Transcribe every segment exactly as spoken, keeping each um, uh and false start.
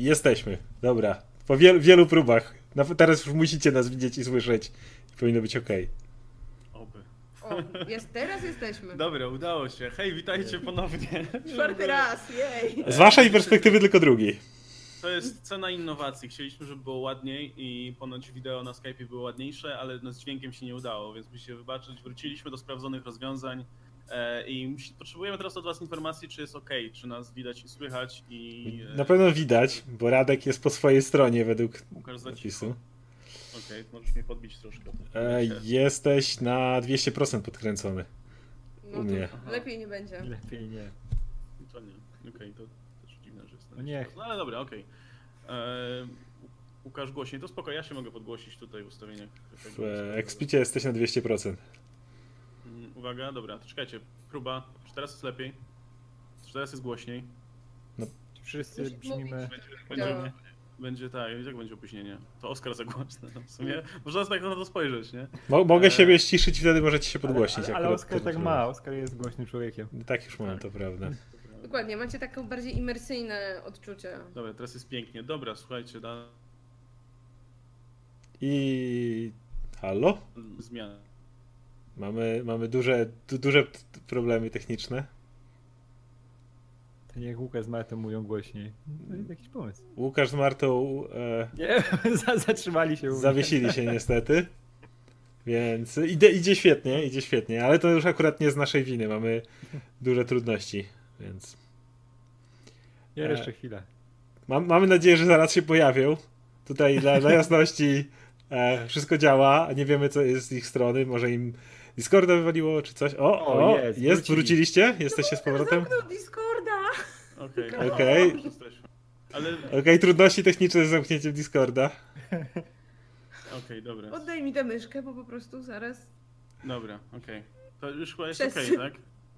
Jesteśmy. Dobra. Po wielu, wielu próbach. Teraz już musicie nas widzieć i słyszeć. Powinno być okej. Oby. O, jest, teraz jesteśmy. Dobra, udało się. Hej, witajcie ponownie. Czwarty raz, jej. Z waszej perspektywy tylko drugi. To jest cena innowacji. Chcieliśmy, żeby było ładniej i ponoć wideo na Skype'ie było ładniejsze, ale no z dźwiękiem się nie udało, więc musicie wybaczyć. Wróciliśmy do sprawdzonych rozwiązań e, i musi, potrzebujemy teraz od was informacji, czy jest ok, czy nas widać i słychać i... E, Na pewno widać, bo Radek jest po swojej stronie według Łukasz za napisu. Okej, okay, możesz mnie podbić troszkę. E, jesteś na dwieście procent podkręcony. No U mnie. lepiej nie będzie. Lepiej nie. To nie, okej, okay, to też dziwne, że jest. No niech. No ale dobra, okej. Okay. Łukasz głośniej, to spoko, ja się mogę podgłosić tutaj w ustawieniach. W e, Expicie jesteś na dwieście procent. Mm, Uwaga, dobra, to czekajcie, próba, czy teraz jest lepiej? Czy teraz jest głośniej? Wszyscy Musi brzmimy... Będzie, będzie, Działa. będzie tak, i tak będzie opóźnienie. To Oskar za głośne, no w sumie. Można tak na to spojrzeć, nie? Mo mogę E, siebie ściszyć, wtedy możecie się podgłośnić. Ale, ale akurat Oskar pod- tak ma, Oskar jest głośnym człowiekiem. Tak już mam, to prawda. Dokładnie, macie taką bardziej imersyjne odczucie. Dobra, teraz jest pięknie. Dobra, słuchajcie, da... I... Halo? zmiana. Mamy, mamy duże, du, duże t- problemy techniczne. To niech Łukasz z Martą mówią głośniej. To jest jakiś pomysł. Łukasz z Martą e, Nie, zatrzymali się u mnie. zawiesili się niestety. Więc idzie, idzie świetnie, idzie świetnie, ale to już akurat nie z naszej winy. Mamy duże trudności, więc... Ja jeszcze chwilę. Mam, mamy nadzieję, że zaraz się pojawią. Tutaj dla, dla jasności e, wszystko działa, a nie wiemy, co jest z ich strony. Może im Discorda wywaliło, czy coś. O, o, O, jest, jest, wrócili. wróciliście? Jesteście z powrotem? Zamknął Discorda! Okej, Okej. Okay. jesteśmy. Ale... Okej, okay, trudności techniczne z zamknięciem Discorda. Okej, okay, dobra. Oddaj mi tę myszkę, bo po prostu zaraz... Dobra, okej. Okay. To już chyba jest Przez- okej, okay, tak?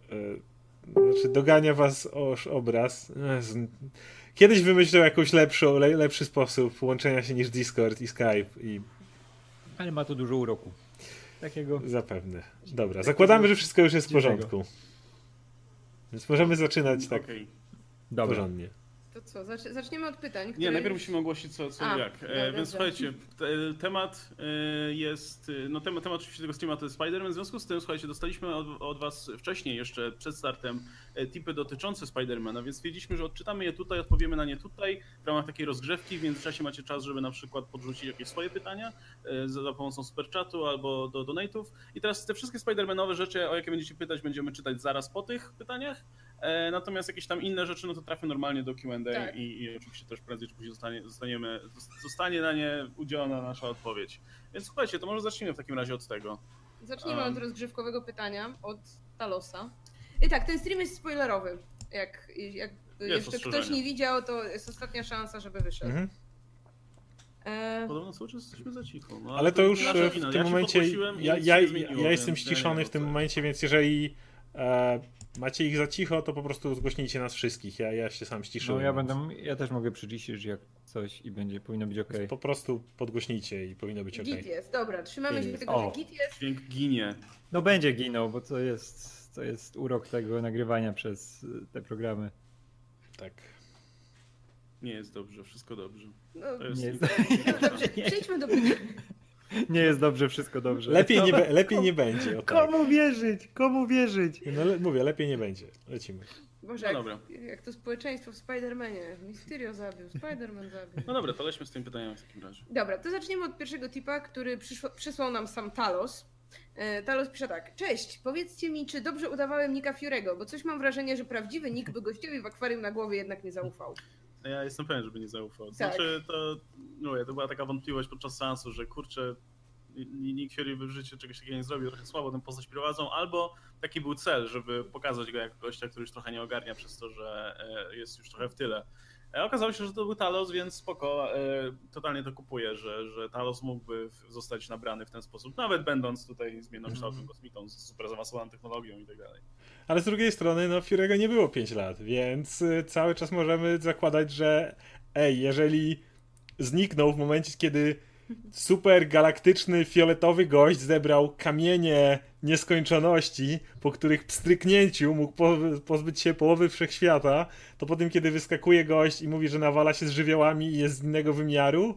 E, znaczy, dogania was oż obraz. Jezu. Kiedyś wymyślał jakąś lepszą, le, lepszy sposób łączenia się niż Discord i Skype i Ale ma to dużo uroku. Takiego... zapewne. Dobra, zakładamy, że wszystko już jest w porządku. Więc możemy zaczynać tak Okej. Dobra. porządnie. To co, zacz zaczniemy od pytań, które... Nie, najpierw musimy ogłosić co, co A, i jak. no, E, dobrze. więc słuchajcie, te, temat e, jest, e, no temat, temat oczywiście tego streama to jest Spider-Man, w związku z tym, słuchajcie, dostaliśmy od, od was wcześniej, jeszcze przed startem, e, tipy dotyczące Spider-Mana, więc stwierdziliśmy, że odczytamy je tutaj, odpowiemy na nie tutaj, w ramach takiej rozgrzewki, w międzyczasie macie czas, żeby na przykład podrzucić jakieś swoje pytania e, za, za pomocą superchatu albo do donate'ów. I teraz te wszystkie Spider-Manowe rzeczy, o jakie będziecie pytać, będziemy czytać zaraz po tych pytaniach. E, natomiast jakieś tam inne rzeczy, no to trafią normalnie do Q and A Tak. i, i oczywiście też prędzej czy później zostanie, zostaniemy, zostanie na nie udzielona nasza odpowiedź. Więc słuchajcie, to może zacznijmy w takim razie od tego. Zacznijmy Um. od rozgrzewkowego pytania, od Talosa. I tak, ten stream jest spoilerowy. Jak, jak jeszcze ostrzeżenie. ktoś nie widział, to jest ostatnia szansa, żeby wyszedł. Mhm. E, Podobno cały czas jesteśmy za cicho. No, Ale to już nasza e, w wina. tym ja się momencie, podgłosiłem i ja, nic ja, się nie ja, zmieniło, ja jestem więc ja nie ściszony wiem, w tym co- momencie, więc jeżeli e, macie ich za cicho, to po prostu zgłośnijcie nas wszystkich. Ja, ja się sam No ściszyłem. ja więc będę, ja też mogę przyciszyć jak coś i będzie, powinno być okej. Po prostu podgłośnijcie i powinno być ok. Git jest, dobra, trzymamy się Jest. tego, O. że git jest. Dźwięk ginie. No będzie ginął, bo to jest, to jest urok tego nagrywania przez y, te programy. Tak. Nie jest dobrze, wszystko dobrze. No, To jest Nie jest- dobrze, przejdźmy do pytań. Nie jest dobrze, wszystko dobrze. Lepiej nie, No, be, lepiej nie będzie. O tak. Komu wierzyć? Komu wierzyć? No, le, mówię, lepiej nie będzie. Lecimy. Boże, No jak, dobra. jak to społeczeństwo w Spider-Manie. Mysterio zabił, Spider-Man zabił. No dobra, to lećmy z tym pytaniem w takim razie. Dobra, to zaczniemy od pierwszego tipa, który przyszło, przysłał nam sam Talos. E, Talos pisze tak. Cześć, powiedzcie mi, czy dobrze udawałem Nicka Fury'ego, bo coś mam wrażenie, że prawdziwy Nick by gościowi w akwarium na głowie jednak nie zaufał. Ja jestem pewien, żeby nie zaufał. Tak. Znaczy, to, no, to była taka wątpliwość podczas seansu, że kurczę, Nick Fury by w życiu czegoś takiego nie zrobił, trochę słabo tę postać prowadzą, albo taki był cel, żeby pokazać go jako gościa, który już trochę nie ogarnia przez to, że e, jest już trochę w tyle. E, Okazało się, że to był Talos, więc spoko, e, totalnie to kupuję, że, że Talos mógłby w- zostać nabrany w ten sposób, nawet będąc tutaj zmiennokształtnym kosmitą z super zaawansowaną technologią i tak dalej. Ale z drugiej strony, no Fury'ego nie było pięć lat, więc y, cały czas możemy zakładać, że ej, jeżeli zniknął w momencie, kiedy super galaktyczny, fioletowy gość zebrał kamienie nieskończoności, po których pstryknięciu mógł po, pozbyć się połowy wszechświata, to po tym, kiedy wyskakuje gość i mówi, że nawala się z żywiołami i jest z innego wymiaru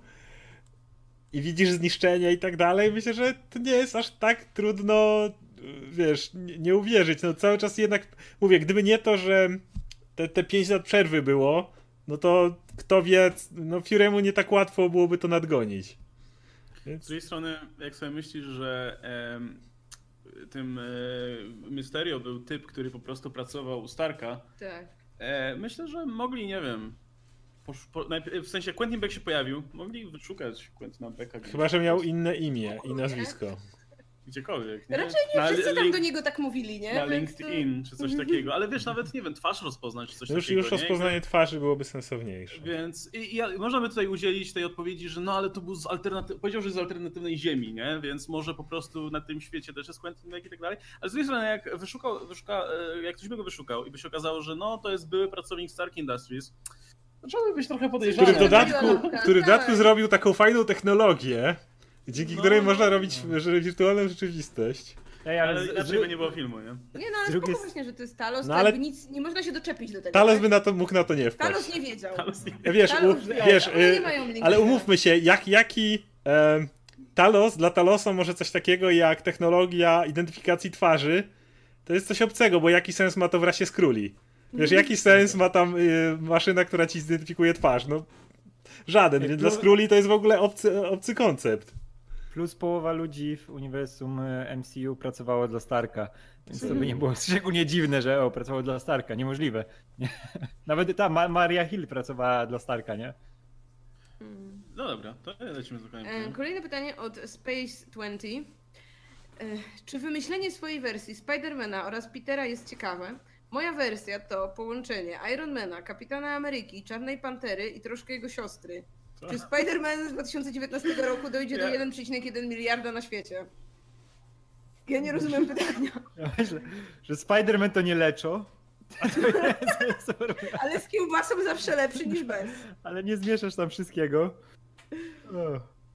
i widzisz zniszczenia i tak dalej, myślę, że to nie jest aż tak trudno, wiesz, nie, nie uwierzyć. No cały czas jednak, mówię, gdyby nie to, że te, te pięć lat przerwy było, no to kto wie, no Fury'emu nie tak łatwo byłoby to nadgonić. Więc... Z drugiej strony, jak sobie myślisz, że em, tym e, Mysterio był typ, który po prostu pracował u Starka, Tak. e, myślę, że mogli, nie wiem, po, po, w sensie Quentin Beck się pojawił, mogli wyszukać Quentina Becka. Chyba, że miał inne imię i nazwisko. Gdziekolwiek. Nie? Raczej nie na, wszyscy tam link, do niego tak mówili, nie? na Więc LinkedIn czy coś takiego, ale wiesz, nawet nie wiem, twarz rozpoznać czy coś No już, takiego. już rozpoznanie twarzy byłoby sensowniejsze. Więc i, i, można by tutaj udzielić tej odpowiedzi, że no ale to był z alternatyw... powiedział, że z alternatywnej ziemi, nie? Więc może po prostu na tym świecie też jest Quentin Beck i tak dalej. Ale z drugiej strony, jak wyszukał, wyszuka, jak ktoś by go wyszukał i by się okazało, że no to jest były pracownik Stark Industries, to trzeba by być trochę podejrzany. Który w dodatku, Lampka, który w dodatku tak. zrobił taką fajną technologię, dzięki No, której no, można no. robić że wirtualną rzeczywistość. Ej, Ale ale z, inaczej z, by nie było filmu, nie? Nie no, ale drugiej spoko s- właśnie, że to jest Talos, No, to ale- jakby nic, nie można się doczepić do tego. Talos tak? by na to, mógł na to nie wpaść. Talos nie wiedział. Talos nie- Wiesz, Talos u, wie, wiesz ale nie y, mają linka. ale umówmy się, jak, jaki e, Talos, dla Talosa może coś takiego jak technologia identyfikacji twarzy, to jest coś obcego, bo jaki sens ma to w rasie Skrulli? Wiesz, jaki sens ma tam y, maszyna, która ci zidentyfikuje twarz? No żaden, Ej, więc dla plus- Skrulli to jest w ogóle obcy, obcy koncept. plus połowa ludzi w uniwersum e, M C U pracowało dla Starka, więc to by nie było szczególnie dziwne, że o, pracowało dla Starka, niemożliwe. Nie? Nawet ta Ma- Maria Hill pracowała dla Starka, nie? Mm. No dobra, to lecimy z kolejnym E, pytaniem. Kolejne pytanie od Space dwadzieścia. E, Czy wymyślenie swojej wersji Spidermana oraz Petera jest ciekawe? Moja wersja to połączenie Ironmana, Kapitana Ameryki, Czarnej Pantery i troszkę jego siostry. Co? Czy Spider-Man z dwa tysiące dziewiętnastego roku dojdzie do Ja- jeden przecinek jeden miliarda na świecie? Ja nie rozumiem pytania. Ja myślę, że Spider-Man to nie leczo, Ale z kiełbasą zawsze lepszy niż bez. ale nie zmieszasz tam wszystkiego. O.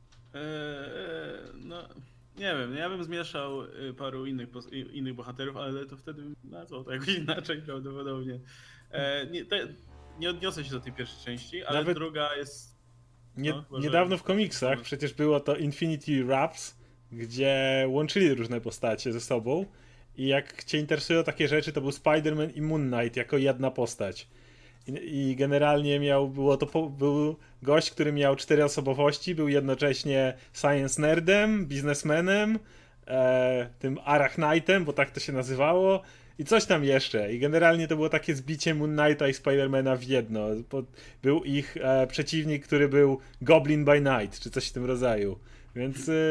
Eee, no, nie wiem, ja bym zmieszał y, paru innych, pos- i- innych bohaterów, ale to wtedy na co, to jakoś inaczej prawdopodobnie. Eee, nie, te, nie odniosę się do tej pierwszej części, ale Nawet- druga jest... Nie, No, może- niedawno w komiksach przecież było to Infinity Wraps, gdzie łączyli różne postacie ze sobą i jak cię interesują takie rzeczy, to był Spider-Man i Moon Knight jako jedna postać. I, i generalnie miał, było to, po, był gość, który miał cztery osobowości, był jednocześnie science nerdem, biznesmenem, e, tym Arachnightem, bo tak to się nazywało, i coś tam jeszcze. I generalnie to było takie zbicie Moon Knighta i Spidermana w jedno. Po, był ich e, przeciwnik, który był Goblin by Night, czy coś w tym rodzaju. Więc e,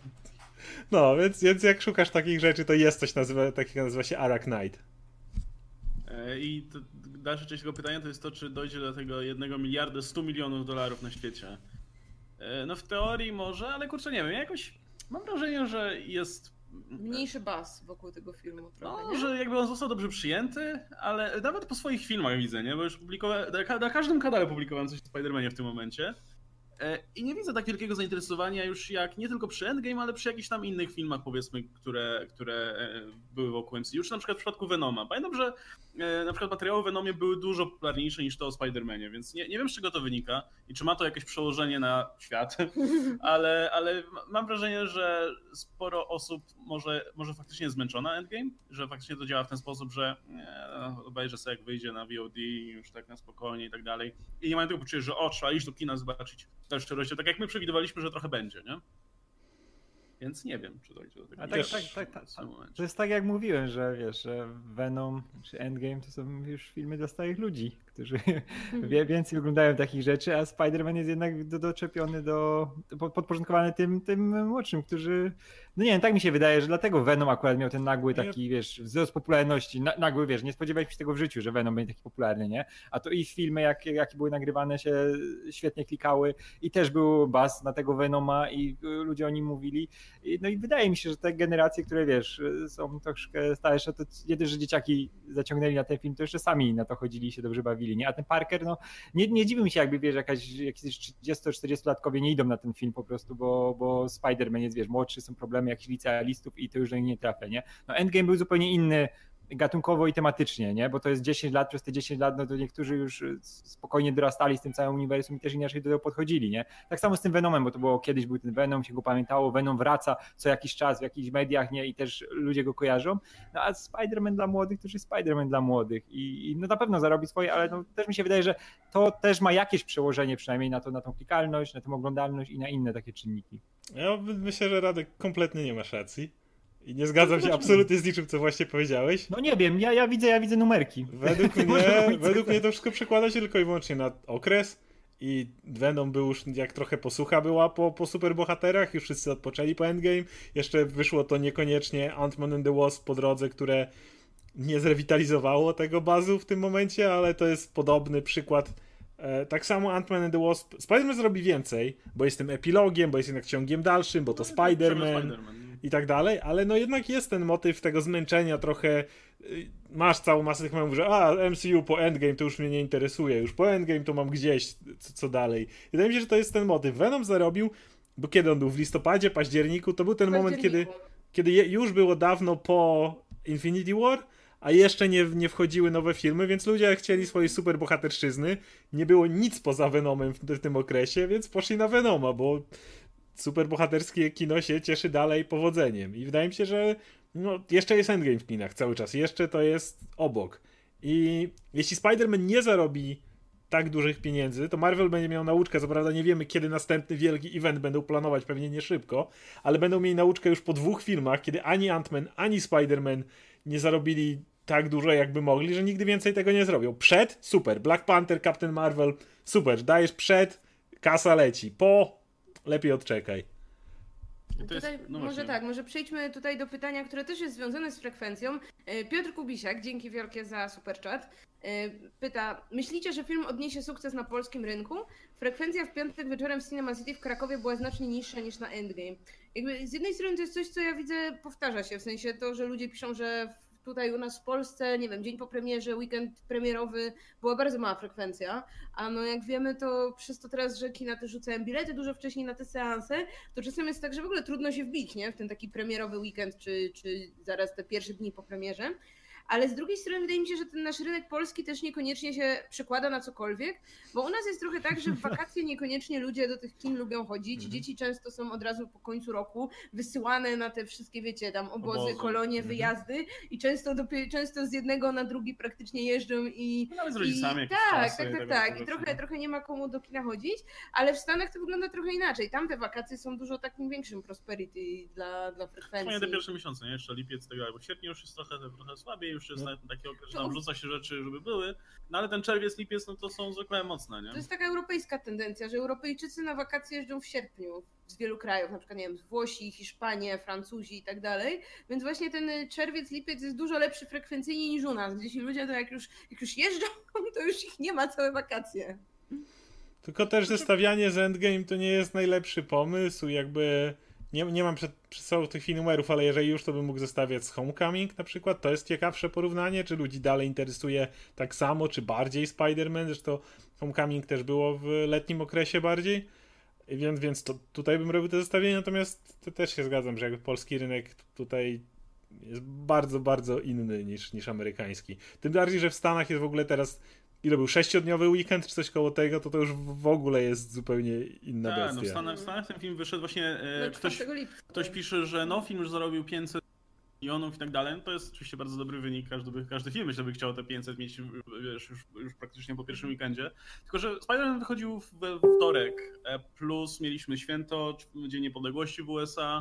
no, więc, więc jak szukasz takich rzeczy, to jest coś nazywa, takiego, nazywa się Arachnight. E, I to, dalsza część tego pytania to jest to, czy dojdzie do tego jednego miliarda stu milionów dolarów na świecie. E, no w teorii może, ale kurczę nie wiem, ja jakoś mam wrażenie, że jest... Mniejszy bas wokół tego filmu trochę, No, nie? że jakby on został dobrze przyjęty, ale nawet po swoich filmach widzę, nie? Bo już publikowałem, na, ka- na każdym kanale publikowałem coś o Spider-Manie w tym momencie. E, I nie widzę tak wielkiego zainteresowania już jak nie tylko przy Endgame, ale przy jakichś tam innych filmach, powiedzmy, które, które e, były wokół M C U. Już na przykład w przypadku Venoma. Pamiętam, że e, na przykład materiały o Venomie były dużo popularniejsze niż to o Spider-Manie, więc nie, nie wiem, z czego to wynika i czy ma to jakieś przełożenie na świat, ale, ale mam wrażenie, że sporo osób może, może faktycznie jest zmęczona Endgame, że faktycznie to działa w ten sposób, że nie, no, obejrzę sobie jak wyjdzie na V O D już tak na spokojnie i tak dalej i nie mają tego poczucia, że o, trzeba iść do kina zobaczyć dalszy rozdział, tak jak my przewidywaliśmy, że trochę będzie, nie? Więc nie wiem, czy dojdzie do tego. A tak, już tak, tak, tak, w tym momencie. To jest tak jak mówiłem, że wiesz, że Venom czy Endgame to są już filmy dla starych ludzi, którzy wie- więcej oglądają takich rzeczy, a Spider-Man jest jednak do, doczepiony do, po- podporządkowany tym, tym młodszym, którzy, no nie wiem, tak mi się wydaje, że dlatego Venom akurat miał ten nagły taki, wiesz, wzrost popularności, na, nagły, wiesz, nie spodziewaliśmy się tego w życiu, że Venom będzie taki popularny, nie? A to i filmy, jak, jakie były nagrywane, się świetnie klikały i też był buzz na tego Venoma i ludzie o nim mówili. I- No i wydaje mi się, że te generacje, które wiesz, są troszkę starsze, to nie dość, że dzieciaki zaciągnęli na ten film, to jeszcze sami na to chodzili i się dobrze bawili. robili, nie? A ten Parker, no nie, nie dziwi mi się, jakby wiesz, jakaś, jakieś trzydziesto-czterdziestolatkowie nie idą na ten film po prostu, bo, bo Spider-Man jest, wiesz, młodszy, są problemy jakichś licealistów i to już do nich nie trafia, nie? No Endgame był zupełnie inny gatunkowo i tematycznie, nie? Bo to jest dziesięć lat, przez te dziesięć lat, no to niektórzy już spokojnie dorastali z tym całym uniwersum i też inaczej do tego podchodzili, nie? Tak samo z tym Venomem, bo to było kiedyś, był ten Venom, się go pamiętało, Venom wraca co jakiś czas w jakichś mediach, nie? I też ludzie go kojarzą, no a Spider-Man dla młodych to już jest Spider-Man dla młodych i, i no na pewno zarobi swoje, ale no też mi się wydaje, że to też ma jakieś przełożenie przynajmniej na to, na tą klikalność, na tę oglądalność i na inne takie czynniki. Ja myślę, że Radek kompletnie nie masz racji. I nie zgadzam się absolutnie z niczym, co właśnie powiedziałeś. No nie wiem, ja, ja widzę, ja widzę numerki. Według mnie, według mnie to wszystko przekłada się tylko i wyłącznie na okres i Venom był już, jak trochę posłucha była po, po superbohaterach, już wszyscy odpoczęli po Endgame. Jeszcze wyszło to niekoniecznie Ant-Man and the Wasp po drodze, które nie zrewitalizowało tego bazu w tym momencie, ale to jest podobny przykład. Tak samo Ant-Man and the Wasp. Spider-Man zrobi więcej, bo jest tym epilogiem, bo jest jednak ciągiem dalszym, bo to Spider-Man, Spider-Man i tak dalej, ale no jednak jest ten motyw tego zmęczenia trochę. Masz całą masę tych memów, że a, M C U po Endgame to już mnie nie interesuje, już po Endgame to mam gdzieś, co, co dalej. Wydaje mi się, że to jest ten motyw. Venom zarobił, bo kiedy on był? W listopadzie, październiku? To był ten moment, kiedy, kiedy już było dawno po Infinity War, a jeszcze nie, nie wchodziły nowe filmy, więc ludzie chcieli swojej superbohaterszczyzny. Nie było nic poza Venomem w, w tym okresie, więc poszli na Venoma, bo superbohaterskie kino się cieszy dalej powodzeniem. I wydaje mi się, że no, jeszcze jest Endgame w kinach cały czas. Jeszcze to jest obok. I jeśli Spider-Man nie zarobi tak dużych pieniędzy, to Marvel będzie miał nauczkę. Co prawda nie wiemy, kiedy następny wielki event będą planować, pewnie nie szybko, ale będą mieli nauczkę już po dwóch filmach, kiedy ani Ant-Man, ani Spider-Man nie zarobili tak dużo, jakby mogli, że nigdy więcej tego nie zrobią. Przed? Super. Black Panther, Captain Marvel, super. Dajesz przed, kasa leci. Po? Lepiej odczekaj. Tutaj, jest, no może tak, może przejdźmy tutaj do pytania, które też jest związane z frekwencją. Piotr Kubisiak, dzięki wielkie za superchat, pyta, myślicie, że film odniesie sukces na polskim rynku? Frekwencja w piątek wieczorem w Cinema City w Krakowie była znacznie niższa niż na Endgame. Jakby z jednej strony to jest coś, co ja widzę, powtarza się, w sensie to, że ludzie piszą, że tutaj u nas w Polsce, nie wiem, dzień po premierze, weekend premierowy, była bardzo mała frekwencja, a no jak wiemy, to przez to teraz, że kina też rzucają bilety dużo wcześniej na te seanse, to czasem jest tak, że w ogóle trudno się wbić, nie? W ten taki premierowy weekend, czy, czy zaraz te pierwsze dni po premierze. Ale z drugiej strony wydaje mi się, że ten nasz rynek polski też niekoniecznie się przekłada na cokolwiek, bo u nas jest trochę tak, że w wakacje niekoniecznie ludzie do tych kin lubią chodzić. Dzieci często są od razu po końcu roku wysyłane na te wszystkie, wiecie, tam obozy, obozy. kolonie, mhm. wyjazdy i często, do, często z jednego na drugi praktycznie jeżdżą i... No, nawet z rodzicami. I, tak, tak, tak, tak. I trochę, trochę nie ma komu do kina chodzić, ale w Stanach to wygląda trochę inaczej. Tam te wakacje są dużo takim większym prosperity dla, dla frekwencji. Są te pierwsze miesiące, nie? Jeszcze lipiec tego, albo sierpniu już jest trochę, trochę słabiej, już jest no. taki okres, że tam wrzuca się rzeczy, żeby były, no ale ten czerwiec, lipiec, no to są zwykle mocne, nie? To jest taka europejska tendencja, że Europejczycy na wakacje jeżdżą w sierpniu z wielu krajów, na przykład, nie wiem, z Włosi, Hiszpanie, Francuzi i tak dalej, więc właśnie ten czerwiec, lipiec jest dużo lepszy frekwencyjnie niż u nas, gdzie ci ludzie to jak już, jak już jeżdżą, to już ich nie ma całe wakacje. Tylko też zestawianie z Endgame to nie jest najlepszy pomysł, jakby... Nie, nie mam przed, przed sobą tych numerów, ale jeżeli już, to bym mógł zestawiać z Homecoming na przykład. To jest ciekawsze porównanie, czy ludzi dalej interesuje tak samo, czy bardziej Spider-Man. Zresztą Homecoming też było w letnim okresie bardziej, więc, więc to, tutaj bym robił to zestawienie, natomiast to też się zgadzam, że jakby polski rynek tutaj jest bardzo, bardzo inny niż, niż amerykański. Tym bardziej, że w Stanach jest w ogóle teraz... Ile był? Sześciodniowy weekend czy coś koło tego, to to już w ogóle jest zupełnie inna Ta, bestia. No w Stanach, w Stanach ten film wyszedł właśnie, e, ktoś, ktoś pisze, że no film już zarobił pięćset milionów i tak dalej, no to jest oczywiście bardzo dobry wynik, każdy, by, każdy film myślę by chciał te pięćset mieć wiesz, już, już praktycznie po pierwszym weekendzie, tylko że Spider-Man wychodził we wtorek, plus mieliśmy święto, Dzień Niepodległości w U S A,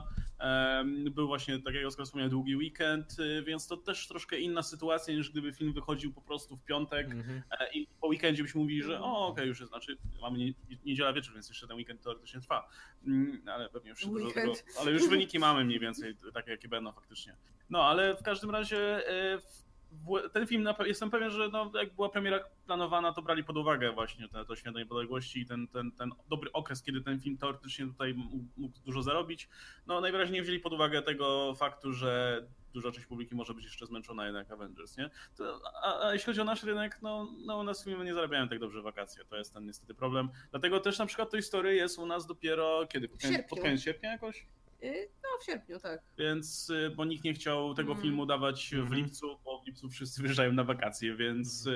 był właśnie, tak jak Oskar wspomniał, długi weekend, więc to też troszkę inna sytuacja niż gdyby film wychodził po prostu w piątek mm-hmm. i po weekendzie byśmy mówili, że o okej, okay, już jest, znaczy mamy nie, niedziela wieczór, więc jeszcze ten weekend teoretycznie trwa, ale pewnie już dużo tego, ale już wyniki mamy mniej więcej takie, jakie będą faktycznie. No, ale w każdym razie ten film, jestem pewien, że no, jak była premiera planowana, to brali pod uwagę właśnie to, to Święto Niepodległości i ten, ten, ten dobry okres, kiedy ten film teoretycznie tutaj mógł dużo zarobić. No najwyraźniej wzięli pod uwagę tego faktu, że duża część publiki może być jeszcze zmęczona jednak Avengers, nie? To, a, a jeśli chodzi o nasz rynek, no, no u nas filmy nie zarabiają tak dobrze w wakacje, to jest ten niestety problem. Dlatego też na przykład Toy Story jest u nas dopiero kiedy? Pod koniec, pod koniec sierpnia jakoś? No w sierpniu, tak. Więc, bo nikt nie chciał tego mm. filmu dawać w lipcu, bo w lipcu wszyscy wyjeżdżają na wakacje, więc,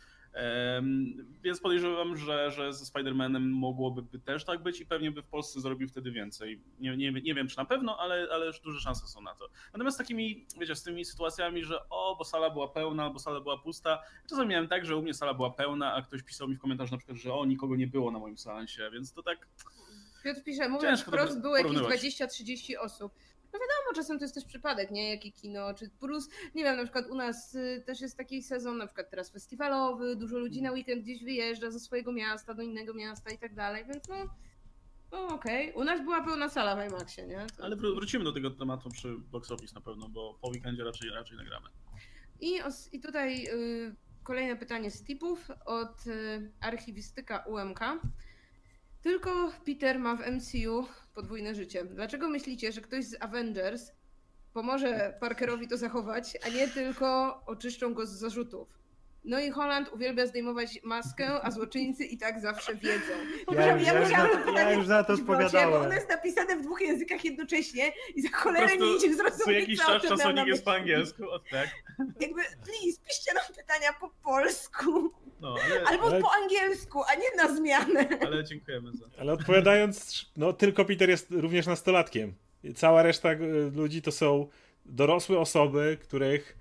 um, więc podejrzewam, że, że ze Spider-Manem mogłoby też tak być i pewnie by w Polsce zrobił wtedy więcej. Nie, nie, nie wiem czy na pewno, ale, ale już duże szanse są na to. Natomiast takimi, wiecie, z tymi sytuacjami, że o, bo sala była pełna, albo sala była pusta, czasem miałem tak, że u mnie sala była pełna, a ktoś pisał mi w komentarzu na przykład, że o, nikogo nie było na moim seansie, więc to tak... Piotr pisze, mówiąc wprost, było jakieś dwadzieścia trzydzieści osób. No wiadomo, czasem to jest też przypadek, nie? Jakie kino, czy plus, nie wiem, na przykład u nas y, też jest taki sezon, na przykład teraz festiwalowy, dużo ludzi na weekend gdzieś wyjeżdża ze swojego miasta do innego miasta i tak dalej, więc no, no okej. Okay. U nas była pełna sala w IMAXie, nie? To... Ale wrócimy do tego tematu przy Box Office na pewno, bo po weekendzie raczej, raczej nagramy. I, i tutaj y, kolejne pytanie z tipów od y, archiwistyka U M K. Tylko Peter ma w M C U podwójne życie. Dlaczego myślicie, że ktoś z Avengers pomoże Parkerowi to zachować, a nie tylko oczyszczą go z zarzutów? No i Holland uwielbia zdejmować maskę, a złoczyńcy i tak zawsze wiedzą. Ja, ja, ja, już, na, ja już na to odpowiadałem. Bo ono jest napisane w dwóch językach jednocześnie i za cholerę nie idzie zrozumieć. Co jakiś czas czasownik jest po angielsku. O, tak. Jakby, please, piszcie nam pytania po polsku. No, ale, albo ale... po angielsku, a nie na zmianę. Ale dziękujemy za to. Ale odpowiadając, no tylko Peter jest również nastolatkiem. Cała reszta ludzi to są dorosłe osoby, których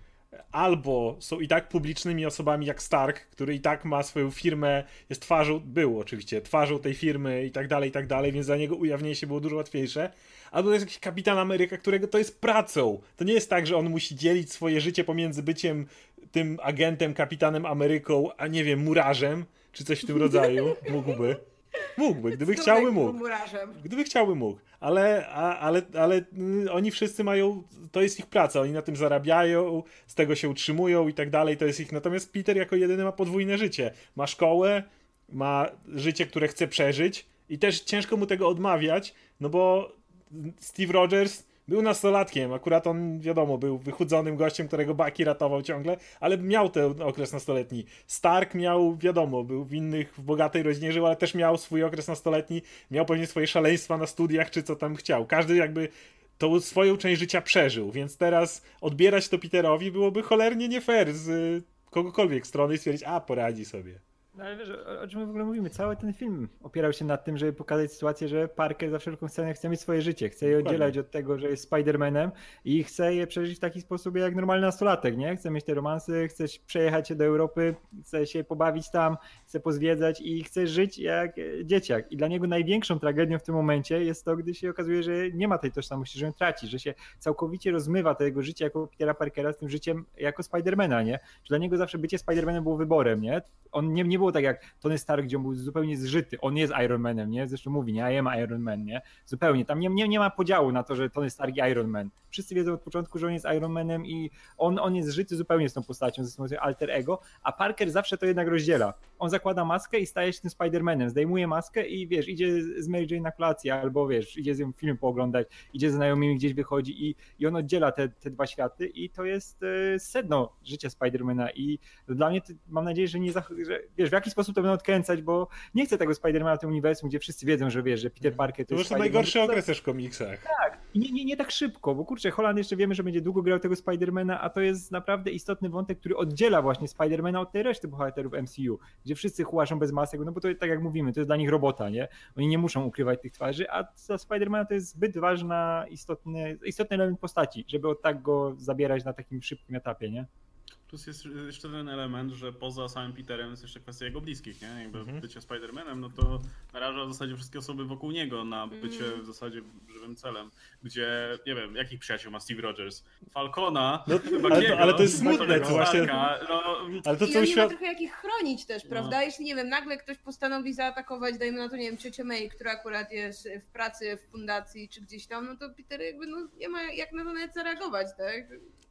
albo są i tak publicznymi osobami jak Stark, który i tak ma swoją firmę, jest twarzą, był oczywiście, twarzą tej firmy i tak dalej, i tak dalej, więc za niego ujawnienie się było dużo łatwiejsze. Albo jest jakiś Kapitan Ameryka, którego to jest pracą. To nie jest tak, że on musi dzielić swoje życie pomiędzy byciem tym agentem, Kapitanem Ameryką, a nie wiem, murarzem, czy coś w tym rodzaju. Mógłby. Mógłby, gdyby chciałby mógł. Gdyby chciałby mógł. Ale, a, ale, ale oni wszyscy mają, to jest ich praca, oni na tym zarabiają, z tego się utrzymują i tak dalej, to jest ich. Natomiast Peter jako jedyny ma podwójne życie. Ma szkołę, ma życie, które chce przeżyć i też ciężko mu tego odmawiać, no bo Steve Rogers był nastolatkiem, akurat on, wiadomo, był wychudzonym gościem, którego Bucky ratował ciągle, ale miał ten okres nastoletni. Stark miał, wiadomo, był w innych, w bogatej rodzinie żył, ale też miał swój okres nastoletni, miał pewnie swoje szaleństwa na studiach, czy co tam chciał. Każdy jakby tą swoją część życia przeżył, więc teraz odbierać to Peterowi byłoby cholernie nie fair z kogokolwiek strony i stwierdzić, a poradzi sobie. No ale wiesz, o, o czym my w ogóle mówimy? Cały ten film opierał się na tym, żeby pokazać sytuację, że Parker za wszelką cenę chce mieć swoje życie, chce je oddzielać od tego, że jest Spider-Manem i chce je przeżyć w taki sposób jak normalny nastolatek, nie? Chce mieć te romanse, chce przejechać się do Europy, chce się pobawić tam, chce pozwiedzać i chce żyć jak dzieciak. I dla niego największą tragedią w tym momencie jest to, gdy się okazuje, że nie ma tej tożsamości, że ją traci, że się całkowicie rozmywa to jego życie jako Petera Parkera z tym życiem jako Spider-Mana, nie? Że dla niego zawsze bycie Spider-Manem było wyborem, nie? On nie, nie było tak jak Tony Stark, gdzie on był zupełnie zżyty. On jest Iron Manem, nie? Zresztą mówi, nie? I am Iron Man, nie? Zupełnie. Tam nie, nie, nie ma podziału na to, że Tony Stark i Iron Man. Wszyscy wiedzą od początku, że on jest Iron Manem i on, on jest zżyty zupełnie z tą postacią, ze swoim alter ego, a Parker zawsze to jednak rozdziela. On zakłada maskę i staje się tym Spider-Manem. Zdejmuje maskę i wiesz, idzie z Mary Jane na kolację albo wiesz, idzie z nią film pooglądać, idzie z znajomymi gdzieś wychodzi i, i on oddziela te, te dwa światy i to jest e, sedno życia Spider-Mana i dla mnie to, mam nadzieję, że nie, że wiesz, w jaki sposób to będą odkręcać, bo nie chcę tego Spider-Mana w tym uniwersum, gdzie wszyscy wiedzą, że wiesz, że Peter Parker to, to jest To już najgorszy okres też w komiksach. Tak, i nie, nie, nie tak szybko, bo kurczę, Holland jeszcze wiemy, że będzie długo grał tego Spider-Mana, a to jest naprawdę istotny wątek, który oddziela właśnie Spider-Mana od tej reszty bohaterów M C U, gdzie wszyscy chłaszą bez masek, no bo to tak jak mówimy, to jest dla nich robota, nie? Oni nie muszą ukrywać tych twarzy, a dla Spider-Mana to jest zbyt ważna, istotny, istotny element postaci, żeby od tak go zabierać na takim szybkim etapie, nie? Plus jest jeszcze ten element, że poza samym Peterem jest jeszcze kwestia jego bliskich, nie? Jakby mhm. bycie Spider-Manem, no to naraża w zasadzie wszystkie osoby wokół niego na bycie w zasadzie żywym celem. Gdzie, nie wiem, jakich przyjaciół ma Steve Rogers? Falcona, no, ale, to, ale to jest smutne, to właśnie... No, ale to, co I on uświad... ma trochę jak ich chronić też, prawda? No. Jeśli, nie wiem, nagle ktoś postanowi zaatakować, dajmy na to, nie wiem, ciocię May, która akurat jest w pracy, w fundacji czy gdzieś tam, no to Peter jakby no, nie ma jak na to nawet zareagować, tak?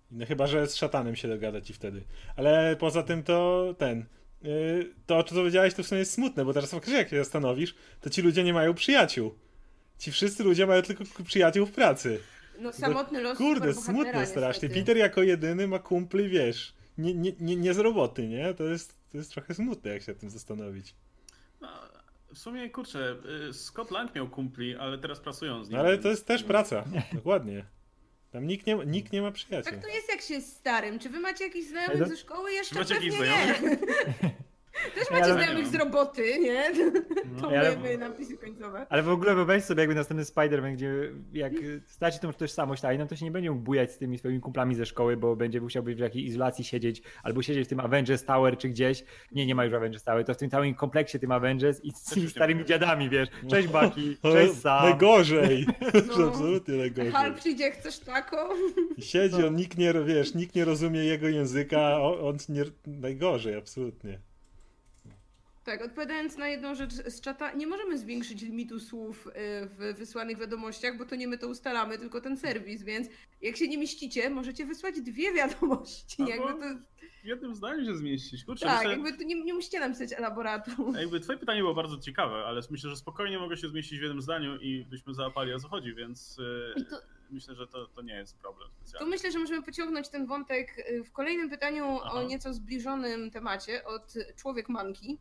No chyba, że z szatanem się dogadać i wtedy. Ale poza tym to ten... Yy, to, o czym powiedziałeś, to w sumie jest smutne, bo teraz faktycznie jak się zastanowisz, to ci ludzie nie mają przyjaciół. Ci wszyscy ludzie mają tylko przyjaciół w pracy. No samotny los Kurde, superbohatera, smutne strasznie. niestety. Peter jako jedyny ma kumpli, wiesz, nie, nie, nie, nie z roboty, nie? To jest, to jest trochę smutne, jak się nad tym zastanowić. No, w sumie, kurczę, Scott Lang miał kumpli, ale teraz pracują z nim. No, ale to jest też no. praca, dokładnie. Tam nikt nie, nikt nie ma przyjaciół. Tak to jest, jak się jest starym. Czy wy macie jakichś Ej, znajomych no- ze szkoły? Jeszcze Macie pewnie jakichś nie. Też Ej, macie ale- znajomych z roboty, nie? To ale- były napisy końcowe. Ale w ogóle wyobraź sobie jakby następny Spider-Man, gdzie jak straci tą tożsamość tajną, to się nie będzie mógł bujać z tymi swoimi kumplami ze szkoły, bo będzie musiał być w jakiejś izolacji siedzieć, albo siedzieć w tym Avengers Tower czy gdzieś. Nie, nie ma już Avengers Tower, to w tym całym kompleksie tym Avengers i z tymi już nie starymi ma. dziadami, wiesz. Cześć Bucky, O, cześć Sam. Najgorzej! No. Absolutnie najgorzej. Hulk przyjdzie, chcesz taco? Siedzi, on nikt nie, wiesz, nikt nie rozumie jego języka, on, on nie, najgorzej, absolutnie. Tak, odpowiadając na jedną rzecz z czata, nie możemy zwiększyć limitu słów y, w wysłanych wiadomościach, bo to nie my to ustalamy, tylko ten serwis, więc jak się nie mieścicie, możecie wysłać dwie wiadomości. Albo- Jakby to, W jednym zdaniu się zmieścić. Kurczę, tak, myślę, jakby to nie, nie musicie nam pisać elaboratu. jakby twoje pytanie było bardzo ciekawe, ale myślę, że spokojnie mogę się zmieścić w jednym zdaniu i byśmy załapali, o co chodzi, więc I yy, to, myślę, że to, to nie jest problem tu specjalny. myślę, że możemy pociągnąć ten wątek y, w kolejnym pytaniu Aha. o nieco zbliżonym temacie od Człowiek Manki.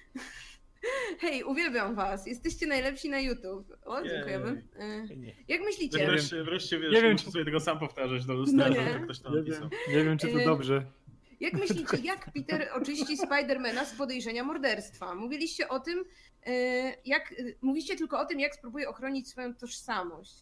Hej, uwielbiam was, jesteście najlepsi na YouTube. O, Jej. dziękujemy. Y, Nie. Jak myślicie? Wreszcie, wreszcie wiesz, nie nie wiem, muszę czy- sobie tego sam powtarzać do lustra, No nie. że ktoś to Nie napisał. wiem, nie wiem, czy to Y, dobrze. Jak myślicie, jak Peter oczyści Spidermana z podejrzenia morderstwa? Mówiliście o tym, y, jak mówiliście tylko o tym, jak spróbuje ochronić swoją tożsamość.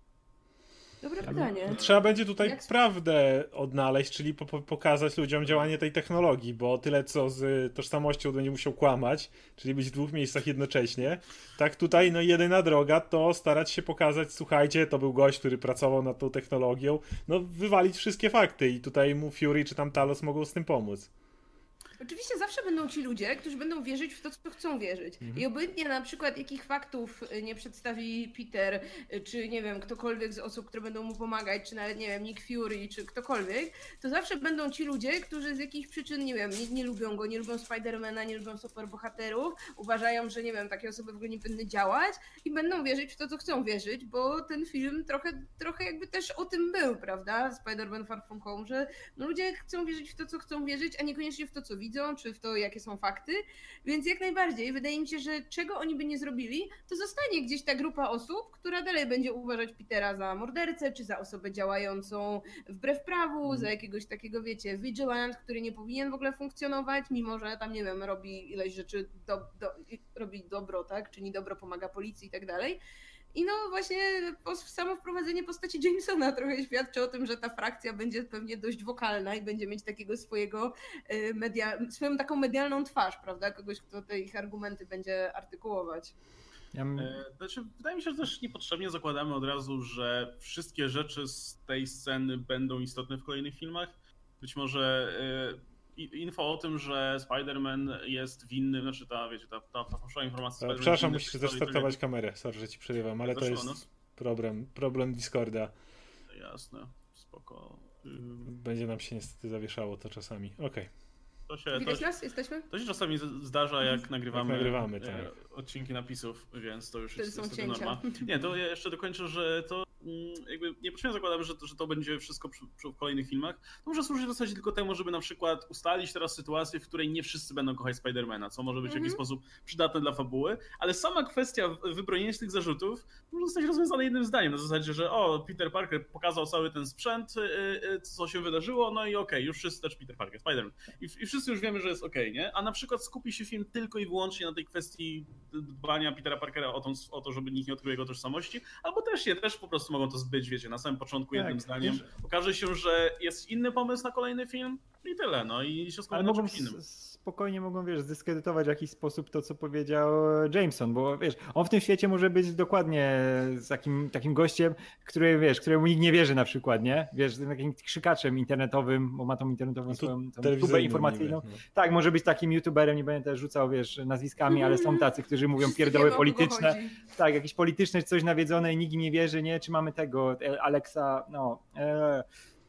Dobre pytanie. No, trzeba będzie tutaj Jak- prawdę odnaleźć, czyli po, po, pokazać ludziom działanie tej technologii, bo tyle co z tożsamością będzie musiał kłamać, czyli być w dwóch miejscach jednocześnie, tak tutaj no jedyna droga to starać się pokazać, słuchajcie, to był gość, który pracował nad tą technologią, no wywalić wszystkie fakty i tutaj mu Fury czy tam Talos mogą z tym pomóc. Oczywiście zawsze będą ci ludzie, którzy będą wierzyć w to, co chcą wierzyć. I obojętnie na przykład jakich faktów y, nie przedstawi Peter, y, czy nie wiem, ktokolwiek z osób, które będą mu pomagać, czy nawet nie wiem, Nick Fury, czy ktokolwiek, to zawsze będą ci ludzie, którzy z jakichś przyczyn, nie wiem, nie, nie lubią go, nie lubią Spidermana, nie lubią superbohaterów, uważają, że nie wiem, takie osoby w ogóle nie powinny działać i będą wierzyć w to, co chcą wierzyć, bo ten film trochę, trochę jakby też o tym był, prawda? Spider-Man Far From Home, że no ludzie chcą wierzyć w to, co chcą wierzyć, a niekoniecznie w to, co widzą, czy w to, jakie są fakty, więc jak najbardziej wydaje mi się, że czego oni by nie zrobili, to zostanie gdzieś ta grupa osób, która dalej będzie uważać Petera za mordercę, czy za osobę działającą wbrew prawu, za jakiegoś takiego, wiecie, vigilant, który nie powinien w ogóle funkcjonować, mimo że tam, nie wiem, robi ileś rzeczy, do, do, robi dobro, tak, czyni dobro, pomaga policji i tak dalej. I no właśnie samo wprowadzenie postaci Jamesona trochę świadczy o tym, że ta frakcja będzie pewnie dość wokalna i będzie mieć takiego swojego media, swoją taką medialną twarz, prawda? Kogoś, kto te ich argumenty będzie artykułować. Ja m- E, Znaczy, wydaje mi się, że też niepotrzebnie zakładamy od razu, że wszystkie rzeczy z tej sceny będą istotne w kolejnych filmach. Być może e, i- info o tym, że Spider-Man jest winny, znaczy ta, wiecie, ta, ta, ta fałszywa informacja. E, Spider-Man Przepraszam, winny musisz historii, zrestartować kamerę, sorry, że ci przerywam, ale to Zaszło, jest no. problem, problem Discorda. Jasne, spoko. Ym, Będzie nam się niestety zawieszało to czasami. Okej. To się, to, Widać nas? Jesteśmy? to się czasami z- zdarza, jak nagrywamy, nagrywamy, e, tak. odcinki napisów, więc to już Wtedy jest są niestety cięcia. norma. Nie, to ja jeszcze dokończę, że to mm, jakby niepotrzebnie zakładamy, że to, że to będzie wszystko przy, przy, w kolejnych filmach. To może służyć w zasadzie tylko temu, żeby na przykład ustalić teraz sytuację, w której nie wszyscy będą kochać Spidermana, co może być w jakiś Mhm. sposób przydatne dla fabuły, ale sama kwestia w- wybronienia się tych zarzutów może zostać rozwiązana jednym zdaniem, na zasadzie, że o, Peter Parker pokazał cały ten sprzęt, y, y, co się wydarzyło, no i okej, już wszyscy też Peter Parker, Spider-Man. I, I wszyscy już wiemy, że jest okej, nie? A na przykład skupi się film tylko i wyłącznie na tej kwestii dbania Petera Parkera o to, o to, żeby nikt nie odkrył jego tożsamości, albo też nie, też po prostu mogą to zbyć, wiecie, na samym początku jednym Tak, zdaniem. wiesz- Okaże się, że jest inny pomysł na kolejny film i tyle, no i się Ale skupmy na mogą czymś innym. s- spokojnie mogą, wiesz, zdyskredytować w jakiś sposób to, co powiedział Jameson, bo wiesz, on w tym świecie może być dokładnie z takim, takim gościem, który, wiesz, któremu nikt nie wierzy na przykład, nie? Wiesz, takim krzykaczem internetowym, bo ma tą internetową No tu swoją tą telewizyjnym tubę informacyjną. niby, no. Tak, może być takim youtuberem, nie będę też rzucał, wiesz, nazwiskami, ale są tacy, którzy mówią Wszyscy pierdoły wiemy, o kogo polityczne. chodzi. Tak, jakieś polityczne, coś nawiedzone i nikt im nie wierzy, nie? Czy mamy tego e, Alexa, no, e,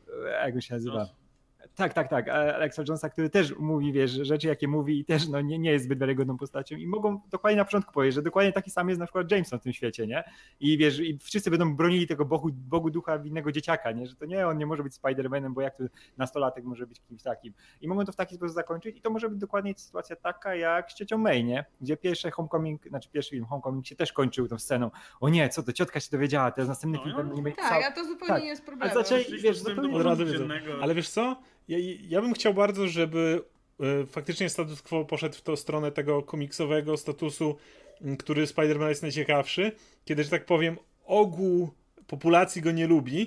jak on się nazywa? Tak, tak, tak, Alexa Jonesa, który też mówi, wiesz, rzeczy jakie mówi i też no, nie, nie jest zbyt wiarygodną postacią i mogą dokładnie na początku powiedzieć, że dokładnie taki sam jest na przykład Jameson w tym świecie, nie? I wiesz, i wszyscy będą bronili tego Bogu, Bogu ducha winnego dzieciaka, nie? Że to nie, on nie może być Spider-Manem, bo jak to nastolatek może być kimś takim. I mogą to w taki sposób zakończyć i to może być dokładnie sytuacja taka jak z ciocią May, nie? Gdzie pierwszy Homecoming, znaczy pierwszy film Homecoming się też kończył tą sceną. O nie, co to, ciotka się dowiedziała, teraz następny No, film no, pewnie nie będzie. Tak, a to zupełnie tak. nie jest problem. Ale zaczęli, wiesz, zupełnie... Od razu wiedzą. Ale wiesz co? Ja, ja bym chciał bardzo, żeby y, faktycznie status quo poszedł w tą stronę tego komiksowego statusu, y, który Spider-Man jest najciekawszy, kiedy, że tak powiem, ogół populacji go nie lubi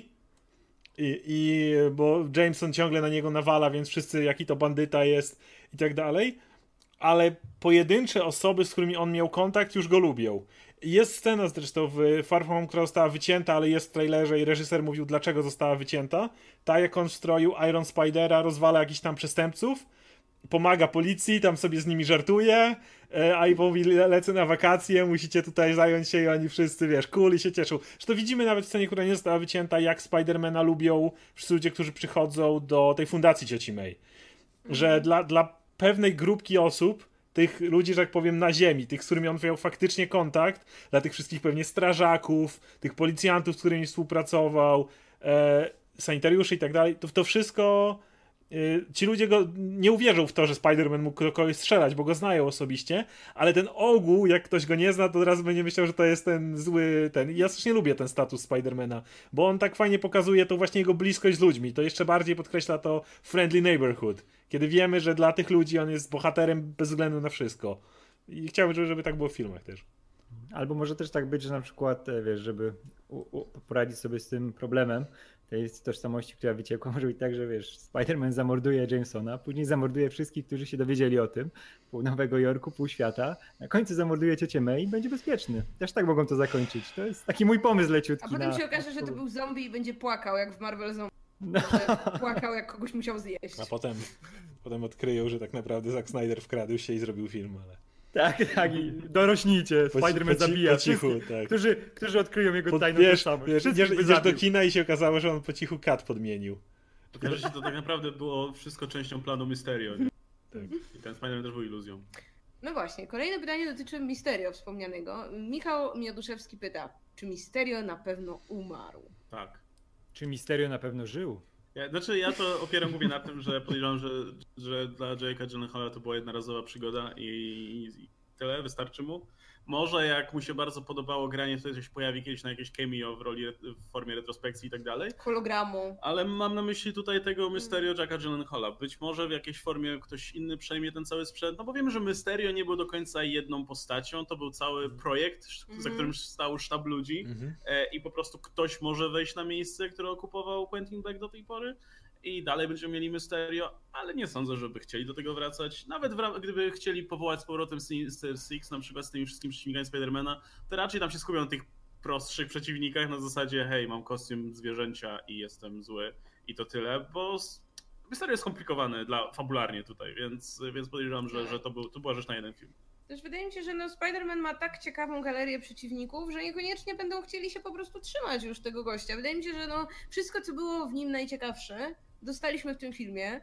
i, i bo Jameson ciągle na niego nawala, więc wszyscy jaki to bandyta jest i tak dalej, ale pojedyncze osoby, z którymi on miał kontakt, już go lubią. Jest scena zresztą w Far From Home, która została wycięta, ale jest w trailerze i reżyser mówił, dlaczego została wycięta. Ta, jak on w stroju Iron Spidera rozwala jakichś tam przestępców, pomaga policji, tam sobie z nimi żartuje, a i mówi, lecę na wakacje, musicie tutaj zająć się i oni wszyscy, wiesz, cool i się cieszą. Że to widzimy nawet w scenie, która nie została wycięta, jak Spidermana lubią wszyscy ludzie, którzy przychodzą do tej fundacji cioci May. Że mm. dla, dla pewnej grupki osób, tych ludzi, że tak powiem, na ziemi, tych, z którymi on miał faktycznie kontakt, dla tych wszystkich pewnie strażaków, tych policjantów, z którymi współpracował, e, sanitariuszy i tak dalej, to to wszystko, e, ci ludzie go nie uwierzą w to, że Spider-Man mógł do kogoś strzelać, bo go znają osobiście, ale ten ogół, jak ktoś go nie zna, to od razu będzie myślał, że to jest ten zły, ten, i ja strasznie lubię ten status Spider-Mana, bo on tak fajnie pokazuje tą właśnie jego bliskość z ludźmi, to jeszcze bardziej podkreśla to friendly neighborhood, kiedy wiemy, że dla tych ludzi on jest bohaterem bez względu na wszystko. I chciałbym, żeby, żeby tak było w filmach też. Albo może też tak być, że na przykład, wiesz, żeby u, u, poradzić sobie z tym problemem tej tożsamości, która wyciekła, może być tak, że wiesz, Spider-Man zamorduje Jamesona, później zamorduje wszystkich, którzy się dowiedzieli o tym, pół Nowego Jorku, pół świata, na końcu zamorduje ciocię May i będzie bezpieczny. Też tak mogą to zakończyć. To jest taki mój pomysł leciutki. A potem na, się okaże, że to był zombie i będzie płakał, jak w Marvel Zombie. No. Płakał, jak kogoś musiał zjeść. A potem, potem odkryją, że tak naprawdę Zack Snyder wkradł się i zrobił film, ale... Tak, tak, i dorośnijcie, Spider-Man zabija po cichu, tak. którzy, którzy odkryją jego Pod, tajną wiesz, tożsamość. Wiesz, idziesz, idziesz do kina i się okazało, że on po cichu kat podmienił. Okaże się, to tak naprawdę było wszystko częścią planu Mysterio. Nie? Tak. I ten Spider-Man też był iluzją. No właśnie, kolejne pytanie dotyczy Mysterio wspomnianego. Michał Mioduszewski pyta, czy Mysterio na pewno umarł? Tak. Czy Mysterio na pewno żył? Ja, znaczy ja to opieram głównie na tym, że podejrzewam, że, że dla Jake'a Gyllenhaala to była jednorazowa przygoda i, i tyle, wystarczy mu. Może jak mu się bardzo podobało granie, to się pojawi kiedyś na jakieś cameo w roli, w formie retrospekcji i tak dalej. Hologramu. Ale mam na myśli tutaj tego Mysterio Jacka Gyllenhaala. Być może w jakiejś formie ktoś inny przejmie ten cały sprzęt, no bo wiemy, że Mysterio nie był do końca jedną postacią, to był cały projekt, mm. za którym stał sztab ludzi mm-hmm. i po prostu ktoś może wejść na miejsce, które okupował Quentin Beck do tej pory. I dalej będziemy mieli Mysterio, ale nie sądzę, żeby chcieli do tego wracać. Nawet w, gdyby chcieli powołać z powrotem Sinister Six, na przykład z tymi wszystkimi przeciwnikami Spidermana, to raczej tam się skupią na tych prostszych przeciwnikach na zasadzie hej, mam kostium zwierzęcia i jestem zły i to tyle, bo Mysterio jest skomplikowany dla, fabularnie tutaj, więc, więc podejrzewam, że, że to, był, to była rzecz na jeden film. Też wydaje mi się, że no Spider-Man ma tak ciekawą galerię przeciwników, że niekoniecznie będą chcieli się po prostu trzymać już tego gościa. Wydaje mi się, że no wszystko, co było w nim najciekawsze, dostaliśmy w tym filmie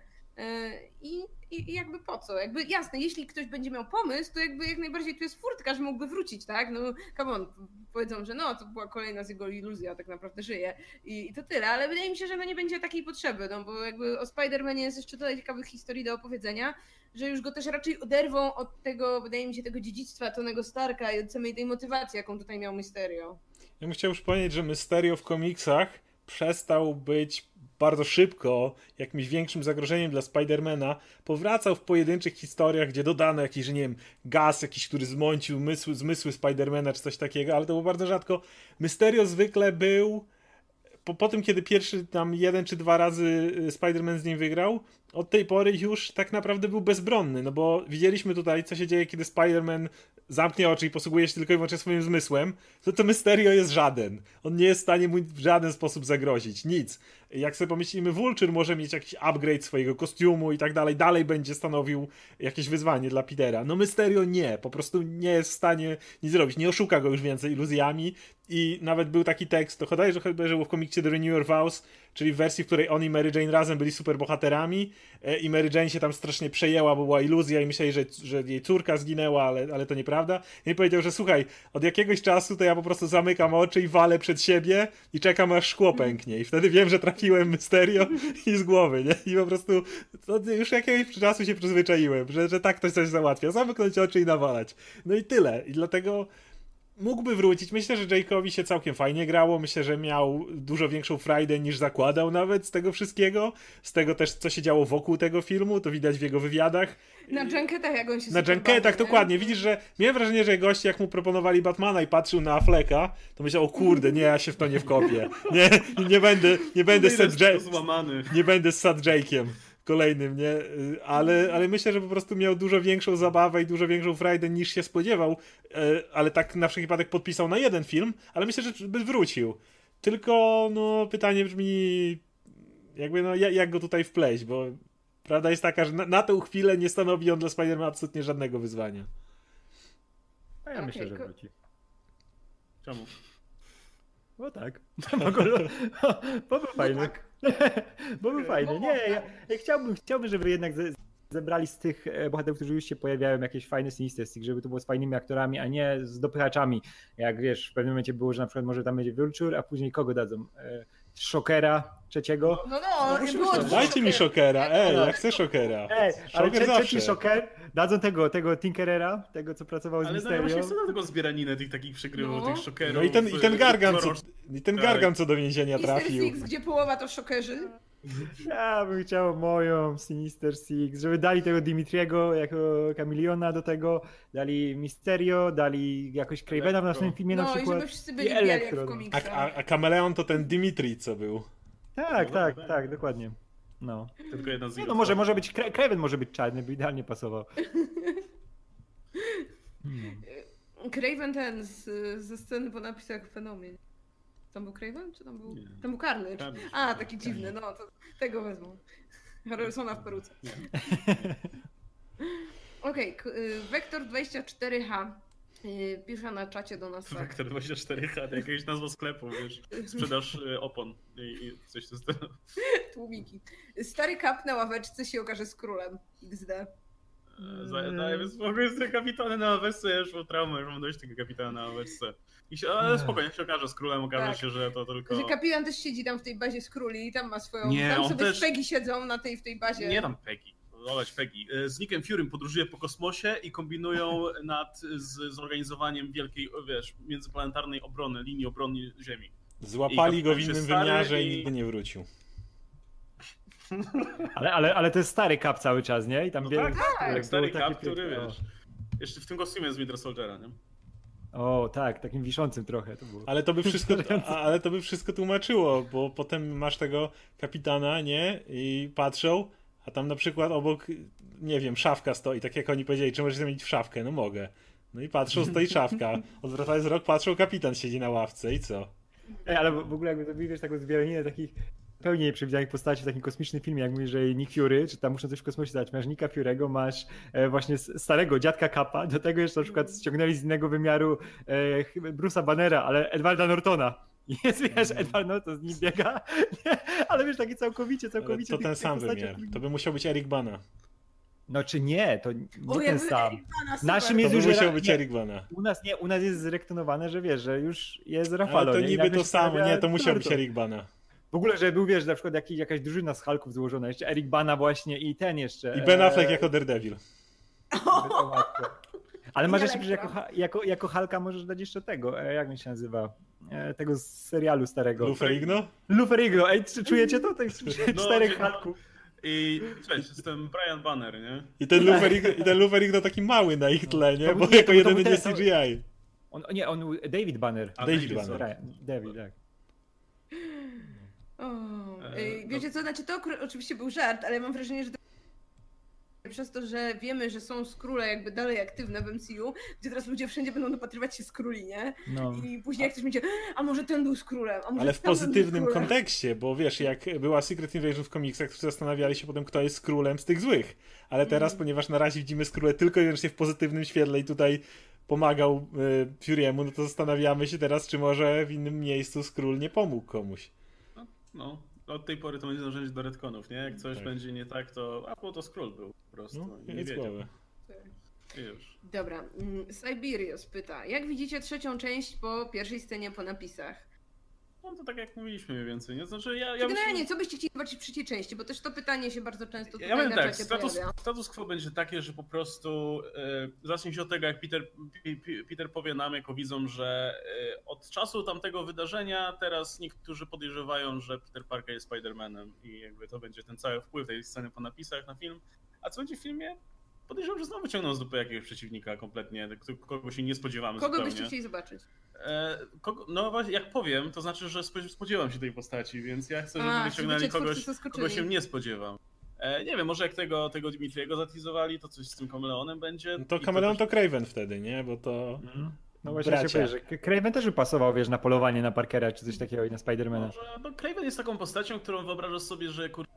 i, i, i jakby po co? Jakby jasne, jeśli ktoś będzie miał pomysł, to jakby jak najbardziej tu jest furtka, że mógłby wrócić, tak? No come on, powiedzą, że no to była kolejna z jego iluzji, a tak naprawdę żyje i, i to tyle, ale wydaje mi się, że no nie będzie takiej potrzeby, no bo jakby o Spider-Manie jest jeszcze tyle ciekawych historii do opowiedzenia, że już go też raczej oderwą od tego, wydaje mi się, tego dziedzictwa Tonego Starka i od samej tej motywacji, jaką tutaj miał Mysterio. Ja bym chciał przypomnieć, że Mysterio w komiksach przestał być bardzo szybko jakimś większym zagrożeniem dla Spidermana, powracał w pojedynczych historiach, gdzie dodano jakiś, że nie wiem, gaz jakiś, który zmącił zmysły, zmysły Spidermana czy coś takiego, ale to było bardzo rzadko. Mysterio zwykle był po, po tym, kiedy pierwszy tam jeden czy dwa razy Spider-Man z nim wygrał, od tej pory już tak naprawdę był bezbronny, no bo widzieliśmy tutaj, co się dzieje, kiedy Spider-Man zamknie oczy i posługuje się tylko i wyłącznie swoim zmysłem, to to Mysterio jest żaden. On nie jest w stanie mu w żaden sposób zagrozić. Nic. Jak sobie pomyślimy, Vulture może mieć jakiś upgrade swojego kostiumu i tak dalej, dalej będzie stanowił jakieś wyzwanie dla Petera. No Mysterio nie. Po prostu nie jest w stanie nic zrobić. Nie oszuka go już więcej iluzjami i nawet był taki tekst, to chyba, że było w komiksie The Renewer Vows, czyli w wersji, w której on i Mary Jane razem byli superbohaterami i Mary Jane się tam strasznie przejęła, bo była iluzja i myśleli, że, że jej córka zginęła, ale, ale to nieprawda. I powiedział, że słuchaj, od jakiegoś czasu to ja po prostu zamykam oczy i walę przed siebie i czekam, aż szkło pęknie. I wtedy wiem, że trafiłem Mysterio i z głowy, nie? I po prostu to już jakiegoś czasu się przyzwyczaiłem, że, że tak ktoś coś załatwia. Zamknąć oczy i nawalać. No i tyle. I dlatego mógłby wrócić. Myślę, że Jake'owi się całkiem fajnie grało. Myślę, że miał dużo większą frajdę niż zakładał nawet z tego wszystkiego. Z tego też, co się działo wokół tego filmu. To widać w jego wywiadach. Na junketach jak on się Na junketach, dokładnie. Widzisz, że miałem wrażenie, że goście jak mu proponowali Batmana i patrzył na Afflecka, to myślał, o kurde, nie, ja się w to nie wkopię. Nie, nie będę, nie będę z Sad Jake'em. Nie będę z Sad Jake'em kolejnym, nie? Ale, ale myślę, że po prostu miał dużo większą zabawę i dużo większą frajdę niż się spodziewał, ale tak na wszelki wypadek podpisał na jeden film, ale myślę, że by wrócił. Tylko, no, pytanie brzmi, jakby, no, jak go tutaj wpleść, bo prawda jest taka, że na, na tę chwilę nie stanowi on dla Spider-Man absolutnie żadnego wyzwania. A ja Okay, myślę, że ko- wróci. Czemu? Bo tak. Bo, go, bo był fajny. Bo był fajny. Nie, ja, ja chciałbym, chciałbym, żeby jednak ze, zebrali z tych bohaterów, którzy już się pojawiają, jakieś fajne Sinister Six, żeby to było z fajnymi aktorami, a nie z dopychaczami. Jak wiesz, w pewnym momencie było, że na przykład może tam będzie Vulture, a później kogo dadzą? Shockera trzeciego? No, no, no było no dajcie mi Shockera, ej, ja chcę Shockera. Ej, ale Shocker trze- trzeci zawsze. Shocker, dadzą tego, tego Tinkerera, tego co pracował z Ale no Mysterio. ja właśnie chcę na tego zbieraninę tych takich przykrywów, No. tych szokerów. No i ten, i ten Gargan, co, i ten Tak. Gargan, co do więzienia Mister trafił. Six, gdzie połowa to szokerzy. Ja bym chciał moją Sinister Six, żeby dali tego Dimitriego jako kamiliona do tego, dali Mysterio, dali jakoś Cravena w Elektro. następnym filmie na No i przykład. żeby wszyscy byli I biali jak Elektro. w A, komiksach. a, a Kameleon to ten Dimitri, co był. Tak, No, tak, tak. tak, dokładnie. No. Tylko jedna z No, nich. no może, może być, Cra- Craven może być czarny, by idealnie pasował. Hmm. Craven ten z, ze sceny po napisach Fenomen. Tam był Craven, czy tam był? Nie. Tam był Karny. Karny. A, taki dziwny, no to tego wezmą. Harrisona w peruce. Nie. Okej, okay, Vector dwadzieścia cztery H y, pisze na czacie do nas tak. Vector dwadzieścia cztery H, to jakaś nazwa sklepu, wiesz, sprzedaż y, opon i, i coś to stylu. Tłumiki. Stary Cap na ławeczce się okaże z królem. iks de. Dajmy spokój z tym kapitanem na ławeczce, ja już mam traumę, już mam dość tego kapitana na ławeczce. I się, ale spokojnie, jak się okaże z królem, okaże Tak. się, że to tylko... Że kapitan też siedzi tam w tej bazie z króli i tam ma swoją... Nie, tam on sobie też- z Peggy siedzą na tej, w tej bazie. Nie tam Peggy. Olać Peggy. Z Nickiem Furym podróżuje po kosmosie i kombinują nad z, zorganizowaniem wielkiej, wiesz, międzyplanetarnej obrony, linii obrony Ziemi. Złapali I go w kapitan innym się stary wymiarze i i- nigdy nie wrócił. Ale, ale, ale to jest stary Cap cały czas, nie? I tam No wiele- tak, tak, jak tak, stary było takie Cap, który, piękne- wiesz, jeszcze w tym kostiumie z Winter Soldiera, nie? O, tak, takim wiszącym trochę to było. Ale to by wszystko, a- ale to by wszystko tłumaczyło, bo potem masz tego kapitana, nie? I patrzą, a tam na przykład obok, nie wiem, szafka stoi, tak jak oni powiedzieli, czy możesz zamienić w szafkę? No mogę. No i patrzą, stoi szafka. Odwracają wzrok, patrzą, kapitan siedzi na ławce i co? Ej, ale w w ogóle jakby to wiesz taką zwieraninę takich pełnie nieprzewidzianych postaci w takim kosmicznym filmie, jak mówisz, że Nick Fury, czy tam muszą coś w kosmosie dać. Masz Nicka Fury'ego, masz e, właśnie s- starego dziadka Capa, do tego jeszcze na przykład ściągnęli z innego wymiaru e, chyba Bruce'a Bannera, ale Edwarda Nortona. I jest, wiesz, Edward Norton z nim biega, nie? Ale wiesz, taki całkowicie, Ale całkowicie... to tych- ten tych sam postaci- wymiar. To by musiał być Eric Bana. No czy nie, to nie O, ten jakby sam. Pana, super. Naszym To jest by już... musiał ra- być nie, Eric Bana. U nas nie, u nas jest zrektonowane, że wiesz, że już jest Ale Rafalo. to nie? I niby nagle to się samo, pojawia nie, to musiał być Norton. Eric Bana. W ogóle, że był, wiesz, na przykład jakiś, jakaś drużyna z Hulków złożona, jeszcze Eric Bana właśnie i ten jeszcze. I Ben e, Affleck jako Daredevil. o matko. Ale masz jeszcze, Elektra. że jako, jako, jako Hulka możesz dać jeszcze tego, e, jak on się nazywa, e, tego z serialu starego. Lou Ferrigno? Lou Ferrigno, ej, czy czujecie to? Tych No, czterech no. Hulków. I cześć, jestem Brian Banner, nie? I ten Lou Ferrigno, i ten Lou Ferrigno taki mały na ich tle, nie? To Bo był- jako to był- to jedyny był nie ten- C G I. On, nie, on był David Banner. A, David David, Banner. Ryan, David, tak. O, E, ej, wiecie co, znaczy to akurat oczywiście był żart, ale mam wrażenie, że to... przez to, że wiemy, że są skróle jakby dalej aktywne w M C U, gdzie teraz ludzie wszędzie będą dopatrywać się skróli, nie? No. I później jak ktoś będzie, a może ten był skrólem, a może Ale w tamten był pozytywnym skrólem. kontekście, bo wiesz, jak była Secret Invasion w komiksach, to zastanawiali się potem, kto jest królem z tych złych. Ale teraz, Mhm. ponieważ na razie widzimy skróle tylko i wyłącznie w pozytywnym świetle i tutaj pomagał y, Fury'emu, no to zastanawiamy się teraz, czy może w innym miejscu skról nie pomógł komuś. No, od tej pory to będzie narzędzie do retconów, nie? Jak coś tak. będzie nie tak, to... A bo to Skrull był po prostu. No, nie nic wiedział. głowy. I już. Dobra, Siberius pyta, jak widzicie trzecią część po pierwszej scenie po napisach? No to tak jak mówiliśmy mniej więcej, nie? Znaczy ja... ja Generalnie, myślę... co byście chcieli zobaczyć w trzeciej części? Bo też to pytanie się bardzo często tutaj Ja powiem na tak, czacie status, pojawia. status quo będzie takie, że po prostu e, zacznij się od tego, jak Peter, P, P, Peter powie nam jako widzom, że e, od czasu tamtego wydarzenia teraz niektórzy podejrzewają, że Peter Parker jest Spider-Manem i jakby to będzie ten cały wpływ tej sceny po napisach na film. A co będzie w filmie? Podejrzewam, że znowu ciągną z dupy jakiegoś przeciwnika kompletnie, kogo się nie spodziewamy Kogo zupełnie. byście chcieli zobaczyć? E, kogo, no właśnie, jak powiem, to znaczy, że spodziewam się tej postaci, więc ja chcę, żeby A, wyciągnęli żeby cię kogoś, twórcy zaskoczyli. kogo się nie spodziewam. E, nie wiem, może jak tego, tego Dimitriego zatizowali, to coś z tym kameleonem będzie. No to I Kameleon to to Craven wtedy, nie? Bo to... Mhm. No właśnie Bracia. się powie, że Kraven też by pasował, wiesz, na polowanie na Parkera czy coś takiego i na Spidermana. Może, no Kraven jest taką postacią, którą wyobrażasz sobie, że kur...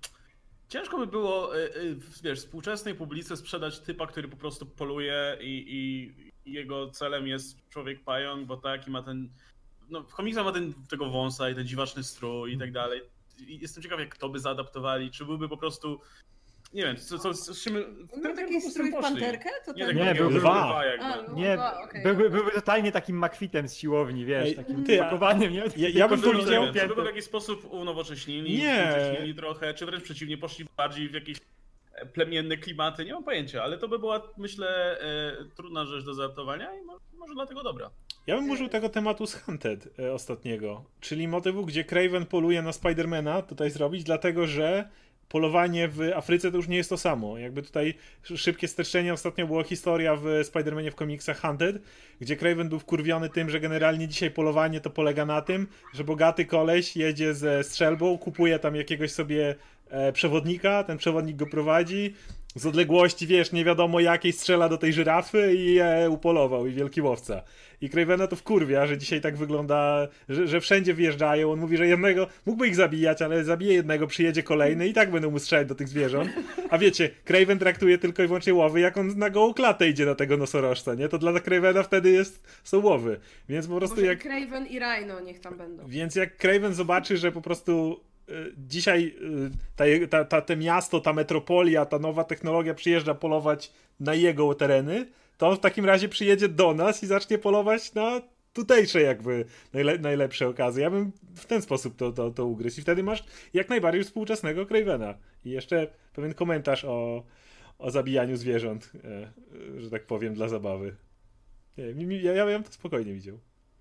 ciężko by było, y, y, wiesz, współczesnej publice sprzedać typa, który po prostu poluje i, i, i jego celem jest człowiek pająk, bo tak, i ma ten, no w komiksach ma ten, tego wąsa i ten dziwaczny strój i tak dalej. I jestem ciekaw, jak to by zaadaptowali, czy byłby po prostu, nie wiem, co, co z czym... Miał taki strój w panterkę? To Nie, tak tak Nie, był byłby- lwa jakby. A, no. Nie, dwa, okej. byłby, byłby totalnie takim McFitem z siłowni, wiesz, Ej, takim ty, a- pakowanym, nie? ja- ja bym Tylko, to że widział- Czy by w jakiś sposób unowocześnili, Nie. współcześnili trochę, czy wręcz przeciwnie, poszli bardziej w jakieś plemienne klimaty, nie mam pojęcia, ale to by była, myślę, e, trudna rzecz do zaadaptowania i mo- może dlatego dobra. Ja bym użył tego tematu z Hunted e, ostatniego, czyli motywu, gdzie Craven poluje na Spidermana, tutaj zrobić, dlatego że polowanie w Afryce to już nie jest to samo. Jakby tutaj szybkie streszczenie, ostatnio była historia w Spider-Manie w komiksach Hunted, gdzie Craven był wkurwiony tym, że generalnie dzisiaj polowanie to polega na tym, że bogaty koleś jedzie ze strzelbą, kupuje tam jakiegoś sobie e, przewodnika, ten przewodnik go prowadzi, z odległości, wiesz, nie wiadomo jakiej strzela do tej żyrafy i je upolował, i wielki łowca. I Cravena to wkurwia, że dzisiaj tak wygląda, że, że wszędzie wjeżdżają. On mówi, że jednego, mógłby ich zabijać, ale zabije jednego, przyjedzie kolejny i tak będą mu strzelać do tych zwierząt. A wiecie, Craven traktuje tylko i wyłącznie łowy, jak on na gołą klatę idzie na tego nosorożca, nie? To dla Cravena wtedy jest, są łowy. Więc po prostu Może jak... Craven i Rhino niech tam będą. Więc jak Craven zobaczy, że po prostu y, dzisiaj y, ta, ta, ta, te miasto, ta metropolia, ta nowa technologia przyjeżdża polować na jego tereny, to on w takim razie przyjedzie do nas i zacznie polować na tutejsze jakby najle, najlepsze okazje. Ja bym w ten sposób to, to, to ugryzł i wtedy masz jak najbardziej współczesnego Cravena. I jeszcze pewien komentarz o, o zabijaniu zwierząt, e, że tak powiem, dla zabawy. Nie, mi, mi, ja, ja bym to spokojnie widział.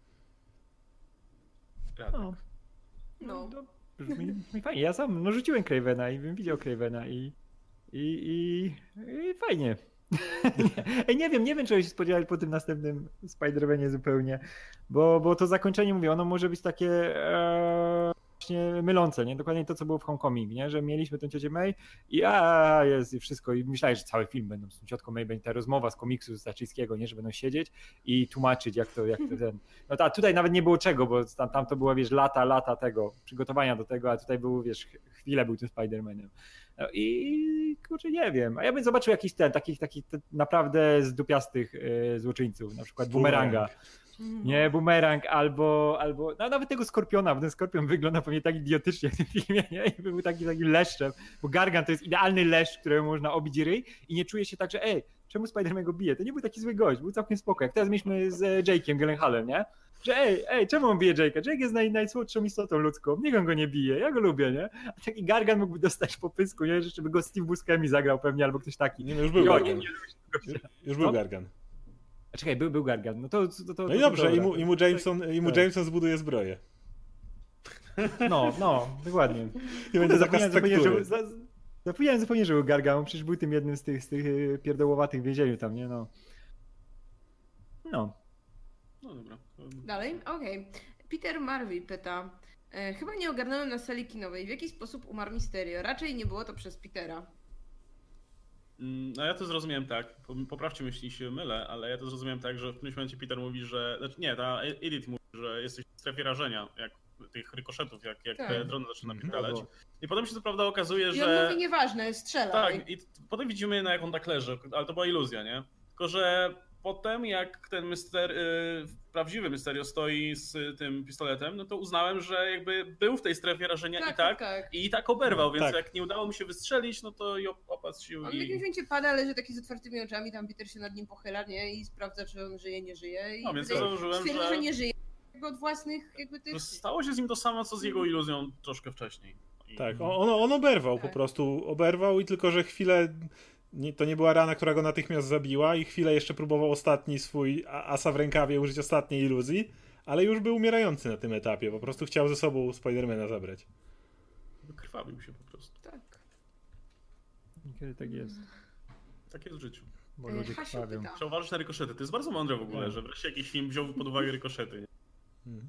No, No. to brzmi, brzmi fajnie. Ja sam no, rzuciłem Cravena i bym widział Cravena i, i, i, i fajnie. Ej, nie wiem, nie wiem, czego się spodziewać po tym następnym Spider-Manie zupełnie, bo, bo to zakończenie, mówię, ono może być takie e, właśnie mylące, nie? Dokładnie to, co było w Homecoming, nie? Że mieliśmy tę ciocię May i a jest i wszystko i myślałem, że cały film będą z tą ciotką May, będzie ta rozmowa z komiksu Staczyńskiego, nie? Że będą siedzieć i tłumaczyć, jak to, jak to ten... No ta, tutaj nawet nie było czego, bo tam, tam to było, wiesz, lata, lata tego, przygotowania do tego, a tutaj był, wiesz, chwilę był tym Spider-Manem. No i kurczę, nie wiem. A ja bym zobaczył jakiś ten, takich, takich te, naprawdę zdupiastych y, złoczyńców, na przykład Boomeranga. Nie, Boomerang albo, albo no, nawet tego Skorpiona, bo ten Skorpion wygląda pewnie tak idiotycznie w tym filmie, nie? I był taki, taki leszczem, bo Gargan to jest idealny leszcz, któremu można obić ryj i nie czuje się tak, że ej, czemu Spider-Man go bije? To nie był taki zły gość, był całkiem spoko. Jak teraz mieliśmy z Jake'iem Gyllenhaalem, nie? Że ej, ej, czemu on bije Jake'a? Jake jest naj, najsłodszą istotą ludzką, niech on go nie bije, ja go lubię, nie? A taki Gargan mógłby dostać po pysku, nie? Żeby go Steve Buscemi zagrał pewnie, albo ktoś taki. Nie, no już był Jo, Gargan. nie, nie, Już, już był No. Gargan. A czekaj, był, był Gargan, no to... to, to No i to dobrze, i dobra. mu, i mu Jameson, i mu Tak. Jameson zbuduje zbroję. No, no, dokładnie. I będzie zakaz Zapomniałem zupełnie, tektury. że, za- zapomniałem zupełnie, że był Gargan, on przecież był tym jednym z tych, z tych y, pierdołowatych w więzieniu tam, nie? No. No. No dobra. Dalej? Okej. Peter Marvey pyta. E, chyba nie ogarnąłem na sali kinowej. W jaki sposób umarł Mysterio? Raczej nie było to przez Petera. Mm, No ja to zrozumiałem tak, po- poprawcie mnie, jeśli się mylę, ale ja to zrozumiałem tak, że w którymś momencie Peter mówi, że, znaczy nie, ta Edith mówi, że jesteś w strefie rażenia, jak tych rykoszetów, jak, jak Tak. te drony zaczyna Mhm. napierdalać. I potem się to prawda okazuje, I on że... mówi nieważne, strzelaj. Tak, i t- potem widzimy, no, jak on tak leży, ale to była iluzja, nie? Tylko, że potem jak ten myster, prawdziwy Mysterio stoi z tym pistoletem, no to uznałem, że jakby był w tej strefie rażenia Tak, i tak, tak, tak. i tak oberwał, więc Tak. jak nie udało mi się wystrzelić, no to i opatrzył. On w I... jakimś momencie pada, leży taki z otwartymi oczami, tam Peter się nad nim pochyla, nie? I sprawdza, czy on żyje, nie żyje. I No, więc tutaj ja założyłem, stwierdza, że- że nie żyje jakby od własnych jakby tych... Stało się z nim to samo, co z jego iluzją troszkę wcześniej. I... Tak, on, on oberwał po Tak. prostu, oberwał i tylko, że chwilę, nie, to nie była rana, która go natychmiast zabiła i chwilę jeszcze próbował ostatni swój a- asa w rękawie użyć ostatniej iluzji, ale już był umierający na tym etapie, po prostu chciał ze sobą Spidermana zabrać. Wykrwawił się po prostu. Tak. Niekiedy tak jest. Tak jest w życiu. Bo E, ludzie Hasiu krwawią. pyta. Trzeba uważać na rykoszety. To jest bardzo mądre w ogóle, Tak. że wreszcie jakiś film wziął pod uwagę rykoszety. Nie? Hmm.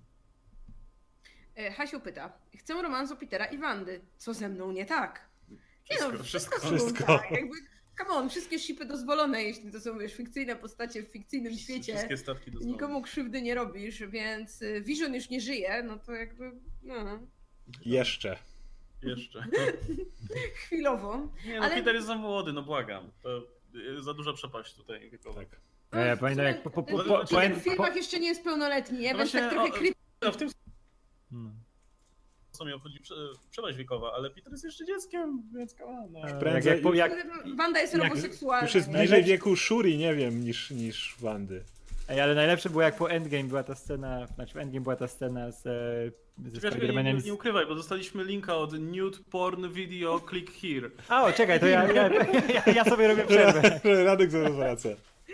E, Hasiu pyta. Chcę romansu Petera i Wandy. Co ze mną nie tak? Nie Wszystko, no, wszystko. ze mną Wszystko. Tak. Jakby, come on, wszystkie shipy dozwolone, jeśli to są wiesz, fikcyjne postacie w fikcyjnym świecie. Wszystkie statki do Nikomu krzywdy nie robisz, więc y, Vision już nie żyje, no to jakby no, Jeszcze. Jeszcze. chwilowo. Nie, no Ale- Peter jest za młody, no błagam. To y, za duża przepaść tutaj wiekowa. Tak. Ja, ja pamiętam jak po, po, po, Ten- po, ten po, w filmach jeszcze nie jest pełnoletni, nie? No Więc tak właśnie, trochę o- krytycznie. No, w tym No. co mnie obchodzi prze, przepaść wiekowa, ale Peter jest jeszcze dzieckiem, więc come on, no. Jak, Prędzej- jak, po- jak, Wanda jest jak- homoseksualna. Już jest nie? bliżej wieku Shuri, nie wiem, niż, niż Wandy. Ej, ale najlepsze było jak po Endgame była ta scena, znaczy w Endgame była ta scena z, e, ze Wiesz, nie, Spider-Manem. nie, z- nie ukrywaj, bo dostaliśmy linka od Nude Porn Video, click here. A, o, czekaj, to ja, ja, ja, ja sobie robię przerwę. Radek zaraz wraca.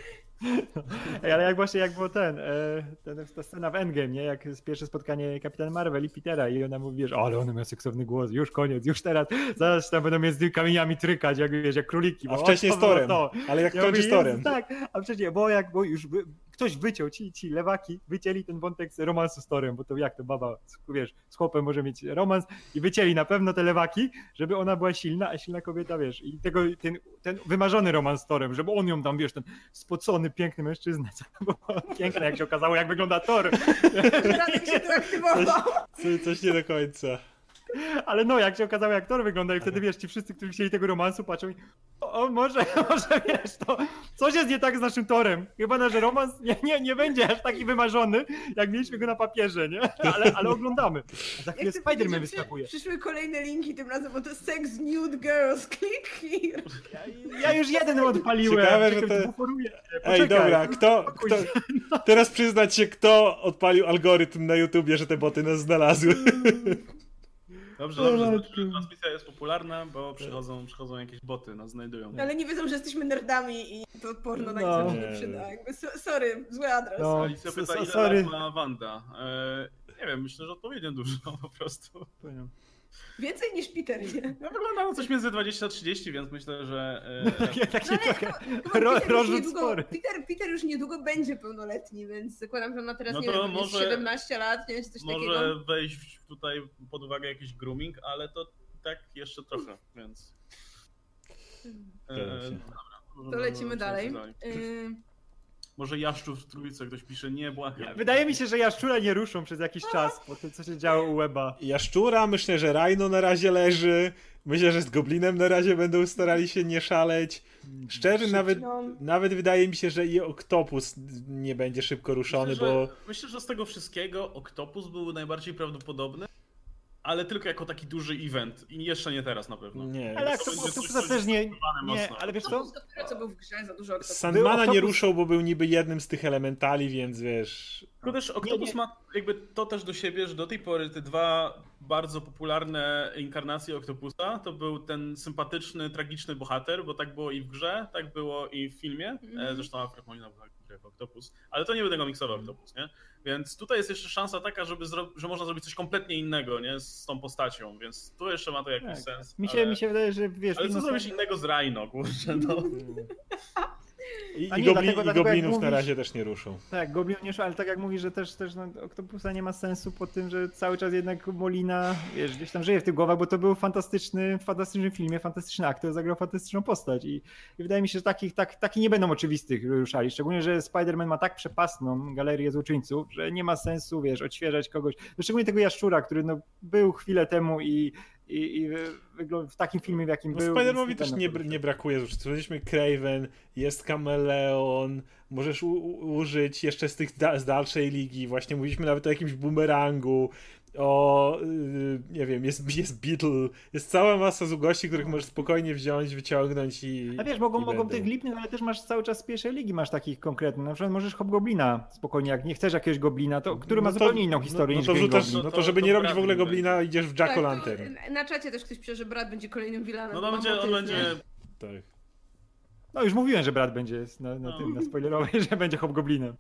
Ej, ale jak właśnie jak było ten, e, ten, ta scena w Endgame, nie? Jak jest pierwsze spotkanie Kapitan Marvel i Petera i ona mówi, wiesz, ale on ma seksowny głos, już koniec, już teraz, zaraz tam będą mnie z tymi kamieniami trykać, jak wiesz, jak króliki. A bo wcześniej o, z to było Torem. to. Ale jak Ja kończy mówię, z Torem. Jezus, tak, a wcześniej, bo jak bo już by, ktoś wyciął, ci, ci lewaki wycięli ten wątek z romansu z Torem, bo to jak to baba, wiesz, z chłopem może mieć romans i wycięli na pewno te lewaki, żeby ona była silna, a silna kobieta, wiesz, i tego, ten, ten wymarzony romans z Torem, żeby on ją tam, wiesz, ten spocony, piękny mężczyzna, co było piękne, jak się okazało, jak wygląda Thor, Radek się tu aktywował. Coś, coś nie do końca. ale no, jak się okazało, jak Thor wygląda i wtedy, wiesz, ci wszyscy, którzy chcieli tego romansu, patrzą i o, o może, może, wiesz, to coś jest nie tak z naszym Torem, chyba nasz romans nie, nie, nie będzie aż taki wymarzony, jak mieliśmy go na papierze, nie, ale, ale oglądamy, a za chwilę Jak chcę powiedzieć, Spider-Man że wyskakuje. przy- Przyszły kolejne linki tym razem, bo to Sex Nude Girls, click here. Ja, ja już jeden odpaliłem. Ciekawe, że Czekaj, te- tu buforuję. Ej, Poczekaj. dobra, kto, kto... Teraz przyznać się, kto odpalił algorytm na YouTubie, że te boty nas znalazły. Dobrze, dobrze, znaczy, że transmisja jest popularna, bo przychodzą, przychodzą jakieś boty, nas znajdują. Ale nie wiedzą, że jesteśmy nerdami i to porno na No. nic się nie przyda. Jakby, so, sorry, zły adres. No. Alicja so- pyta, so- ile sorry. lat ma Wanda. E, nie wiem, myślę, że odpowiednio dużo po prostu. Więcej niż Peter, nie? Ja wygląda na coś między dwadzieścia a trzydzieści, więc myślę, że... E, Taki, taki No ale trochę Chyba ro, Peter, już rozrzut niedługo, spory. Peter, Peter już niedługo będzie pełnoletni, więc zakładam, że on ma teraz, No nie to wiem, może- może... siedemnaście lat, nie wiem, czy coś może takiego. wejść tutaj pod uwagę jakiś grooming, ale to tak jeszcze trochę, więc... E, Zgadzam się. dobra, To możemy- lecimy możemy dalej. dalej. Yy, Może Jaszczur w trójce ktoś pisze, nie, błagam. Wydaje mi się, że jaszczura nie ruszą przez jakiś czas po tym, co się działo u Weba. Jaszczura, myślę, że Rhino na razie leży. Myślę, że z Goblinem na razie będą starali się nie szaleć. Szczerze, nawet, no. nawet wydaje mi się, że i Octopus nie będzie szybko ruszony, myślę, bo... że, myślę, że z tego wszystkiego Octopus był najbardziej prawdopodobny, ale tylko jako taki duży event i jeszcze nie teraz na pewno. Nie. Ale jak to to będzie coś, Octopusa co też nie, jest nie, mocno. ale wiesz co? To dopiero co był w grze, za dużo Octopus. Sandmana Był nie Octopus- ruszał, bo był niby jednym z tych elementali, więc wiesz... Tylko też Octopus nie. ma jakby to też do siebie, że do tej pory te dwa bardzo popularne inkarnacje Octopusa to był ten sympatyczny, tragiczny bohater, bo tak było i w grze, tak było i w filmie. Mhm. E, Zresztą Alfred Molina był jako Octopus, ale to nie był tego miksowy Octopus, nie? Więc tutaj jest jeszcze szansa taka, żeby zro... że można zrobić coś kompletnie innego, nie? Z tą postacią, więc tu jeszcze ma to jakiś Tak. sens. Mi się, ale... mi się wydaje, że wiesz... ale co inną zrobisz stronę- innego z Rhino, kurczę, no. I, A i, nie, gobli, dlatego- i dlatego jak Goblinów na mówisz- razie też nie ruszą. Tak, Goblin nie szło, ale tak jak mówisz, że też, też no, Octopusa nie ma sensu po tym, że cały czas jednak Molina, wiesz, gdzieś tam żyje w tych głowach, bo to był fantastyczny, w fantastycznym filmie, fantastyczny aktor, zagrał fantastyczną postać i, i wydaje mi się, że takich, tak, taki nie będą oczywistych ruszali, szczególnie, że Spider-Man ma tak przepastną galerię złoczyńców, że nie ma sensu, wiesz, odświeżać kogoś, no, szczególnie tego Jaszczura, który no, był chwilę temu i i, i wygląda w takim filmie, w jakim no, był. Spider-Manowi też nie, nie brakuje. Stworzyliśmy Kraven, jest Kameleon, możesz u, u, użyć jeszcze z tych da, z dalszej ligi, właśnie mówiliśmy nawet o jakimś boomerangu, o, yy, nie wiem, jest, jest Beetle, jest cała masa z gości, których możesz spokojnie wziąć, wyciągnąć i... A wiesz, mogą, i mogą tych lipnych, ale też masz cały czas z pierwszej ligi, masz takich konkretnych, na przykład możesz Hobgoblina spokojnie, jak nie chcesz jakiegoś Goblina, to, który ma no to, zupełnie inną historię no, niż no to, Green wrzucasz, Goblin. no to, to- żeby to nie robić w brat ogóle będzie. Goblina, idziesz w Jack Tak, O'Lantern. to na czacie też ktoś pisze, że brat będzie kolejnym vilanem. No bo to ma będzie, on motyw, będzie... nie? Tak. No już mówiłem, że brat będzie na, na No. tym, na spoilerowej, że będzie Hobgoblinem.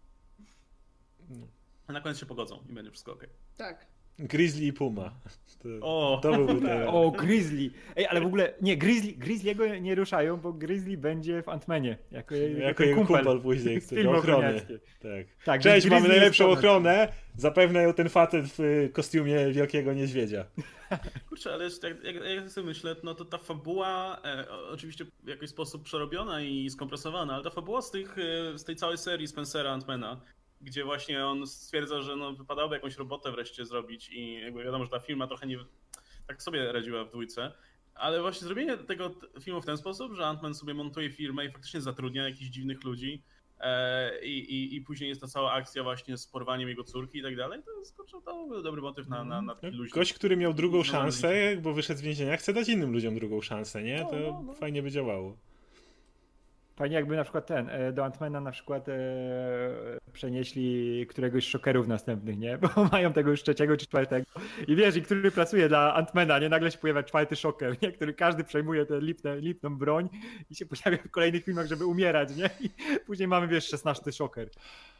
A na koniec się pogodzą i będzie wszystko okej. Tak. Grizzly i Puma. To, O. to byłby ten. O, Grizzly. Ej, ale w ogóle, nie, Grizzly, Grizzly'ego nie ruszają, bo Grizzly będzie w Ant-Manie. Jako, jako, Jako ten jego kumpel, kumpel później, z który filmu ochrony. ochroniarskie. Tak. Tak, Cześć, więc mamy Grizzly najlepszą jest ponad. ochronę. Zapewne ją ten facet w y, kostiumie wielkiego niedźwiedzia. Kurczę, ale jak, jak, jak sobie myślę, no to ta fabuła, e, oczywiście w jakiś sposób przerobiona i skompresowana, ale ta fabuła z, tych, e, z tej całej serii Spencera Ant-Mana, gdzie właśnie on stwierdza, że no, wypadałoby jakąś robotę wreszcie zrobić i jakby wiadomo, że ta firma trochę nie tak sobie radziła w dwójce, ale właśnie zrobienie tego t- filmu w ten sposób, że Ant-Man sobie montuje firmę i faktycznie zatrudnia jakichś dziwnych ludzi e, i, i, i później jest ta cała akcja właśnie z porwaniem jego córki i tak dalej, to jest kurczę, to był dobry motyw na, na, na taki luźny. Gość, który miał drugą No, szansę, bo wyszedł z więzienia, chce dać innym ludziom drugą szansę, nie? No, To no, no. fajnie by działało. Fajnie jakby na przykład ten, e, do Ant-Mana na przykład e, przenieśli któregoś z Shockerów następnych, nie? Bo mają tego już trzeciego czy czwartego. I wiesz, i który pracuje dla Ant-Mana, nie? Nagle się pojawia czwarty Shocker, nie? Który każdy przejmuje tę lipną, lipną broń i się pojawia w kolejnych filmach, żeby umierać, nie? I później mamy, wiesz, szesnasty Shocker.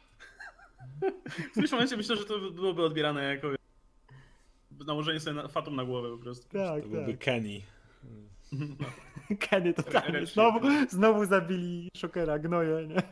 W którymś momencie myślę, że to byłoby odbierane jako nałożenie sobie na, fatum na głowę po prostu. Tak, To byłby tak. Kenny. Kenny totalnie. Ręcznie. Znowu, znowu zabili Shockera, gnoje, nie?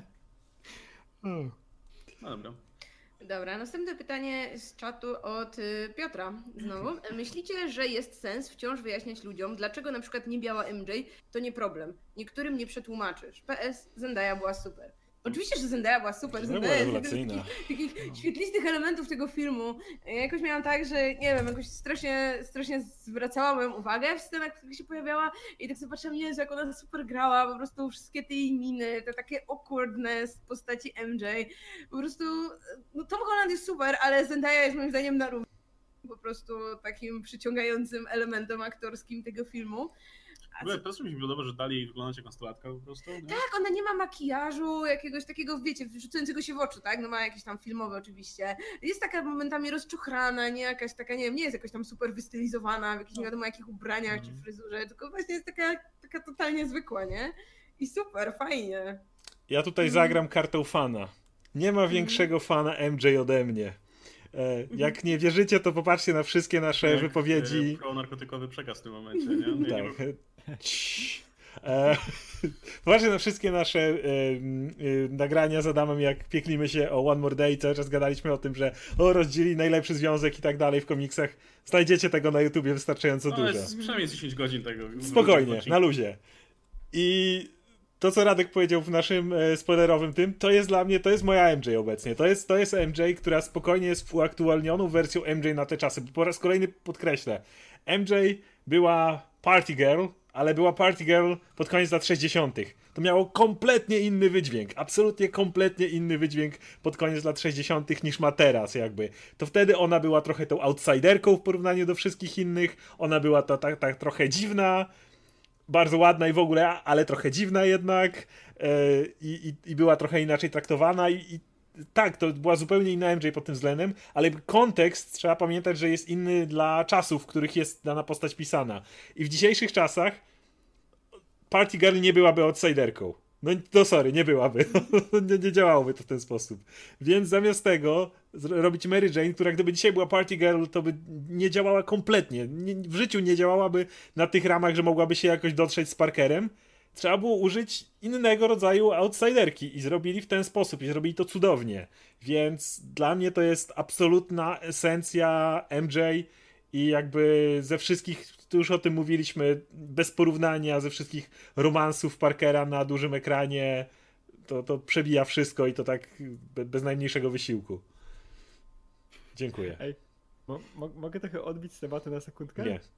No dobra. Dobra, następne pytanie z czatu od y, Piotra znowu. Myślicie, że jest sens wciąż wyjaśniać ludziom, dlaczego na przykład nie biała M J to nie problem? Niektórym nie przetłumaczysz. P S. Zendaya była super. Oczywiście, że Zendaya była super. No, była Zendaya jest rewelacyjna. jednym z takich, takich świetlistych elementów tego filmu. Ja jakoś miałam tak, że nie wiem, jakoś strasznie, strasznie zwracała moją uwagę w scenach, w których się pojawiała i tak sobie patrzyłam, Jezu, jak ona super grała, po prostu wszystkie te jej miny, te takie awkwardness w postaci M J. Po prostu, no Tom Holland jest super, ale Zendaya jest moim zdaniem na równi po prostu takim przyciągającym elementem aktorskim tego filmu. W ogóle po prostu mi się podoba, że dali jej wyglądać jak nastolatka po prostu. Nie? Tak, ona nie ma makijażu, jakiegoś takiego, wiecie, wrzucającego się w oczy, tak? No ma jakieś tam filmowe oczywiście. Jest taka momentami rozczochrana, nie jakaś taka, nie wiem, nie jest jakoś tam super wystylizowana w jakichś nie wiadomo jakich ubraniach czy fryzurze, tylko właśnie jest taka, taka totalnie zwykła, nie? I super, fajnie. Ja tutaj zagram kartą fana. Nie ma większego fana M J ode mnie. E, jak nie wierzycie, to popatrzcie na wszystkie nasze Jak, wypowiedzi. e, Pro-narkotykowy przekaz w tym momencie, nie? nie Tak. nie Cii. E, popatrzcie na wszystkie nasze e, e, nagrania z Adamem, jak pieklimy się o One More Day, cały czas gadaliśmy o tym, że o, rozdzieli najlepszy związek i tak dalej w komiksach. Znajdziecie tego na YouTubie wystarczająco no, dużo. jest przynajmniej dziesięć godzin tego. Spokojnie, na luzie. I to, co Radek powiedział w naszym e, spoilerowym tym, to jest dla mnie, to jest moja M J obecnie. To jest, to jest M J, która spokojnie jest uaktualnioną wersją M J na te czasy. Po raz kolejny podkreślę. M J była party girl, ale była party girl pod koniec lat sześćdziesiątych. To miało kompletnie inny wydźwięk. Absolutnie kompletnie inny wydźwięk pod koniec lat sześćdziesiątych niż ma teraz jakby. To wtedy ona była trochę tą outsiderką w porównaniu do wszystkich innych. Ona była ta, ta, ta trochę dziwna, bardzo ładna i w ogóle, ale trochę dziwna jednak yy, i, i była trochę inaczej traktowana i, i tak, to była zupełnie inna M J pod tym względem, ale kontekst trzeba pamiętać, że jest inny dla czasów, w których jest dana postać pisana. I w dzisiejszych czasach Party Girl nie byłaby outsiderką. No to sorry, nie byłaby. nie, nie działałoby to w ten sposób. Więc zamiast tego robić Mary Jane, która gdyby dzisiaj była Party Girl, to by nie działała kompletnie. Nie, w życiu nie działałaby na tych ramach, że mogłaby się jakoś dotrzeć z Parkerem. Trzeba było użyć innego rodzaju outsiderki i zrobili w ten sposób i zrobili to cudownie. Więc dla mnie to jest absolutna esencja M J i jakby ze wszystkich, tu już o tym mówiliśmy, bez porównania, ze wszystkich romansów Parkera na dużym ekranie, to, to przebija wszystko i to tak bez najmniejszego wysiłku. Dziękuję. Ej, mo, mo, mogę trochę odbić z tematu na sekundkę? Nie.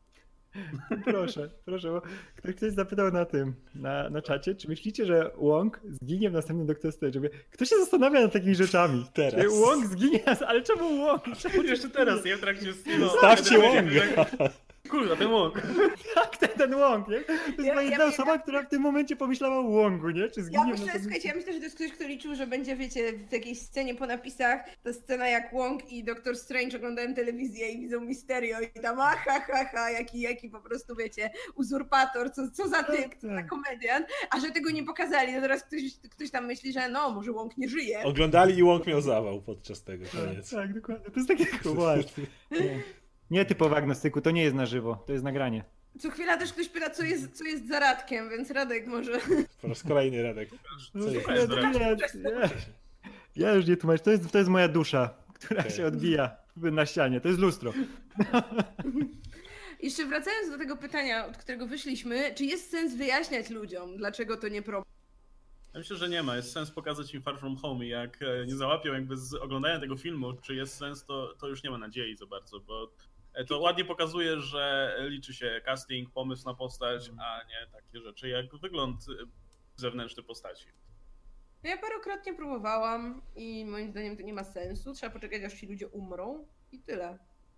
Proszę, proszę, bo ktoś, ktoś zapytał na tym, na, na czacie, czy myślicie, że Wong zginie w następnym Doctor Strange? Kto się zastanawia nad takimi rzeczami? Teraz. Czy Wong zginie, ale czemu Wong? Czemu Jeszcze teraz, nie? W trakcie streamu. Stawcie Wonga! Kurwa, ten Wong. Tak, ten, ten Wong, nie? To jest Ja- ja, ja jedna wiem, osoba, która w tym momencie pomyślała o Wongu, nie? Czy zginie Ja w myślę, następnym... słuchajcie, ja myślę, że to jest ktoś, kto liczył, że będzie, wiecie, w jakiejś scenie po napisach, ta scena jak Wong i Doctor Strange oglądają telewizję i widzą Mysterio i tam a, ha, ha, ha, jaki, jaki po prostu, wiecie, uzurpator, co, co za typ, co za komedian, a że tego nie pokazali, to teraz ktoś, ktoś tam myśli, że no, może Wong nie żyje. Oglądali i Wong miał zawał podczas tego, koniec. Tak, dokładnie, to jest takie właśnie. Nie. Nie typowe agnostyku, to nie jest na żywo, to jest nagranie. Co chwila też ktoś pyta, co jest, co jest za Radkiem, więc Radek może... Po raz kolejny, Radek. Co jest? jest Radek? Ja, ja, ja już nie tłumaczę, to jest, to jest moja dusza, która Okej. się odbija na ścianie, to jest lustro. Jeszcze wracając do tego pytania, od którego wyszliśmy, czy jest sens wyjaśniać ludziom, dlaczego to nie problem? Ja myślę, że nie ma. Jest sens pokazać im Far From Home i jak e, nie załapią jakby z oglądania tego filmu, czy jest sens, to, to już nie ma nadziei za bardzo, bo e, to ładnie pokazuje, że liczy się casting, pomysł na postać, a nie takie rzeczy jak wygląd e, zewnętrzny postaci. Ja parokrotnie próbowałam i moim zdaniem to nie ma sensu. Trzeba poczekać, aż ci ludzie umrą i tyle.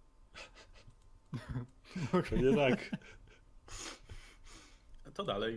Pewnie tak. To dalej.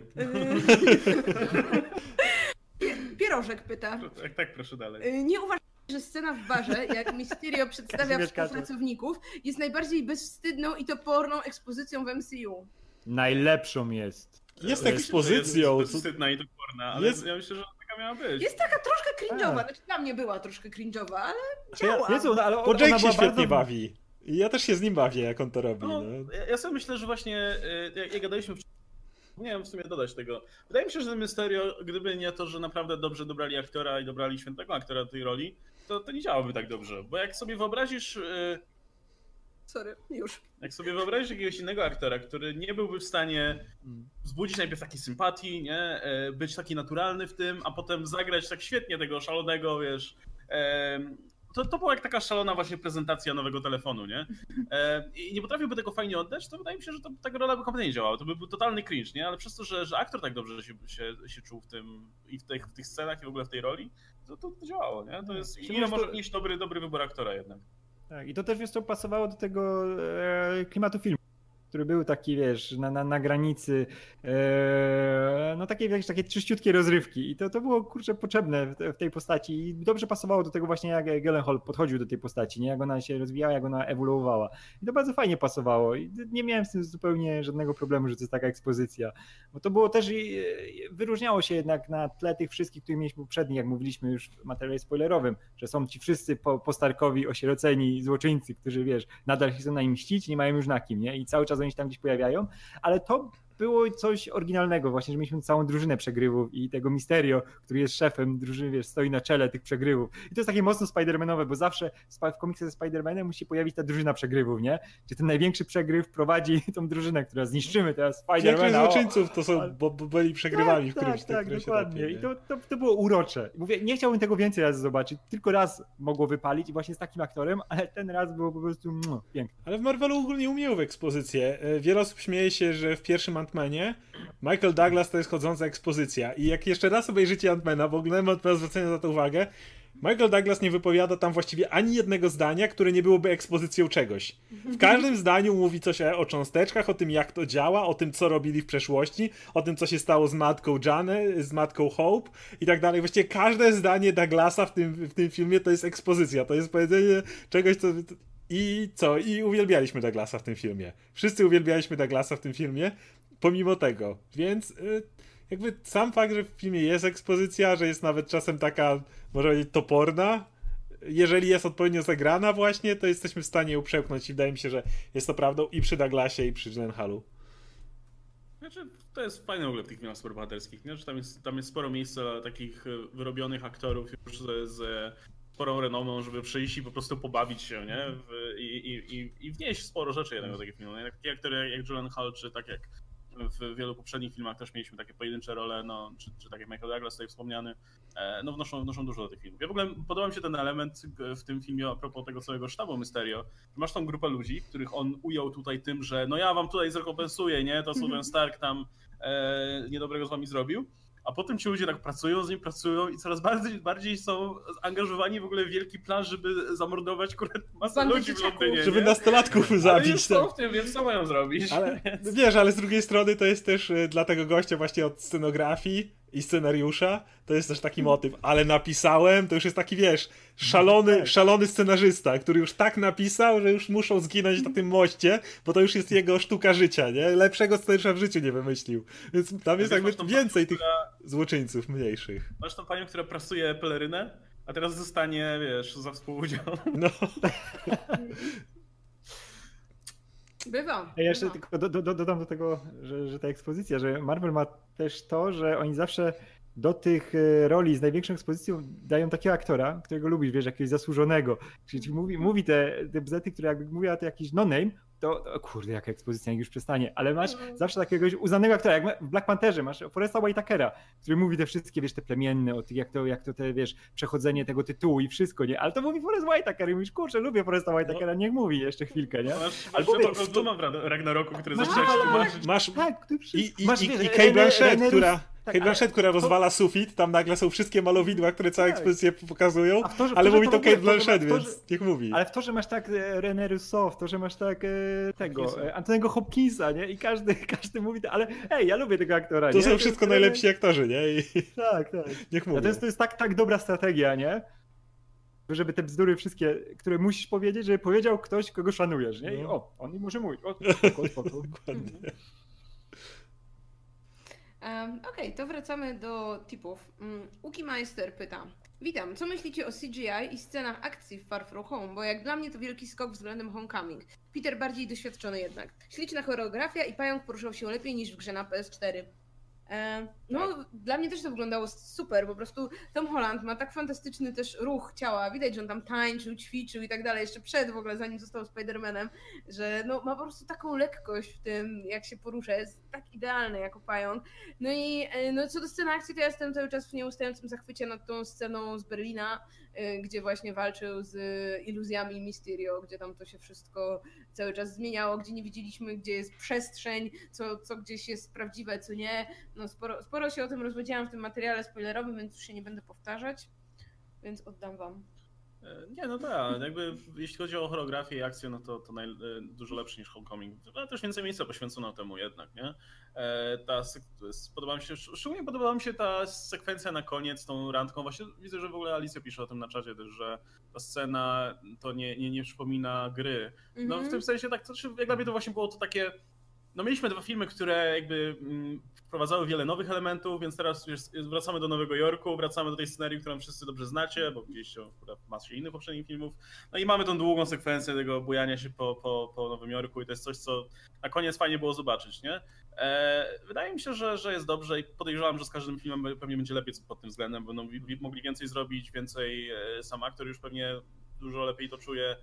Pie- Pierożek pyta. Tak, tak, proszę dalej. Y, Nie uważasz, że scena w barze, jak Mysterio przedstawia Kazimierz Kaczor. współpracowników, jest najbardziej bezwstydną i toporną ekspozycją w M C U? Najlepszą jest. Jest Ja myślę, że ekspozycją. Jest co- wstydna i toporna, ale Jest- ja myślę, że taka miała być. Jest taka troszkę cringe'owa, Tak. znaczy dla mnie była troszkę cringe'owa, ale Ja- działa. Jezu, no, ale Bo ona Jake była się świetnie bardzo... bawi. I ja też się z nim bawię, jak on to robi. No, No. ja- ja sobie myślę, że właśnie y, jak, jak gadaliśmy wcześniej, nie wiem w sumie dodać tego. Wydaje mi się, że Mysterio, gdyby nie to, że naprawdę dobrze dobrali aktora i dobrali świętego aktora do tej roli, to, to nie działałoby tak dobrze. Bo jak sobie wyobrazisz, y, Sorry, już. jak sobie wyobrazisz jakiegoś innego aktora, który nie byłby w stanie wzbudzić najpierw takiej sympatii, nie? Y, być taki naturalny w tym, a potem zagrać tak świetnie tego szalonego, wiesz. em, To, to była jak taka szalona właśnie prezentacja nowego telefonu, nie? E, I nie potrafiłby tego fajnie oddać, to wydaje mi się, że to, taka rola by kompletnie nie działała. To by był totalny cringe, nie? Ale przez to, że, że aktor tak dobrze się, się, się czuł w tym i w tych, w tych scenach i w ogóle w tej roli, to, to, to działało, nie? To jest, Czy ile może może to- wnieść dobry, dobry wybór aktora jednak. Tak, i to też wiesz co pasowało do tego e, klimatu filmu, który był taki, wiesz, na, na, na granicy, e, no takie, wiesz, takie czyściutkie rozrywki i to, to było, kurczę, potrzebne w, te, w tej postaci i dobrze pasowało do tego właśnie, jak Gyllenhaal podchodził do tej postaci, nie, jak ona się rozwijała, jak ona ewoluowała i to bardzo fajnie pasowało i nie miałem z tym zupełnie żadnego problemu, że to jest taka ekspozycja, bo to było też, i, wyróżniało się jednak na tle tych wszystkich, których mieliśmy poprzednich, jak mówiliśmy już w materiale spoilerowym, że są ci wszyscy po, postarkowi, osieroceni złoczyńcy, którzy, wiesz, nadal się chcą na nim mścić, nie mają już na kim, nie, i cały czas oni się tam gdzieś pojawiają, ale to było coś oryginalnego właśnie, że mieliśmy całą drużynę przegrywów i tego Mysterio, który jest szefem drużyny, wiesz, stoi na czele tych przegrywów. I to jest takie mocno Spider-Manowe, bo zawsze w komiksach ze Spider-Manem musi się pojawić ta drużyna przegrywów, nie? Gdzie ten największy przegryw prowadzi tą drużynę, która zniszczymy teraz Większość Spider-Mana. O, złoczyńców to są, ale- bo, bo byli przegrywami w tak, którymś tak, tak, tak, którymś dokładnie. etapie, I nie? to, to, to było urocze. Mówię, nie chciałbym tego więcej razy zobaczyć, tylko raz mogło wypalić i właśnie z takim aktorem, ale ten raz było po prostu mm, piękne. Ale w Marvelu ogólnie umieją w ekspozycję. E, Wiele osób śmieje się, że w pierwszym Ant-Manie Michael Douglas to jest chodząca ekspozycja. I jak jeszcze raz obejrzycie Ant-Mana, bo oglądałem Ant-Mana, zwracając na to uwagę, Michael Douglas nie wypowiada tam właściwie ani jednego zdania, które nie byłoby ekspozycją czegoś. W każdym zdaniu mówi coś o cząsteczkach, o tym jak to działa, o tym co robili w przeszłości, o tym co się stało z matką Jany, z matką Hope i tak dalej. Właściwie każde zdanie Douglasa w tym, w tym filmie to jest ekspozycja, to jest powiedzenie czegoś, co... I co? I uwielbialiśmy Douglasa w tym filmie. Wszyscy uwielbialiśmy Douglasa w tym filmie, pomimo tego. Więc y, jakby sam fakt, że w filmie jest ekspozycja, że jest nawet czasem taka, może powiedzieć, toporna, jeżeli jest odpowiednio zagrana właśnie, to jesteśmy w stanie ją przełknąć i wydaje mi się, że jest to prawdą i przy Douglasie, i przy Gyllenhaalu. Znaczy, to jest fajne w ogóle w tych filmach superbohaterskich, nie? Że tam jest, tam jest sporo miejsca dla takich e, wyrobionych aktorów już z, z sporą renomą, żeby przyjść i po prostu pobawić się, nie? W, i, i, i, I wnieść sporo rzeczy jednak do takiego filmu. Nie? Taki aktor jak Gyllenhaal, czy tak jak w wielu poprzednich filmach też mieliśmy takie pojedyncze role, no, czy, czy tak jak Michael Douglas tutaj wspomniany, no wnoszą, wnoszą dużo do tych filmów. Ja w ogóle podoba mi się ten element w tym filmie a propos tego całego sztabu Mysterio. Masz tą grupę ludzi, których on ujął tutaj tym, że no ja wam tutaj zrekompensuję, nie, to co ten Stark tam e, niedobrego z wami zrobił. A potem ci ludzie tak pracują, z nim pracują i coraz bardziej, bardziej są zaangażowani w ogóle w wielki plan, żeby zamordować kurwa masę Bandy ludzi w Londynie. Żeby nie? nastolatków Ale zabić. już są w tym, więc co mają zrobić? Ale, Więc... wiesz, ale z drugiej strony to jest też y, dla tego gościa właśnie od scenografii i scenariusza, to jest też taki motyw, ale napisałem, to już jest taki, wiesz, szalony, szalony scenarzysta, który już tak napisał, że już muszą zginąć na tym moście, bo to już jest jego sztuka życia, nie? Lepszego scenariusza w życiu nie wymyślił. Więc tam jest jakby więcej tych złoczyńców mniejszych. Masz tą panią, która prasuje pelerynę, a teraz zostanie, wiesz, za współudział. No. Bywa. Ja jeszcze bywa. tylko do, do, dodam do tego, że, że ta ekspozycja, że Marvel ma też to, że oni zawsze do tych e, roli z największą ekspozycją dają takiego aktora, którego lubisz, wiesz, jakiegoś zasłużonego. Czyli mówi, mówi te, te bzety, które jakby mówiła to jakiś no-name, to, to kurde, jaka ekspozycja, niech już przestanie. Ale masz zawsze takiegoś uznanego aktora, jak w Black Pantherze masz Foresta Whitakera, który mówi te wszystkie, wiesz, te plemienne, o tych, jak to, jak to te, wiesz, przechodzenie tego tytułu i wszystko, nie? Ale to mówi Forest Whitaker i mówisz, kurczę, lubię Foresta Whitakera, niech mówi jeszcze chwilkę, nie? Masz, Albo masz wiesz, Goldbluma w Ragnaroku, który Masz- zacząłeś tłumaczyć. Masz Tak, ty i, i, masz, i, wiesz, i Kate Blanchett, Renerus- która, tak, Kate ale- Blanchett, która rozwala sufit, tam nagle są wszystkie malowidła, które całą Tak. ekspozycję pokazują, A w to, że- w ale to, że mówi to to w ogóle- Kate w to, że- Blanchett, w to, więc że- niech mówi. Ale w to, że masz tak e, René Russo, w to, że masz tak e, tego, Hopkinsa. e, Antonego Hopkinsa, nie? I każdy, każdy mówi to, ale ej, ja lubię tego aktora, To nie? są wszystko jest- najlepsi aktorzy, nie? I Tak, tak. niech A mówią. to jest, to jest tak, tak dobra strategia, nie? Żeby te bzdury wszystkie, które musisz powiedzieć, żeby powiedział ktoś, kogo szanujesz, nie? I No. o, on nie może mówić, o, spoko, spoko. Dokładnie. Um, Okej, to wracamy do tipów. Um, Uki Meister pyta. Witam, co myślicie o C G I i scenach akcji w Far From Home? Bo jak dla mnie to wielki skok względem Homecoming. Peter bardziej doświadczony jednak. Śliczna choreografia i pająk poruszał się lepiej niż w grze na P S cztery. E, no, dla mnie też to wyglądało super, po prostu Tom Holland ma tak fantastyczny też ruch ciała, widać, że on tam tańczył, ćwiczył i tak dalej, jeszcze przed w ogóle, zanim został Spider-Manem, że no, ma po prostu taką lekkość w tym, jak się porusza, jest tak idealny jako pająk. No i e, no, co do sceny akcji, to ja jestem cały czas w nieustającym zachwycie nad tą sceną z Berlina, e, gdzie właśnie walczył z iluzjami Mysterio, gdzie tam to się wszystko cały czas zmieniało, gdzie nie widzieliśmy, gdzie jest przestrzeń, co, co gdzieś jest prawdziwe, co nie. No sporo, sporo się o tym rozwiedziałam w tym materiale spoilerowym, więc już się nie będę powtarzać, więc oddam wam. Nie, no tak, jakby jeśli chodzi o choreografię i akcję, no to, to naj, dużo lepszy niż Homecoming. Ale też więcej miejsca poświęcono temu jednak, nie? Ta, podoba mi się, szczególnie podobała mi się ta sekwencja na koniec z tą randką. Właśnie widzę, że w ogóle Alicja pisze o tym na czacie też, że ta scena to nie, nie, nie przypomina gry. No w tym sensie tak, to, jak dla mnie to właśnie było to takie. No mieliśmy dwa filmy, które jakby mm, wprowadzały wiele nowych elementów, więc teraz już wracamy do Nowego Jorku, wracamy do tej scenerii, którą wszyscy dobrze znacie, bo widzieliście w masie innych poprzednich filmów. No i mamy tą długą sekwencję tego bujania się po, po, po Nowym Jorku i to jest coś, co na koniec fajnie było zobaczyć, nie? E, wydaje mi się, że, że jest dobrze i podejrzewam, że z każdym filmem pewnie będzie lepiej pod tym względem, bo będą mogli więcej zrobić, więcej, sam aktor już pewnie dużo lepiej to czuje,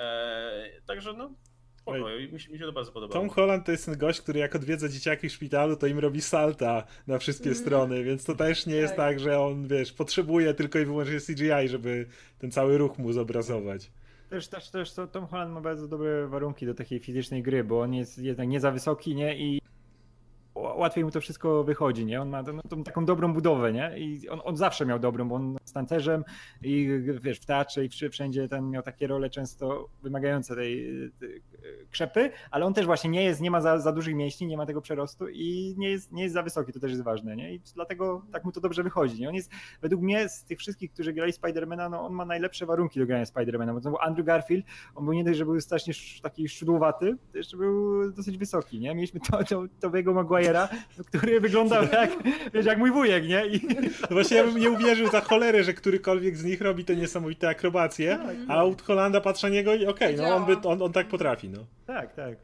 e, także no spoko, mi się, mi się to bardzo podobało. Tom Holland to jest ten gość, który jak odwiedza dzieciaki w szpitalu, to im robi salta na wszystkie mm. strony, więc to też nie jest tak. tak, że on, wiesz, potrzebuje tylko i wyłącznie C G I, żeby ten cały ruch mu zobrazować. Też, też, też Tom Holland ma bardzo dobre warunki do takiej fizycznej gry, bo on jest jednak nie za wysoki, nie? I łatwiej mu to wszystko wychodzi, nie? On ma no, tą taką dobrą budowę, nie? I on, on zawsze miał dobrą, bo on z tancerzem i wiesz, w teatrze i wszędzie ten miał takie role często wymagające tej, tej krzepy, ale on też właśnie nie jest, nie ma za, za dużych mięśni, nie ma tego przerostu i nie jest, nie jest za wysoki, to też jest ważne, nie? I dlatego tak mu to dobrze wychodzi, nie? On jest, według mnie z tych wszystkich, którzy grali Spidermana, no on ma najlepsze warunki do grania Spidermana, bo to był Andrew Garfield, on był nie dość, że był strasznie taki szczudłowaty, to jeszcze był dosyć wysoki, nie? Mieliśmy to, to, to jego Maguire, który wyglądał jak, wiesz, jak mój wujek, nie? I... No właśnie ja bym nie uwierzył za cholerę, że którykolwiek z nich robi te niesamowite akrobacje, tak, a od Hollanda patrzę na niego i okej, okay, no on, by, on, on tak potrafi, no. Tak, tak.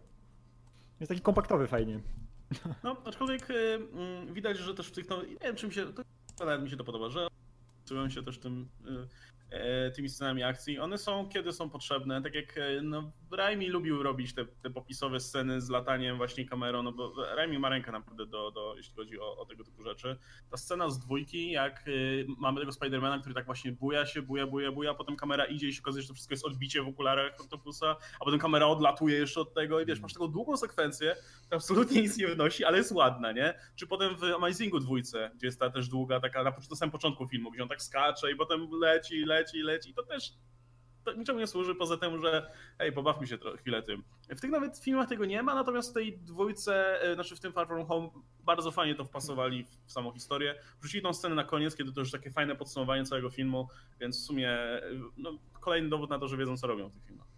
Jest taki kompaktowy fajnie. No, aczkolwiek y, widać, że też w tych, no nie wiem, czy mi się, to nawet mi się to podoba, że czują się też tym, tymi scenami akcji. One są, kiedy są potrzebne, tak jak no, Raimi lubił robić te, te popisowe sceny z lataniem właśnie kamerą, no bo Raimi ma rękę naprawdę do, do jeśli chodzi o, o tego typu rzeczy. Ta scena z dwójki, jak y, mamy tego Spidermana, który tak właśnie buja się, buja, buja, buja, a potem kamera idzie i się okazuje, że to wszystko jest odbicie w okularach Octopusa, a potem kamera odlatuje jeszcze od tego i wiesz, masz taką długą sekwencję, która absolutnie nic nie wnosi, ale jest ładna, nie? Czy potem w Amazingu dwójce, gdzie jest ta też długa, taka na, na samym początku filmu, gdzie on tak skacze i potem leci, leci, leci, to też to niczemu nie służy poza tym, że hej, pobawmy się trochę chwilę tym. W tych nawet filmach tego nie ma, natomiast w tej dwójce, znaczy w tym Far From Home bardzo fajnie to wpasowali w samą historię. Wrzucili tą scenę na koniec, kiedy to już takie fajne podsumowanie całego filmu, więc w sumie no, kolejny dowód na to, że wiedzą, co robią w tych filmach.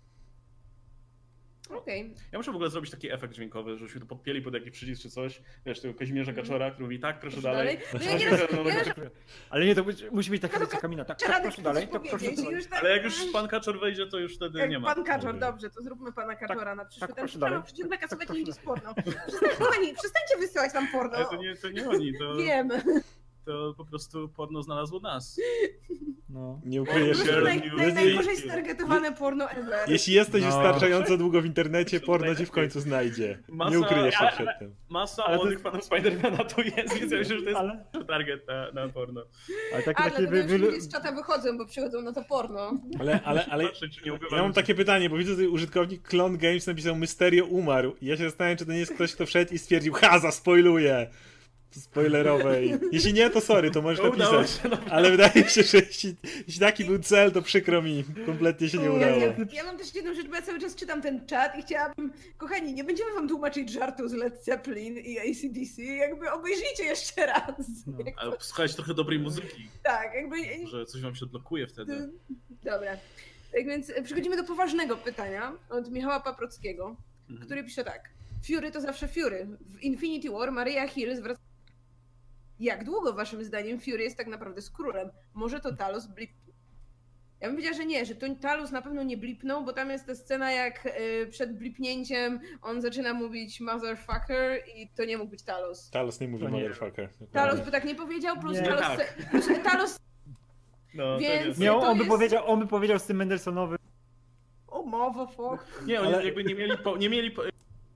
Okej. Ja muszę w ogóle zrobić taki efekt dźwiękowy, żebyśmy to podpięli pod jakiś przycisk czy coś. Wiesz, tego Kazimierza Kaczora, który mówi tak, proszę, proszę dalej. dalej. No ja nie roz- ja roz- Ale nie, to być, musi być taka wersja Kamila. Tak, tak, proszę dalej, tak, proszę dalej. Już tak, Ale jak już pan Kaczor wejdzie, to już wtedy jak nie ma. pan Kaczor, dobrze, to zróbmy pana Kaczora na przyszły. tak, Ten proszę trzeba dalej. przeciągle Tak, kasować proszę ludzi z porno. Przestań, kochani, przestańcie wysyłać nam porno. Ale to nie, to nie oni, to, Wiem. to po prostu porno znalazło nas. No. Nie ukryjesz Po się. prostu Girl, naj, you- naj, you- najgorzej stargetowane porno ever. Jeśli jesteś No. wystarczająco długo w internecie, porno ci w końcu znajdzie. Masa- Nie ukryjesz się ale- przed tym. Masa Ale to młodych jest- fanów Spidermana tu jest, więc ja myślę, że to jest Ale, target na, na porno. ale takie, A, takie dlatego wy, już wy, ludzie z czata wychodzą, bo przychodzą na to porno. Ale, ale, ale Patrzę, czy nie ja mam takie pytanie, bo widzę, że użytkownik Clone Games napisał Mysterio umarł i ja się zastanawiam, czy to nie jest ktoś, kto wszedł i stwierdził, ha, zaspoiluję spoilerowej. Jeśli nie, to sorry, to możesz To udało napisać. się, naprawdę. Ale wydaje mi się, że jeśli, jeśli taki był cel, to przykro mi. Kompletnie się nie Ja, udało. ja, ja mam też jedną rzecz, bo ja cały czas czytam ten czat i chciałabym, kochani, nie będziemy wam tłumaczyć żartu z Led Zeppelin i A C D C, jakby obejrzyjcie jeszcze raz. No. Jak, Ale posłuchajcie trochę dobrej muzyki, tak, jakby... że coś wam się odblokuje wtedy. Dobra. Tak więc przechodzimy do poważnego pytania od Michała Paprockiego, Mhm. który pisze tak. Fury to zawsze Fury. W Infinity War Maria Hill zwraca... Jak długo waszym zdaniem Fury jest tak naprawdę z królem? Może to Talos blip... Ja bym powiedziała, że nie, że to Talos na pewno nie blipnął, bo tam jest ta scena, jak y, przed blipnięciem on zaczyna mówić motherfucker i to nie mógł być Talos. Talos nie mówi To nie. motherfucker. Talos by tak nie powiedział, plus Nie. Talos... Tak. Plus Talos... No, Więc- to jest... nie, to on by, jest- powiedział, on by powiedział z tym Mendelssohnowym. O, motherfucker. Nie, oni Ale- jakby nie mieli... Po, nie mieli po...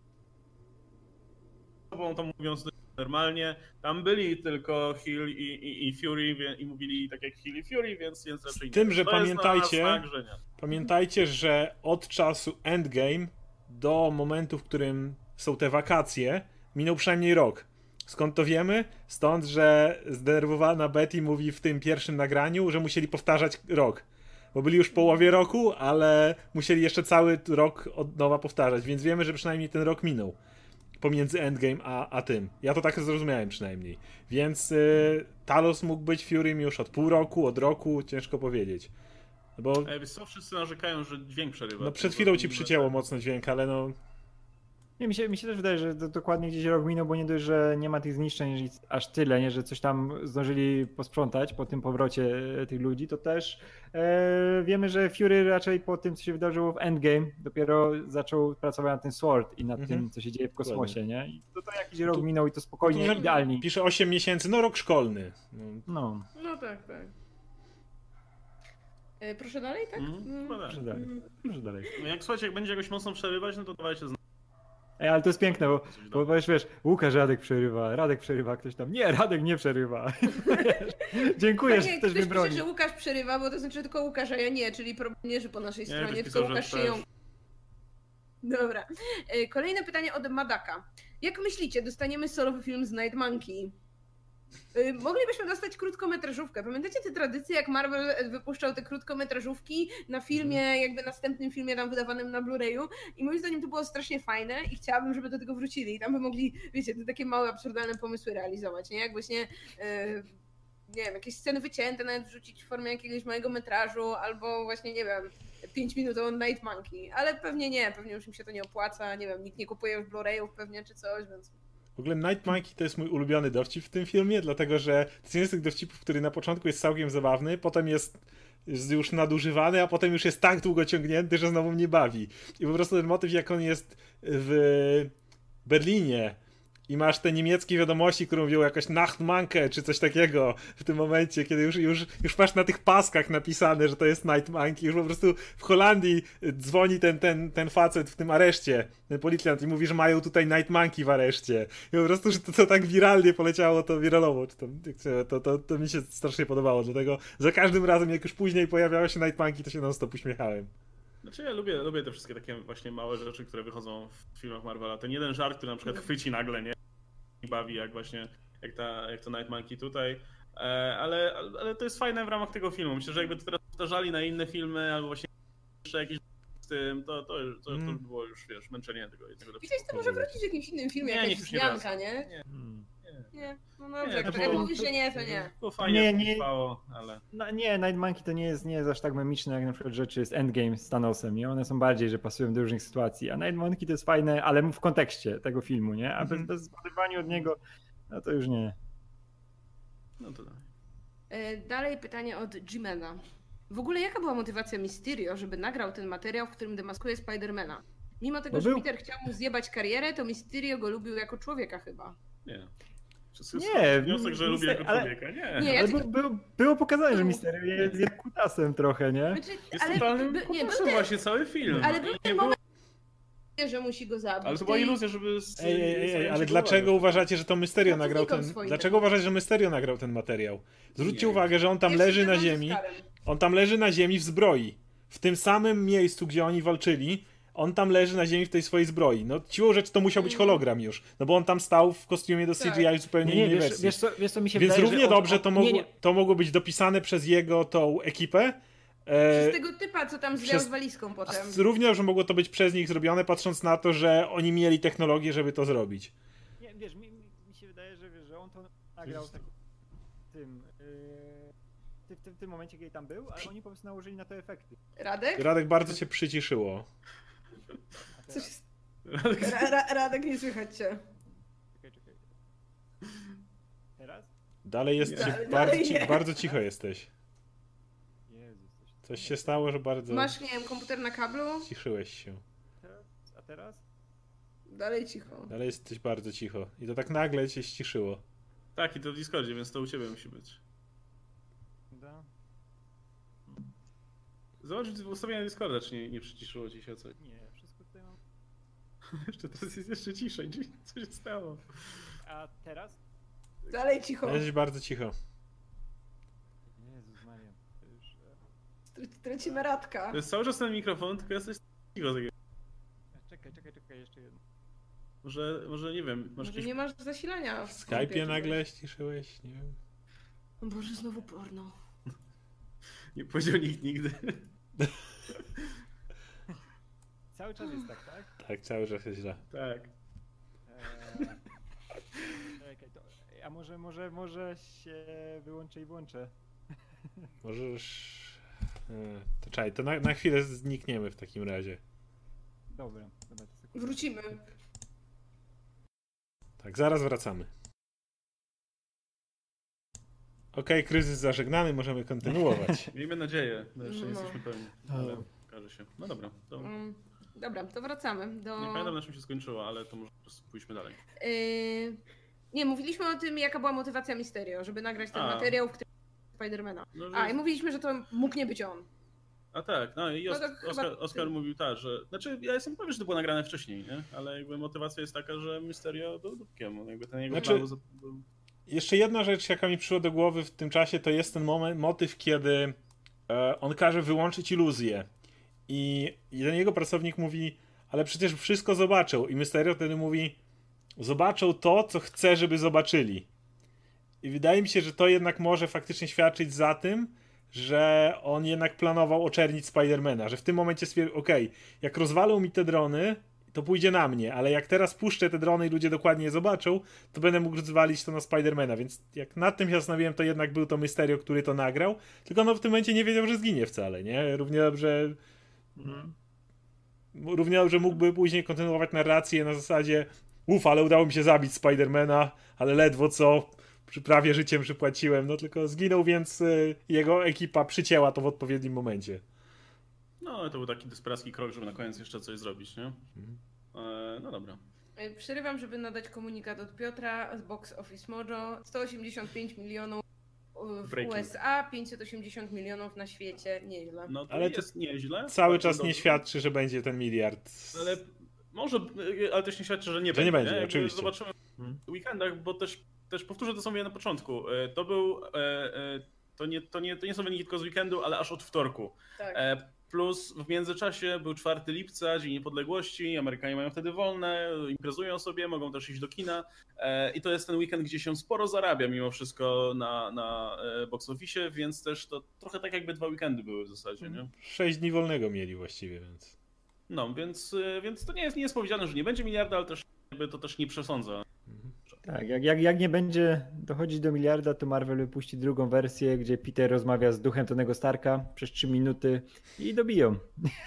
tam mówiąc normalnie, tam byli tylko Hill i, i, i Fury wie, i mówili tak jak Hill i Fury, więc, więc raczej Z tym, nie. że To pamiętajcie- jest na znak, że nie. Pamiętajcie, że od czasu Endgame do momentu, w którym są te wakacje, minął przynajmniej rok. Skąd to wiemy? Stąd, że zdenerwowana Betty mówi w tym pierwszym nagraniu, że musieli powtarzać rok. Bo byli już w połowie roku, ale musieli jeszcze cały rok od nowa powtarzać, więc wiemy, że przynajmniej ten rok minął pomiędzy Endgame a, a tym. Ja to tak zrozumiałem przynajmniej. Więc y, Talos mógł być Furym już od pół roku, od roku, ciężko powiedzieć. Bo Ej, wiesz co, wszyscy narzekają, że dźwięk przerywa. no przed chwilą ci przycięło mocno dźwięk, ale no Nie, mi się, mi się też wydaje, że to dokładnie gdzieś rok minął, bo nie dość, że nie ma tych zniszczeń aż tyle, nie, że coś tam zdążyli posprzątać po tym powrocie tych ludzi, to też e, wiemy, że Fury raczej po tym, co się wydarzyło w Endgame, dopiero zaczął pracować nad tym Sword i nad Mhm. tym, co się dzieje w kosmosie, Dokładnie. nie? I to, to jakiś rok Tu- minął i to spokojnie, tu, że idealnie. pisze osiem miesięcy, no rok szkolny. No, No, No tak, tak. E, proszę dalej, tak? Mhm, Mm. chyba tak. proszę dalej, proszę dalej. No jak słuchajcie, jak będzie jakoś mocno przerywać, no to dawajcie znać. Ej, ale to jest piękne, bo, Coś bo wiesz, wiesz, Łukasz Radek przerywa, Radek przerywa, ktoś tam, nie, Radek nie przerywa. Dziękuję, że nie, też ktoś mnie broni. pisze, że Łukasz przerywa, bo to znaczy tylko Łukasz, a ja nie, czyli problem nie, że po naszej Nie, stronie, ktoś tylko pisał, że Łukasz się też. ją... Dobra. E, Kolejne pytanie od Madaka. Jak myślicie, dostaniemy solowy film z Night Monkey? E, Moglibyśmy dostać krótkometrażówkę. Pamiętacie te tradycje, jak Marvel wypuszczał te krótkometrażówki na filmie, jakby następnym filmie tam wydawanym na Blu-rayu i moim zdaniem to było strasznie fajne i chciałabym, żeby do tego wrócili i tam by mogli, wiecie, te takie małe, absurdalne pomysły realizować, nie? Jak właśnie... E, nie wiem, jakieś sceny wycięte nawet wrzucić w formie jakiegoś małego metrażu, albo właśnie, nie wiem, pięć minut o Night Monkey, ale pewnie nie, pewnie już im się to nie opłaca, nie wiem, nikt nie kupuje już Blu-rayów pewnie czy coś, więc... w ogóle Night Monkey to jest mój ulubiony dowcip w tym filmie, dlatego że to jest jeden z tych dowcipów, który na początku jest całkiem zabawny, potem jest, jest już nadużywany, a potem już jest tak długo ciągnięty, że znowu mnie bawi. I po prostu ten motyw, jak on jest w Berlinie i masz te niemieckie wiadomości, które mówią jakoś Nachtmanke czy coś takiego w tym momencie, kiedy już, już, już masz na tych paskach napisane, że to jest Night Monkey, już po prostu w Holandii dzwoni ten, ten, ten facet w tym areszcie, ten policjant i mówi, że mają tutaj Night Monkey w areszcie. I po prostu, że to, to tak wiralnie poleciało, to wiralowo, czy to, to, to, to mi się strasznie podobało, dlatego za każdym razem, jak już później pojawiało się Night Monkey, to się non stop uśmiechałem. Znaczy ja lubię, lubię te wszystkie takie właśnie małe rzeczy, które wychodzą w filmach Marvela. Ten jeden żart, który na przykład chwyci nagle, nie? I bawi jak właśnie, jak, ta, jak to Night Monkey tutaj. E, ale, ale to jest fajne w ramach tego filmu. Myślę, że jakby to teraz powtarzali na inne filmy, albo właśnie jeszcze jakieś z tym, to, to, to, to Mm. było już, wiesz, męczenie tego jednego. Widać, to może wrócić w jakimś innym filmie, Nie, jakaś niech już nie wzmianka, wraca. nie? Nie, Hmm. nie. Nie, no dobrze, Nie, jak, to jak było- mówisz, że nie, to nie. Było fajnie, Nie, nie, nie. trwało, ale... No, nie, Night Monkey to nie jest, nie jest aż tak memiczne jak na przykład rzeczy z Endgame z Thanosem, nie? One są bardziej, że pasują do różnych sytuacji, a Night Monkey to jest fajne, ale w kontekście tego filmu, nie? A Mhm. bez, bez oderwania od niego, no to już nie. No to dalej. E, Dalej pytanie od Jimena. W ogóle jaka była motywacja Mysterio, żeby nagrał ten materiał, w którym demaskuje Spidermana? Mimo tego, Bo że był- Peter chciał mu zjebać karierę, to Mysterio go lubił jako człowieka chyba. Nie. Wszystko Nie, jest wniosek, że mi- lubię jako ale- człowieka. Nie. Nie, ja Ale tylko- by, było, było pokazane, że Był. Mysterio jest, jest kutasem trochę, nie? Znaczy, Jest ale totalnym by, nie, był kutasem ten, właśnie cały film. ale I był nie ten było- moment, że musi go zabić. Ale to była Tej- iluzja, żeby... z- Ej, ej, ej, ej, zająć ale się dlaczego głową. uważacie, że to Mysterio No, nagrał znikał ten... swoim Dlaczego temat. uważacie, że Mysterio nagrał ten materiał? Zwróćcie Nie. uwagę, że on tam Pierwszy leży na temat z ziemi, Karem. on tam leży na ziemi w zbroi. W tym samym miejscu, gdzie oni walczyli, on tam leży na ziemi w tej swojej zbroi. No siłą rzeczy to musiał być hologram już, no bo on tam stał w kostiumie do C G I w zupełnie Nie, nie, innej wiesz, wersji. wiesz, co, wiesz co mi się Więc wydaje, równie że on- dobrze on- to nie, mogło, nie. to mogło być dopisane przez jego tą ekipę. E, Przez tego typa, co tam zwiał przez- z walizką potem. s- równie dobrze mogło to być przez nich zrobione, patrząc na to, że oni mieli technologię, żeby to zrobić. Nie, wiesz, mi, mi, mi się wydaje, że, wiesz, że on to nagrał tak w tym, yy, w, tym, w tym momencie, kiedy tam był, ale oni po prostu nałożyli na to efekty. Radek? Radek bardzo się przyciszyło. A Coś... teraz, Ra, ra, Radek, nie słychać cię. czekaj, czekaj. Teraz? Dalej jest Nie. ci- Dalej bardzo, ci, nie. bardzo cicho jesteś. Jezus, coś, Coś się stało, że bardzo Masz, nie wiem, komputer na kablu? ciszyłeś się. Teraz? A teraz? Dalej cicho. Dalej jesteś bardzo cicho. I to tak nagle cię ściszyło. Tak, i to w Discordzie, więc to u ciebie musi być. Da. Zobacz w ustawienia Discorda, czy nie, nie przyciszyło ci się o coś. Nie, wszystko tutaj mam. Jeszcze teraz jest jeszcze ciszej. Co się stało? A teraz? Dalej cicho. Jesteś bardzo cicho. Jezus Maria. To już, e, Tr- Tracimy Radka. To jest cały czas ten mikrofon, tylko jesteś cicho. takiego. czekaj, czekaj, czekaj, jeszcze jedno. Może, może nie wiem, masz Może jakieś... nie masz zasilania W w kompie, Skype'ie czy nagle coś? ściszyłeś? Nie wiem. O Boże, znowu porno. Nie powiedział nikt nigdy. Cały czas jest tak, tak? Tak, cały czas jest źle. Tak. Eee, czekaj, to, a może, może, może się wyłączę i włączę. Możesz... e, To czekaj, to na, na chwilę znikniemy w takim razie. Dobra, dobra, to sekundę. Wrócimy. Tak, zaraz wracamy. Okej, kryzys zażegnany, możemy kontynuować. Miejmy nadzieję, bo jeszcze nie No. jesteśmy pewni. Ale okaże się. No dobra, to... Nie Mm, dobra, to wracamy do... pamiętam na czym się skończyło, ale to może po prostu pójdźmy dalej. Yy... Nie, mówiliśmy o tym, jaka była motywacja Mysterio, żeby nagrać ten A. materiał, w którym Spidermana. No, że A, i jest- mówiliśmy, że to mógł nie być on. A tak, no i No Os- to chyba Oskar, ty. Oskar mówił tak, że... Znaczy ja jestem pewien, że to było nagrane wcześniej, nie? Ale jakby motywacja jest taka, że Mysterio był dupkiem. Jakby ten jego Znaczy- plan był... za- był... Jeszcze jedna rzecz, jaka mi przyszła do głowy w tym czasie, to jest ten moment, motyw, kiedy e, on każe wyłączyć iluzję. I jeden jego pracownik mówi, ale przecież wszystko zobaczą. I Mysterio wtedy mówi, zobaczą to, co chcę, żeby zobaczyli. I wydaje mi się, że to jednak może faktycznie świadczyć za tym, że on jednak planował oczernić Spidermana, że w tym momencie stwierdził, okej, jak rozwalą mi te drony, to pójdzie na mnie, ale jak teraz puszczę te drony i ludzie dokładnie je zobaczą, to będę mógł zwalić to na Spidermana, więc jak nad tym się zastanowiłem, to jednak był to Mysterio, który to nagrał, tylko no w tym momencie nie wiedział, że zginie wcale, nie? Równie dobrze... Mhm. Równie dobrze mógłby później kontynuować narrację na zasadzie uff, ale udało mi się zabić Spidermana, ale ledwo co, przy prawie życiem przypłaciłem, no tylko zginął, więc y, jego ekipa przycięła to w odpowiednim momencie. No to był taki desperacki krok, żeby na koniec jeszcze coś zrobić, nie? E, no dobra. Przerywam, żeby nadać komunikat od Piotra z Box Office Mojo. sto osiemdziesiąt pięć milionów w Breaking. U S A, pięćset osiemdziesiąt milionów na świecie. Nieźle. No to Ale to jest nieźle. Cały Bardzo czas nie dobrze. świadczy, że będzie ten miliard. Ale może, ale też nie świadczy, że nie Że będzie. nie będzie, Jakby oczywiście. Zobaczymy Hmm. w weekendach, bo też, też powtórzę to, co mówiłem na początku. E, To był, e, e, to nie, to, nie, to nie są wyniki tylko z weekendu, ale aż od wtorku. Tak. E, Plus w międzyczasie był czwartego lipca, Dzień Niepodległości, Amerykanie mają wtedy wolne, imprezują sobie, mogą też iść do kina e, i to jest ten weekend, gdzie się sporo zarabia mimo wszystko na, na e, box office, więc też to trochę tak jakby dwa weekendy były w zasadzie, nie? Sześć dni wolnego mieli właściwie, więc. No, więc, e, więc to nie jest, nie jest powiedziane, że nie będzie miliarda, ale też jakby to też nie przesądza. Tak, jak, jak, jak nie będzie dochodzić do miliarda, to Marvel wypuści drugą wersję, gdzie Peter rozmawia z duchem Tonego Starka przez trzy minuty i dobiją.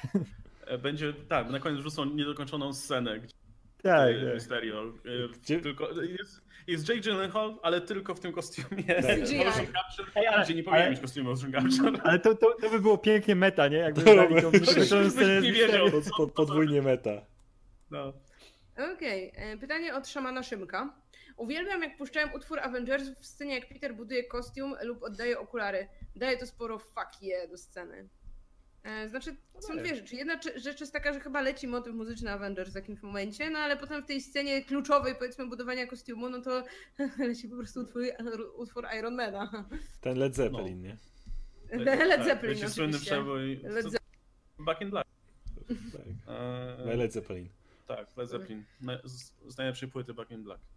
E, Będzie, tak, na koniec wrzucą niedokończoną scenę, gdzie Tak, e, tak. Mysterio, e, Gdzie- tylko jest, jest Jake Gyllenhaal, ale tylko w tym kostiumie. Tak. Motion capture, Ej, ale- gdzie nie powinien ale- mieć kostiumu motion capture. Ale to, to, to by było pięknie meta, nie? Jakby To dali by- tą to niedokończoną byś scenę z nie wiedział. Mysterio. Pod, pod, podwójnie meta. No. Okej, e, pytanie od Szamana Szymka. Uwielbiam, jak puszczałem utwór Avengers w scenie, jak Peter buduje kostium lub oddaje okulary. Daje to sporo fuck yeah do sceny. E, Znaczy, są dwie rzeczy. Jedna cze- rzecz jest taka, że chyba leci motyw muzyczny Avengers w jakimś momencie, no ale potem w tej scenie kluczowej, powiedzmy, budowania kostiumu, no to leci po prostu utwór, utwór Ironmana. Ten Led Zeppelin, nie? Led Zeppelin Leci słynny oczywiście. przebój. Led co- Ze- Back in Black. Tak. Eee, Led Zeppelin. tak, Led Zeppelin. Na- Z, z najlepszej płyty Back in Black.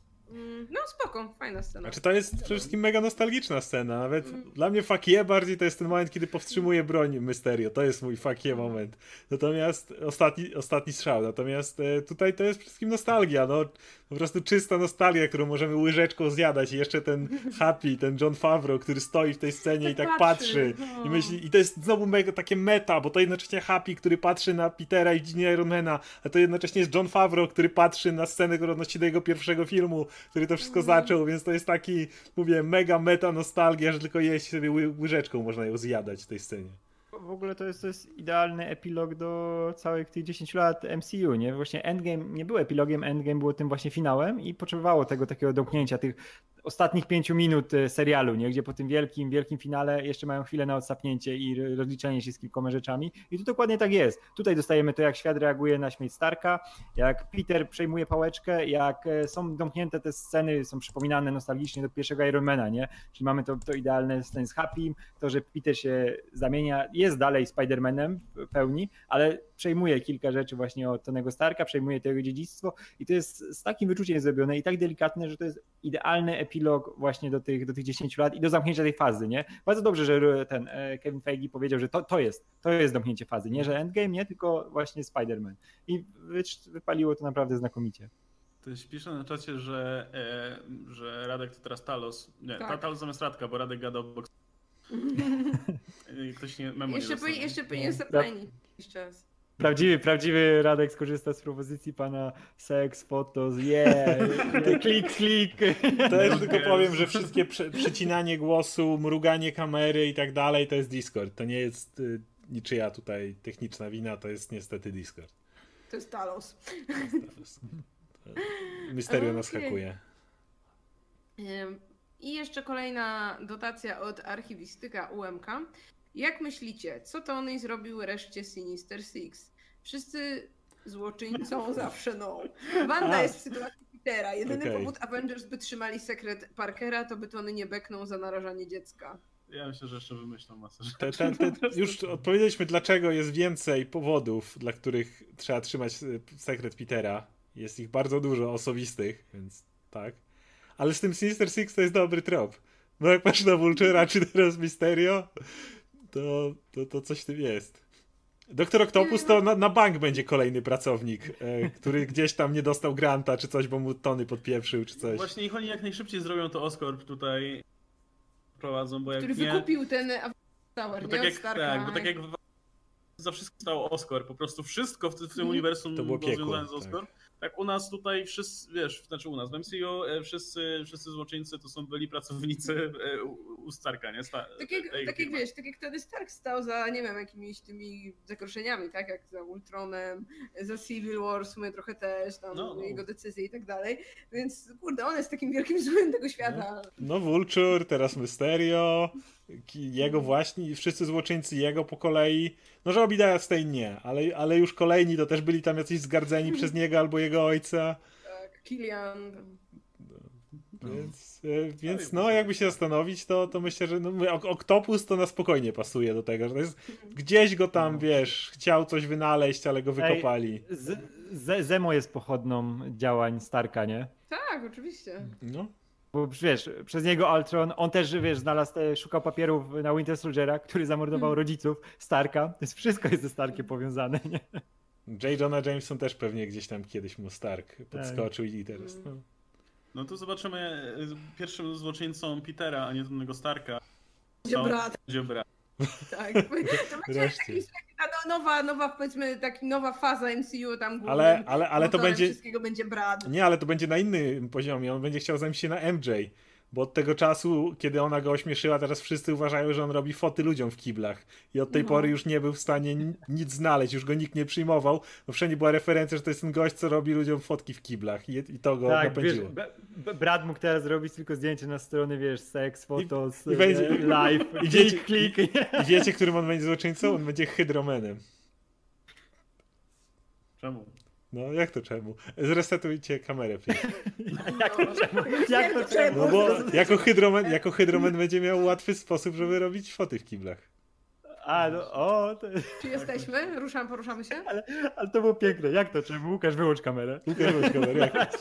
Mm, No spoko, fajna scena. Znaczy to jest przede wszystkim mega nostalgiczna scena, nawet dla mnie fuck yeah bardziej to jest ten moment, kiedy powstrzymuje broń Mysterio, to jest mój fuck yeah moment. Natomiast ostatni, ostatni strzał, natomiast e, tutaj to jest przede wszystkim nostalgia, no po prostu czysta nostalgia, którą możemy łyżeczką zjadać i jeszcze ten Happy, ten Jon Favreau, który stoi w tej scenie i tak patrzy no. i myśli, i to jest znowu mega takie meta, bo to jednocześnie Happy, który patrzy na Petera i dziedzinie Ironmana, a to jednocześnie jest Jon Favreau, który patrzy na scenę, która odnosi do jego pierwszego filmu, który to wszystko zaczął, więc to jest taki, mówię, mega meta nostalgia, że tylko jeść sobie ły- łyżeczką można ją zjadać w tej scenie. W ogóle to jest, to jest idealny epilog do całych tych dziesięciu lat M C U, nie? Właśnie Endgame nie był epilogiem, Endgame było tym właśnie finałem i potrzebowało tego takiego domknięcia, tych ostatnich pięciu minut e, serialu, nie? Gdzie po tym wielkim, wielkim finale jeszcze mają chwilę na odsapnięcie i ro- rozliczenie się z kilkoma rzeczami. I tu dokładnie tak jest. Tutaj dostajemy to, jak świat reaguje na śmierć Starka, jak Peter przejmuje pałeczkę, jak e, są domknięte te sceny, są przypominane nostalgicznie do pierwszego Ironmana, nie? Czyli mamy to, to idealne sceny z Happym, to, że Peter się zamienia, jest dalej Spider-Manem w pełni, ale przejmuje kilka rzeczy właśnie od Tonego Starka, przejmuje to jego dziedzictwo i to jest z takim wyczuciem zrobione i tak delikatne, że to jest idealny epilog właśnie do tych, do tych dziesięciu lat i do zamknięcia tej fazy, nie? Bardzo dobrze, że ten e, Kevin Feige powiedział, że to, to jest, to jest zamknięcie fazy, nie, że Endgame, nie, tylko właśnie Spider-Man. I wy, wypaliło to naprawdę znakomicie. To jest pisze na czacie, że, e, że Radek to teraz Talos. Nie, Tak. ta, Talos zamiast Radka, bo Radek gada o boks. Ktoś nie, memo Jeszcze, nie powinien, dostał. jeszcze powinien No. zaplenić jakiś czas. Prawdziwy, prawdziwy Radek skorzysta z propozycji pana seks, fotos, yeah, klik, klik. To ja tylko Yes. powiem, że wszystkie prze- przycinanie głosu, mruganie kamery i tak dalej to jest Discord. To nie jest y, niczyja tutaj techniczna wina, to jest niestety Discord. To jest Talos. Mysterio nas Okej. hakuje. Ym, I jeszcze kolejna dotacja od archiwistyka U M K. Jak myślicie, co Tony zrobił reszcie Sinister Six? Wszyscy złoczyńcą zawsze no. Wanda A. jest w sytuacji Petera. Jedyny Okej. powód Avengers by trzymali sekret Parkera, to by Tony nie beknął za narażanie dziecka. Ja myślę, że jeszcze wymyślą masę rzeczy. Te, te, te, już odpowiedzieliśmy, dlaczego jest więcej powodów, dla których trzeba trzymać y, sekret Petera. Jest ich bardzo dużo osobistych, więc tak. Ale z tym Sinister Six to jest dobry trop. No jak patrz na Vulture'a czy teraz Mysterio, to, to, to coś w tym jest. Doktor Octopus to na, na bank będzie kolejny pracownik, e, który gdzieś tam nie dostał granta czy coś, bo mu Tony podpieprzył czy coś. Właśnie niech oni jak najszybciej zrobią to Oscorp tutaj prowadzą, bo jak Który nie... wykupił ten Avengers Tower, Bo nie? tak Od jak, Starka. tak, bo tak jak w- za wszystko stało Oscorp, po prostu wszystko w, ty- w tym Mhm. uniwersum To było było piekło, związane z tak. Oscorp. Tak. U nas tutaj wszyscy, wiesz, znaczy u nas w M C U e, wszyscy, wszyscy złoczyńcy to są byli pracownicy e, u- u Starka, nie? Sta, Tak jak, tej tak jak firmy. wiesz, tak jak Tony Stark stał za, nie wiem, jakimiś tymi zagrożeniami, tak? Jak za Ultronem, za Civil War w sumie trochę też, tam No, no. jego decyzje i tak dalej. Więc kurde, on jest takim wielkim złem tego świata. No Vulture, teraz Mysterio, ki- jego właśnie, wszyscy złoczyńcy jego po kolei. No, że Obadiah Stane nie, ale, ale już kolejni to też byli tam jacyś zgardzeni przez niego albo jego ojca. Tak, Killian. Więc, e, więc no, jakby się zastanowić, to, to myślę, że no, mówię, Ok- Octopus to na spokojnie pasuje do tego, że to jest, gdzieś go tam, wiesz, chciał coś wynaleźć, ale go wykopali. Z, z, Zemo jest pochodną działań Starka, nie? Tak, oczywiście. No. Bo wiesz, przez niego Ultron, on też, wiesz, znalazł, te, szukał papierów na Winter Soldiera, który zamordował Hmm. rodziców Starka. To jest wszystko jest ze Starkiem powiązane, nie? J. Jonah Jameson też pewnie gdzieś tam kiedyś mu Stark podskoczył i teraz. No. No to zobaczymy y, pierwszym złoczyńcą Petera, a nie żadnego Starka. Będzie To brat. Będzie brat. Tak. To będzie Wreszcie. taki, taka nowa, nowa, powiedzmy, taki nowa faza M C U tam głównym Ale, ale, ale to motorem będzie. wszystkiego będzie brat. Nie, ale to będzie na innym poziomie. On będzie chciał zająć się na M J. Bo od tego czasu, kiedy ona go ośmieszyła, teraz wszyscy uważają, że on robi foty ludziom w kiblach. I od tej No. pory już nie był w stanie ni- nic znaleźć, już go nikt nie przyjmował. Bo wszędzie była referencja, że to jest ten gość, co robi ludziom fotki w kiblach. I, i to go Tak, wiesz, napędziło. b- b- Brad mógł teraz zrobić tylko zdjęcie na strony, wiesz, seks, fotos, i będzie- e, live, i i wiecie- klik, nie? I wiecie, którym on będzie złoczyńcą? On będzie hydromenem. Czemu? No, jak to czemu? Zresetujcie kamerę, please. Jak to czemu? Jak to czemu? No bo jako hydromen, jako hydromen będzie miał łatwy sposób, żeby robić foty w kiblach. A, no, o, to, Czy jesteśmy? Ruszam, poruszamy się? ale, ale to było piękne. Jak to czemu? Łukasz, wyłącz kamerę. Łukasz, wyłącz kamerę, jak to?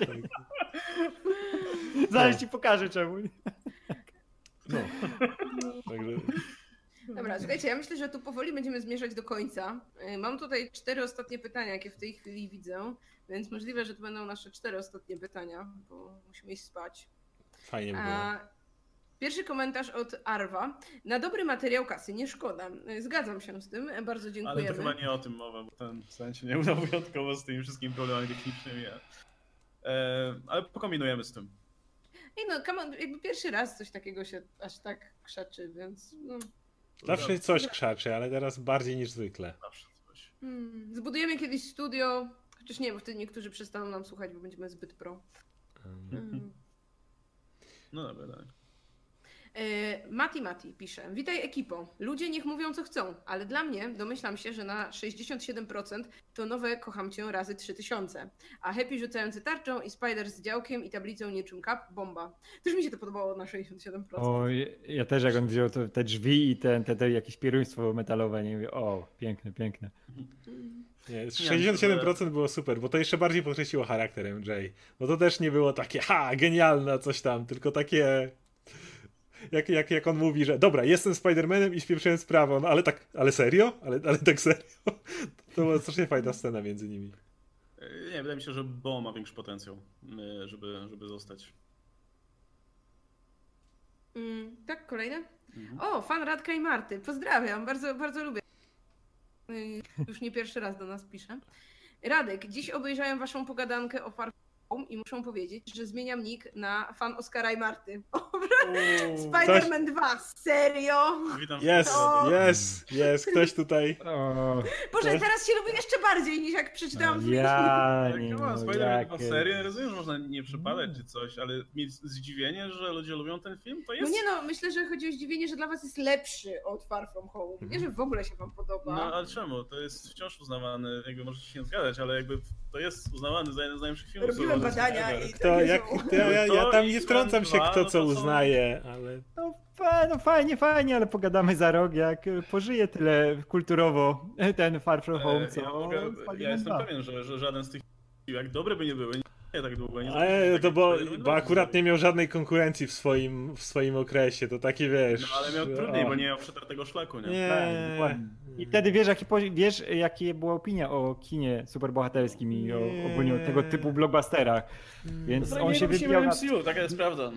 Zaraz ci pokażę czemu. No. Także... Dobra, słuchajcie, ja myślę, że tu powoli będziemy zmierzać do końca. Y, Mam tutaj cztery ostatnie pytania, jakie w tej chwili widzę, więc możliwe, że to będą nasze cztery ostatnie pytania, bo musimy iść spać. Fajnie by było. A, pierwszy komentarz od Arwa. Na dobry materiał kasy nie szkoda. Y, Zgadzam się z tym, bardzo Ale dziękujemy. to chyba nie o tym mowa, bo ten sen się nie udał wyjątkowo z tymi wszystkimi problemami technicznymi. E, ale pokombinujemy z tym. Ej no, come on, jakby pierwszy raz coś takiego się aż tak krzaczy, więc no. Zawsze coś krzaczy, ale teraz bardziej niż zwykle. Zawsze coś. Hmm. Zbudujemy kiedyś studio, chociaż nie, bo wtedy niektórzy przestaną nam słuchać, bo będziemy zbyt pro. Hmm. No dobra, dalej. Yy, Mati Mati pisze. Witaj ekipo. Ludzie niech mówią co chcą, ale dla mnie domyślam się, że na sześćdziesiąt siedem procent to nowe kocham cię razy trzy tysiące. A Happy rzucający tarczą i Spider z działkiem i tablicą niczym kap, bomba. Też mi się to podobało na sześćdziesiąt siedem procent. O, ja też jak on wziął to, te drzwi i te, te, te jakieś pieruństwo metalowe, nie mówię, o, piękne, piękne. Nie, sześćdziesiąt siedem procent było super, bo to jeszcze bardziej podkreśliło charakter M J. Bo to też nie było takie, ha, genialne, coś tam, tylko takie... Jak, jak, jak on mówi, że dobra, jestem Spider-Manem i spieprzyłem sprawę, no ale tak, ale serio? Ale, ale tak serio? To była strasznie fajna scena między nimi. E, Nie, wydaje mi się, że Bo ma większy potencjał, e, żeby, żeby zostać. Mm, tak, kolejne? Mhm. O, fan Radka i Marty. Pozdrawiam, bardzo, bardzo lubię. Yy, Już nie pierwszy raz do nas pisze. Radek, dziś obejrzałem waszą pogadankę o Far Home i muszę powiedzieć, że zmieniam nick na fan Oskara i Marty. Spider-Man dwa, serio? Witam. Jest, O! jest, jest, ktoś tutaj. O, Boże, To- teraz się lubię jeszcze bardziej niż jak przeczytałam film. ja Tak, nie no, no, Spider-Man jak... chyba serię, rozumiem, że można nie przepadać czy coś, ale mieć zdziwienie, że ludzie lubią ten film, to No jest... nie no, myślę, że chodzi o zdziwienie, że dla was jest lepszy od Far From Home. Nie, że w ogóle się wam podoba. No ale czemu? To jest wciąż uznawany, jakby możecie się nie zgadzać, ale jakby to jest uznawany za jeden z najlepszych filmów. Robiłem solowych badania ever. i Kto, to nie jak, są. to ja, ja, ja tam nie To wtrącam się, X-Men kto dwa, co no to są- uznaje, ale... No, fa- no fajnie, fajnie, ale pogadamy za rok, jak e, pożyje tyle kulturowo e, ten Far From Home, co Ja, mogę, Spider-Man ja jestem dwa. pewien, że, że żaden z tych jak dobre by nie były, nie tak długo. Nie Ale tak to jak bo, Spider-Man bo dwa akurat nie zrobił. miał żadnej konkurencji w swoim, w swoim okresie, to takie wiesz... No ale miał że- trudniej, o. bo nie miał przetartego szlaku, nie? Tak, Nie, dokładnie. I wtedy wiesz, jaki, pozi- wiesz, jaka była opinia o kinie superbohaterskim i o Nie. ogólnie o tego typu blockbusterach. Więc To on się nie wybijał na... M C U, taka jest prawda, no.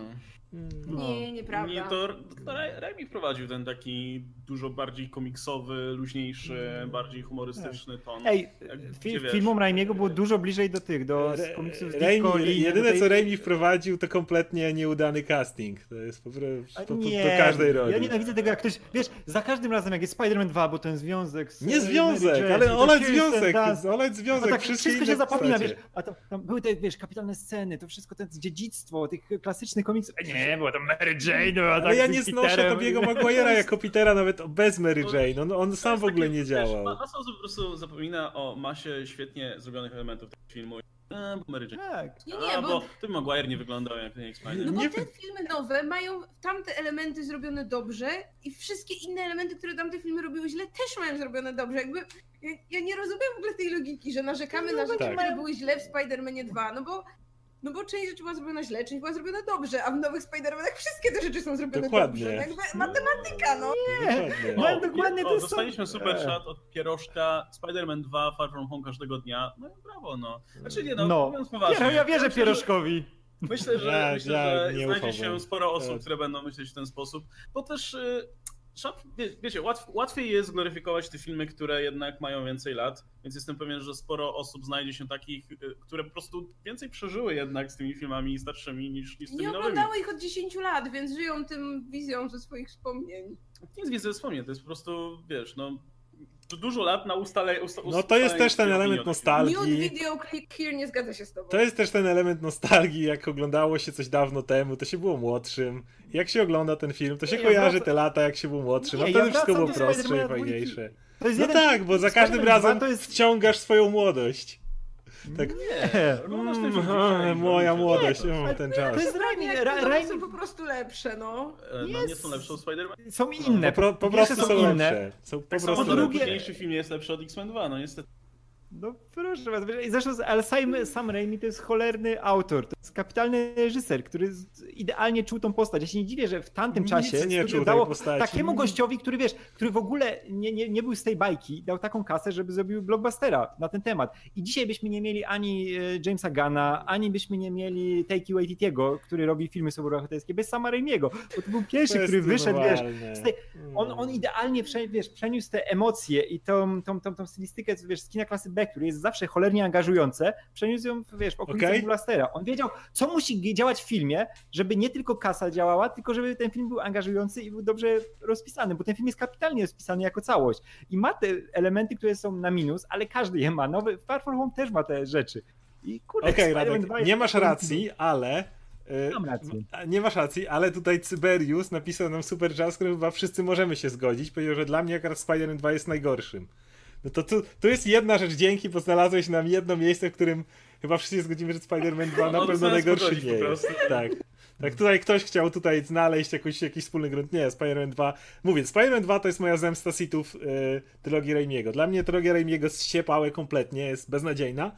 No. Nie, nieprawda. Nie, to, to Raimi wprowadził ten taki dużo bardziej komiksowy, luźniejszy, bardziej humorystyczny ton. Ej, Jak- fi gdzie wiesz? filmom Raimiego było dużo bliżej do tych, do Re- komiksów z Raimi, Ditko i jedyne tutaj- co Raimi wprowadził to kompletnie nieudany casting. To jest po, prostu- A po, po, nie, do każdej roli. ja nienawidzę tego, jak ktoś, wiesz, za każdym razem jak jest Spider-Man dwa, bo ten związek z... Nie z związek, Mary Jane, ale i to olać Kirsten związek, Dunst. olać A związek, tak wszystkie wszystko się inne zapomina, postacie. wiesz, a to, tam były te, wiesz, kapitalne sceny, to wszystko to dziedzictwo tych klasycznych komiksów. Nie, była to Mary Jane, była Ale tak ja z nie znoszę Peterem. Tobiego Maguire'a jako Petera nawet bez Mary Jane. On, on sam w ogóle nie Wiesz, działał. Masa osób po prostu zapomina o masie świetnie zrobionych elementów tego filmu. E, bo Mary Jane. Tak. Nie, A, nie, bo bo, Tobey Maguire nie wyglądał jak ten Spider. no bo nie- te filmy nowe mają tamte elementy zrobione dobrze i wszystkie inne elementy, które tamte filmy robiły źle, też mają zrobione dobrze. Jakby ja, ja nie rozumiem w ogóle tej logiki, że narzekamy No, na rzeczy, tak. które były źle w Spider-Manie dwa, no bo no bo część rzeczy była zrobiona źle, część była zrobiona dobrze, a w nowych Spider-Manach wszystkie te rzeczy są zrobione Dokładnie. dobrze. No jakby matematyka, no. Dokładnie. No, ale dokładnie o, to dostaliśmy są- super e. shot od Pierożka, Spider-Man dwa, Far From Home każdego dnia. No i brawo, no. Znaczy nie, no, No, mówiąc poważnie. ja, ja wierzę myślę, że- Pierożkowi. Myślę, że, Ja- myślę, ja że nie znajdzie ufałbym. się sporo osób, Tak. które będą myśleć w ten sposób, bo też y, szat, wie, wiecie, łatw, łatwiej jest gloryfikować te filmy, które jednak mają więcej lat, więc jestem pewien, że sporo osób znajdzie się takich, y, które po prostu więcej przeżyły jednak z tymi filmami starszymi niż, niż z tymi Nie nowymi. oglądały ich od dziesięciu lat, więc żyją tym wizją ze swoich wspomnień. Nie z wiedzy wspomnień, to jest po prostu, wiesz, no du- dużo lat na ustale, usta, No to jest też ten ustalenie element opinii o nostalgii. Mute video click here nie zgadza się z tobą. To jest też ten element nostalgii, jak oglądało się coś dawno temu, to się było młodszym. Jak się ogląda ten film, to się Nie, kojarzy ja wracam- te lata, jak się był młodszym, a Nie, wtedy ja wszystko wracam było do prostsze i Spidermana dwójki. fajniejsze. To jest No jeden... tak, bo za każdym Spider-Man razem dwa to jest- wciągasz swoją młodość. Tak, Nie. Oglądasz ten mm, film a, dzisiaj, moja robisz- młodość, Nie, mm, ten czas. To jest Nie, Raimi, jak Ra, te nowe Raimi są po prostu lepsze, no. E, No nie Jest- są lepsze od Spider-Man. są inne. Po, pro, po Pierwsze prostu są inne. lepsze. Są po Tak samo prostu po drugi drugie- późniejszy film nie jest lepszy od X-Men dwa, no niestety. No proszę was, i zresztą, ale Sam, Sam Raimi to jest cholerny autor, to jest kapitalny reżyser, który z- idealnie czuł tą postać. Ja się nie dziwię, że w tamtym Nic czasie nie studio czuł tej dało postaci. takiemu gościowi, który wiesz, który w ogóle nie, nie, nie był z tej bajki, dał taką kasę, żeby zrobił blockbustera na ten temat. I dzisiaj byśmy nie mieli ani e, Jamesa Gunna, ani byśmy nie mieli Taiki Waititiego, który robi filmy superbohaterskie, bez Sama Raimiego, bo to był pierwszy, To jest który wyszedł, wiesz, normalne. z tej, on, on idealnie prze, wiesz, przeniósł te emocje i tą, tą, tą, tą stylistykę, wiesz, z kina klasy B, który jest zawsze cholernie angażujące, przeniósł ją, wiesz, w okolicach Okej. Blastera. On wiedział, co musi działać w filmie, żeby nie tylko kasa działała, tylko żeby ten film był angażujący i był dobrze rozpisany, bo ten film jest kapitalnie rozpisany jako całość i ma te elementy, które są na minus, ale każdy je ma. Nowy Far From Home też ma te rzeczy. I kurde, Okej, Spider-Man Radek, dwa jest- nie masz racji, ale... y, Mam rację. Nie masz racji, ale tutaj Cyberius napisał nam super czas, który chyba wszyscy możemy się zgodzić. Powiedział, że dla mnie akurat Spider-Man dwa jest najgorszym. No to tu, tu jest jedna rzecz, dzięki, bo znalazłeś nam jedno miejsce, w którym chyba wszyscy się zgodzimy, że Spider-Man dwa na No, pewno to najgorszy zgodzić nie po jest. prostu. Tak. Tak, tutaj ktoś chciał tutaj znaleźć jakiś, jakiś wspólny grunt. Nie, Spider-Man dwa. Mówię, Spider-Man dwa to jest moja zemsta sitów y, trylogii Raimiego. Dla mnie trylogia Raimiego zsiepałe kompletnie, jest beznadziejna,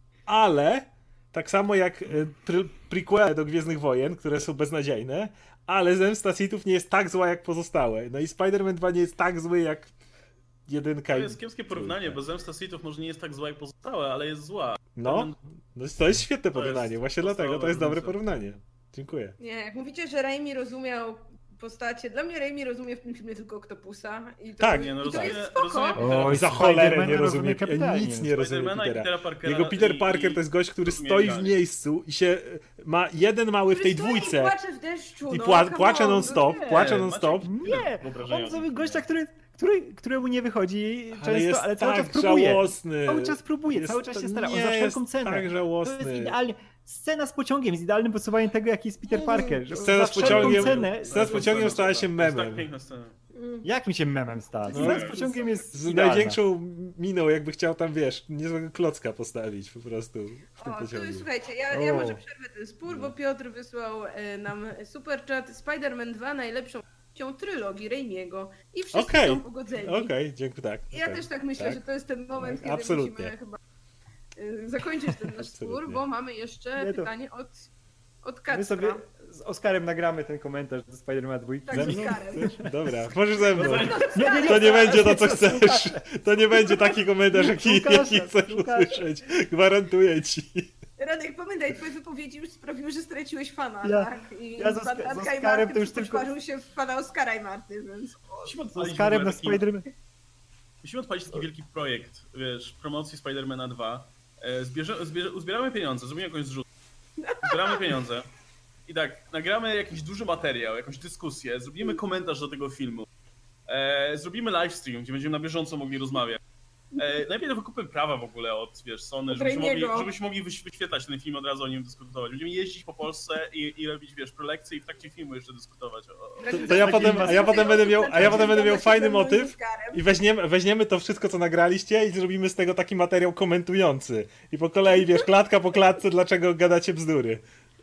ale tak samo jak y, try, prequele do Gwiezdnych Wojen, które są beznadziejne, ale zemsta sitów nie jest tak zła jak pozostałe. No i Spider-Man dwa nie jest tak zły jak jedynka. To i jest kiepskie porównanie, trójka. bo Zemsta Sithów może nie jest tak zła jak pozostałe, ale jest zła. No, no to jest świetne To jest porównanie, właśnie dlatego to podstawowa jest dobre różnica. porównanie. Dziękuję. Nie, jak mówicie, że Raimi rozumiał postacie, dla mnie Raimi rozumie w tym filmie tylko Octopusa. I to, Tak. Nie, no i to rozumie- jest spoko. rozumie- Oj, Za cholerę Spider-Mana nie rozumie, rozumie kapitalnie. nic nie rozumie Spidermana i Petera. Petera Parkera Jego Peter i- Parker i- to jest gość, który rozumie stoi w idealnie. miejscu i się ma jeden mały w tej Który stoi dwójce I płacze w deszczu, i no, pła come płacze on, non no stop, nie. płacze non Maciek, stop. Nie, wyobrażenia on zrobił sobie. gościa, który, który, któremu nie wychodzi Ale często, jest ale cały tak czas próbuje. żałosny. Cały czas próbuje, Jest cały czas to- się stara, on nie, za wszelką jest cenę. tak To jest żałosny. idealnie. Scena z pociągiem jest idealnym podsuwaniem tego, jaki jest Peter Parker. Że Scena za z wszelką pociągiem, cenę, scena z pociągiem stała się To jest memem. tak piękna scena. jak mi się memem stała? No, Scena z pociągiem jest Z idealna. największą miną, jakby chciał tam, wiesz, niezłego klocka postawić po prostu w tym O, tu pociągu. jest, słuchajcie, ja, ja O. może przerwę ten spór, bo Piotr wysłał e, nam super chat. Spider-Man dwa najlepszą częścią trylogii Raimiego i wszyscy Okej. są pogodzeni. Okej, dziękuję, tak. Ja okej. też tak myślę, Tak. że to jest ten moment, kiedy Absolutnie. musimy chyba e, zakończyć ten nasz spór, Absolutnie. bo mamy jeszcze Nie, to- pytanie od, od My Kacpra. sobie z Oskarem nagramy ten komentarz do Spider-Man dwójki. Tak, Ze z mną? Oskarem. Dobra, możesz ze mną. Nie, nie, nie, To nie będzie to, co z chcesz. Łukaszem. To nie będzie taki komentarz, jaki, Łukasza, jaki chcesz Łukasza. usłyszeć. Gwarantuję ci. Radek, pamiętaj, Przyznaj, twoje wypowiedzi już sprawiły, że straciłeś fana, Ja- tak? I ja z pan Oska- z Anka i Oskarem Marty to już tylko- przetworzył się w pana Oskara i Marty, więc... Musimy Z odpalić w Oscarem ogóle na taki- Spider-Man. Musimy odpalić taki wielki projekt, wiesz, promocji Spidermana dwa. E, Zbierze, zbierze, uzbieramy pieniądze, zrobimy jakąś zrzut. Zbieramy pieniądze. I tak, nagramy jakiś duży materiał, jakąś dyskusję, zrobimy komentarz do tego filmu. E, zrobimy livestream, gdzie będziemy na bieżąco mogli rozmawiać. E, najpierw wykupmy prawa w ogóle od, wiesz, Sony, żebyśmy mogli, Raimiego. żebyśmy mogli wyś- wyświetlać ten film, od razu o nim dyskutować. Będziemy jeździć po Polsce i, i robić, wiesz, prelekcje i w trakcie filmu jeszcze dyskutować. O, o... To, to ja potem, a ja potem będę miał, a ja potem będę miał fajny motyw i weźmiemy, weźmiemy to wszystko, co nagraliście i zrobimy z tego taki materiał komentujący. I po kolei, wiesz, klatka po klatce, dlaczego gadacie bzdury.